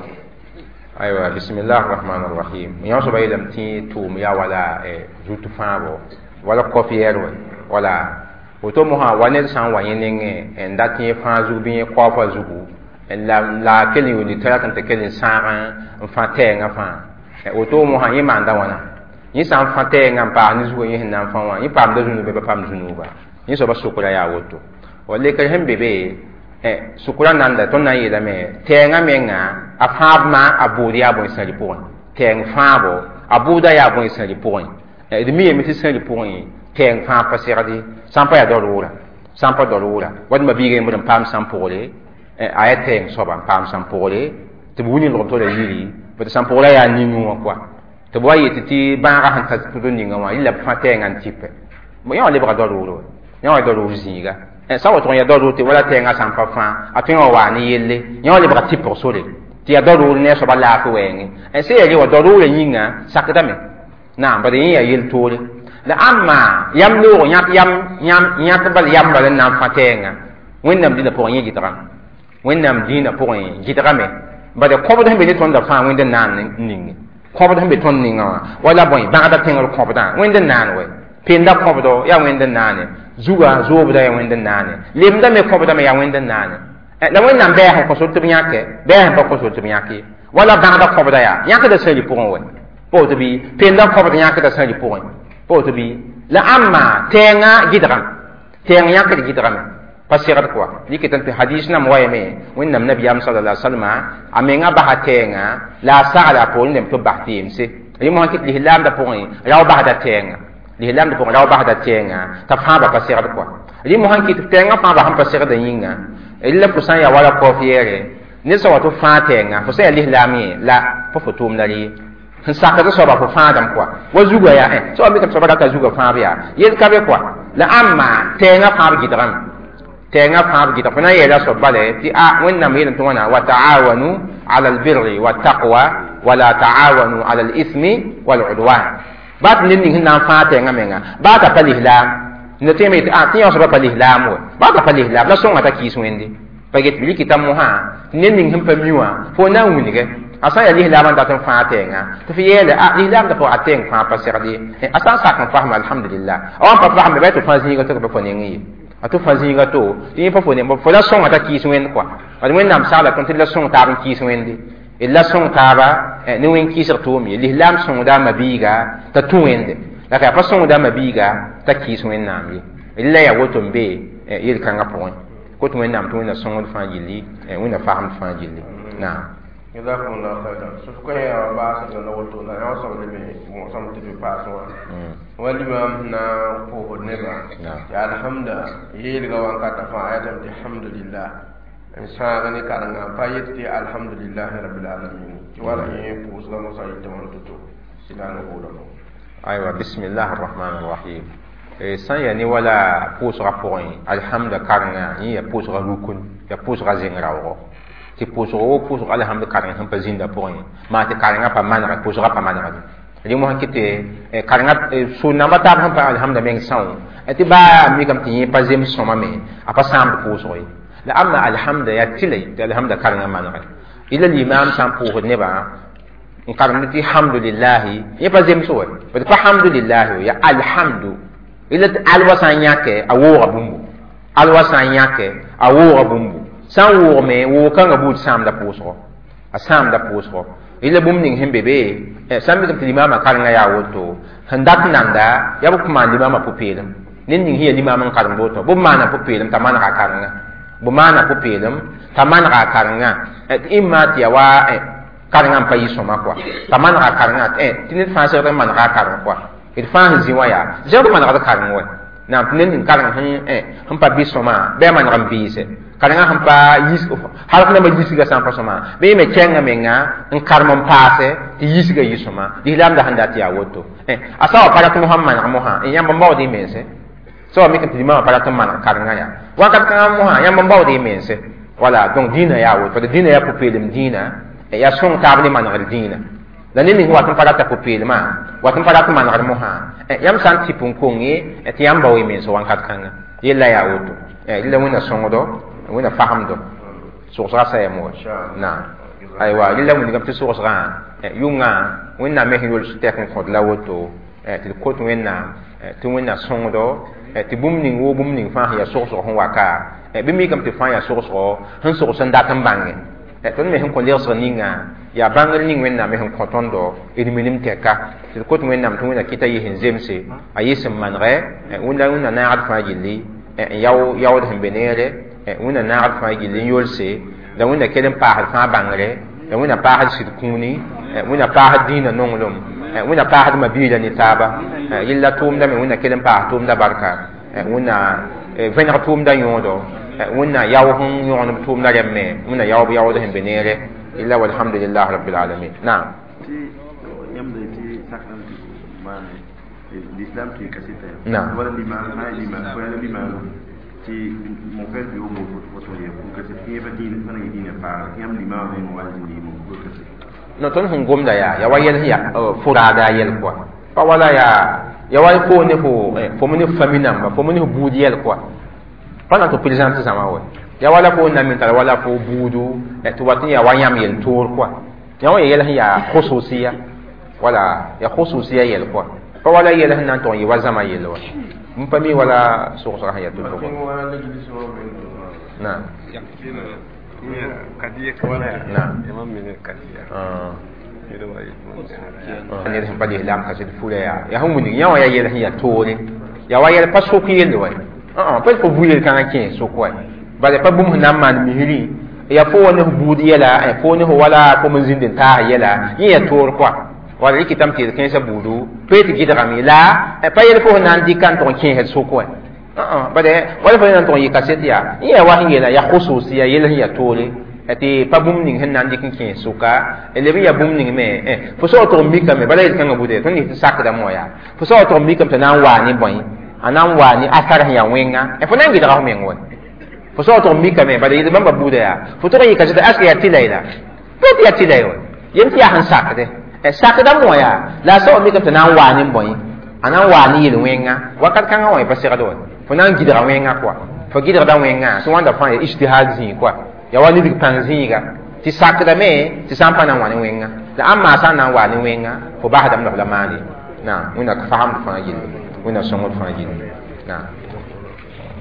C: aywa bismillahir rahmanir rahim ya so baydam ti tum ya wala e zutu fabo wala kofiyero wala woto mo ha wane san wanye nenge en dati fa zubi ko fa zubu en la la keli woni tara kan te keli sara en fa te nga fa e woto mo ha yima nda wana yi san fa te nga pa ni zugo yi nan fa wa yi pam da zunu be pam zunu ba yi so ba sukura ya woto wale ka hembe be eh sukura nanda to na yida me tenga menga afabma abudi abo sali pon teng fabo abuda ya bo sali pon eh de mi mi sali pon teng fa pasiradi sampa ya dolura sampa dolura wad ma bige mo pam sampole eh ayateng soba pam sampole te buni lo to le yiri but sampole ya ninu kwa te boye titi ba ga han ta to ninga wa illa fa tenga ntipe mo ya le bra dolura ya dolura zinga e sa wato ya dodo te wala te nga sampa fa atun wa ni yelle nyo le bra tipo sole ti ya dodo ne so bala ko wen e se ye wa dodo le yinga sakata me na ba de ya yel tole la amma yam lo nyap yam nyam nyap bal yam bal na fa tenga wennam dina po nyi gitara wennam dina po nyi gitara me ba de ko ba de be ton da fa wenda nan ning ko ba de be ton ninga wala boy ba da tenga ko ba da wenda nan we penda ko ba do ya wenda nan zuga zobda ya wenda nane lemda me ko bada me ya wenda nane e la wenda be ha ko so to nyake be ha ko so to nyake wala banda ko bada ya nyake da seli pour we po to bi penda ko bada nyake da seli pour po to bi la amma tenga gidram tenga nyake gidram pasirat ko likitan fi hadith na moye me wenda nabi am sallallahu alaihi wasallam amenga ba hatenga la sala po nem to bahtim se yimo hakit lihlam da pour ya ba da tenga li lam de pour la ba da tenga ta fa ba passer de quoi li mo hanki tenga fa ba han passer de yinga illa kusan ya wala ko fiere ni so wato fa tenga fo sai li lami la fo fotum da li sa ka so ba fo fa dam quoi wa zuga ya eh so mi ka so ba ka zuga fa biya yel ka be quoi la amma tenga fa ba gidram tenga fa ba gidram na yela so bale ti a wonna mi to wana wa ta'awanu ala albirri wat taqwa wa la ta'awanu ala al-ithmi wal udwan bat nin ning na fa te nga menga ba ta palihlam ne te me a ti yo so ba palihlam wo ba ta palihlam la so ngata ki so endi paget bili kitam mo ha nin ning him pa miwa fo na wuni ge asa ya lihlam da tan fa tenga to fi yele a lihlam da po ateng fa pa serdi asa sa kan fa alhamdulillah awan pa fa me beto fa zinga to ko nengi ato fa zinga to ni pa fo ne mo fo la son ata ki suen kwa ad wen nam sala kon til la son ta ban ki suen di illa son ta ba ni wen ki ser to mi lihlam son da mabiga ta tuende la ka pa son da mabiga ta ki suen nam yi illa ya woto mbe yel kanga po ko to wen nam to na son fa yili e wen na faham fa yili na
A: جزاكم الله خيرا سفكوا يا باس نوتو نا يوصل لي مو سام تي باس وا ولي ما نا فوق نبا يا الحمد يل غوان كتا فا ايتم الحمد لله ان شاء الله كارنا فايتي الحمد لله رب العالمين ولا يفوز لنا سايت تمنتو سيدنا بودو
C: ايوا بسم الله الرحمن الرحيم e san ya ni wala pusra point alhamda karna ni ya pusra rukun ya pusra zengrawo ti pusra o pusra alhamda karna han pa zinda point ma ti karna pa manra pusra pa manra li mo hakite e karna sunna mata han pa alhamda meng saw e ti ba mi kam ti pa zem soma me apa sam pusra la amma alhamda ya tilay alhamda karna manra ila l'imam sam pu ne ba in karna ti alhamdulillah ya pa zem so ba pa alhamdulillah ya alhamdu ila alwasan yake awoga bumbu alwasan yake awoga bumbu san wo me wo kan ga but sam da poso asam da poso ila bumning hembe be e sam bi kam limama karanga ya woto handak nanda ya bu kuma limama pupelam nin ning hiya limama karam boto bu mana pupelam tamana ka karanga bu mana pupelam tamana ka karanga et imma ti wa e karanga pa yiso makwa tamana ka karanga e tinit fa sa man ka karanga kwa il fa ziwa ya jado man ga karanga wa na nin karanga han e han pa bisoma be man ram bise karanga han pa yis hal na ma yisiga sam pasoma be me kenga menga en karmon passe ti yisiga yisoma di lam da handa ti awoto eh asawa para to muhammad moha en yamba mbawdi mense so mi kan ti ma para to man karanga ya wa kan kan moha yamba mbawdi mense wala donc dina ya woto de dina ya popelem dina e ya son tabli man gal dina la nini wa tan para ta popelem ma wa tan para to man gal moha e yam san ti punkungi e ti yamba wi mense wan kat kanga yella ya woto e illa wona songodo wona fahamdo soxra sa yamo na aywa lilla mun ngam ti soxra yunga wonna me hinol su tek ko la woto ti ko to wenna ti wonna songodo ti bumni wo bumni fa ya soxso hon waka e bi mi kam ti fa ya soxso han soxso nda tan bange e ton me hin ko leer so ninga ya bangal ning wenna me hin ko tondo e mi nim teka ti ko to wenna to wonna kita yi hin zemse ayisim manre wonna wonna na ad fa jilli yaw yaw de benere wona naag fa gilin yolse da wona kelen pa fa bangre da wona pa sid kuni wona pa dina nonglom wona pa ma biida ni taba illa tum da me wona kelen pa tum da barka wona vener tum da yodo wona yaw hun yon tum da remme wona yaw yaw da benere illa walhamdulillah rabbil alamin na'am
D: yamde ti sakam ti man l'islam ti kasita
C: na
D: wala liman ha liman wala liman ti mon frère bi o mo foto ye pour que c'est bien badine fana yidine pa yam liman ne mo wali ni mo pour que c'est
C: no ton hon gomda ya ya wayel ya furada yel kwa pa wala ya ya way ko ne fo fo mo ne famina ba fo mo ne budi yel kwa pana to président sama wa ya wala ko na min tala wala fo budu e to watin ya wanyam yel tour kwa ya way yel ya khususiya wala ya khususiya yel kwa pa wala yel nan ton yi wazama yel wa mpami wala soxo ha yato ko na
D: kadiya wala
C: na
D: imam min kadiya
C: ah
D: yedo way
C: ne de padi lam ka se fule ya ya hu muni ya wa ya yel ya tore ya wa yel pa so ko yel wa ah ah pa ko buye kan ke so ko ba de pa bum na man mi hiri ya fo wona budi yela e fo ne ho wala ko mun zindin ta yela yi ya tor kwa wala yiki tam ti ken sa budu peti gidra mi la e pa yel fo nan di kan ton ken het so ko ah ah ba de wala fo nan ton yi kaseti ya yi wa hingela ya khususi ya yel ya tole ati pa bum ning hen nan di ken ken so ka ele bi ya bum ning me eh fo so to mi ka me bala yel kan bude ton ni sak da moya fo so to mi ka ta nan wa ni boy anan wa ni asar ya wenga e fo nan gidra ho me ngwe fo so to mi ka me bala yel bamba bude ya fo to yi kaseti aska ya tilaila peti ya tilaila yem ti ya han sak de sakda moya la so mi ka tana wani boy anan wani yel wenga wakat kan wa pa sira do fo nan gidra wenga kwa fo gidra da wenga so wanda fa ijtihad zi kwa ya wani dik panziga ti sakdame ti san pa na wani wenga la amma san na wani wenga fo ba hadam la mani na wina ka faham fa yindi wina songo fa yindi na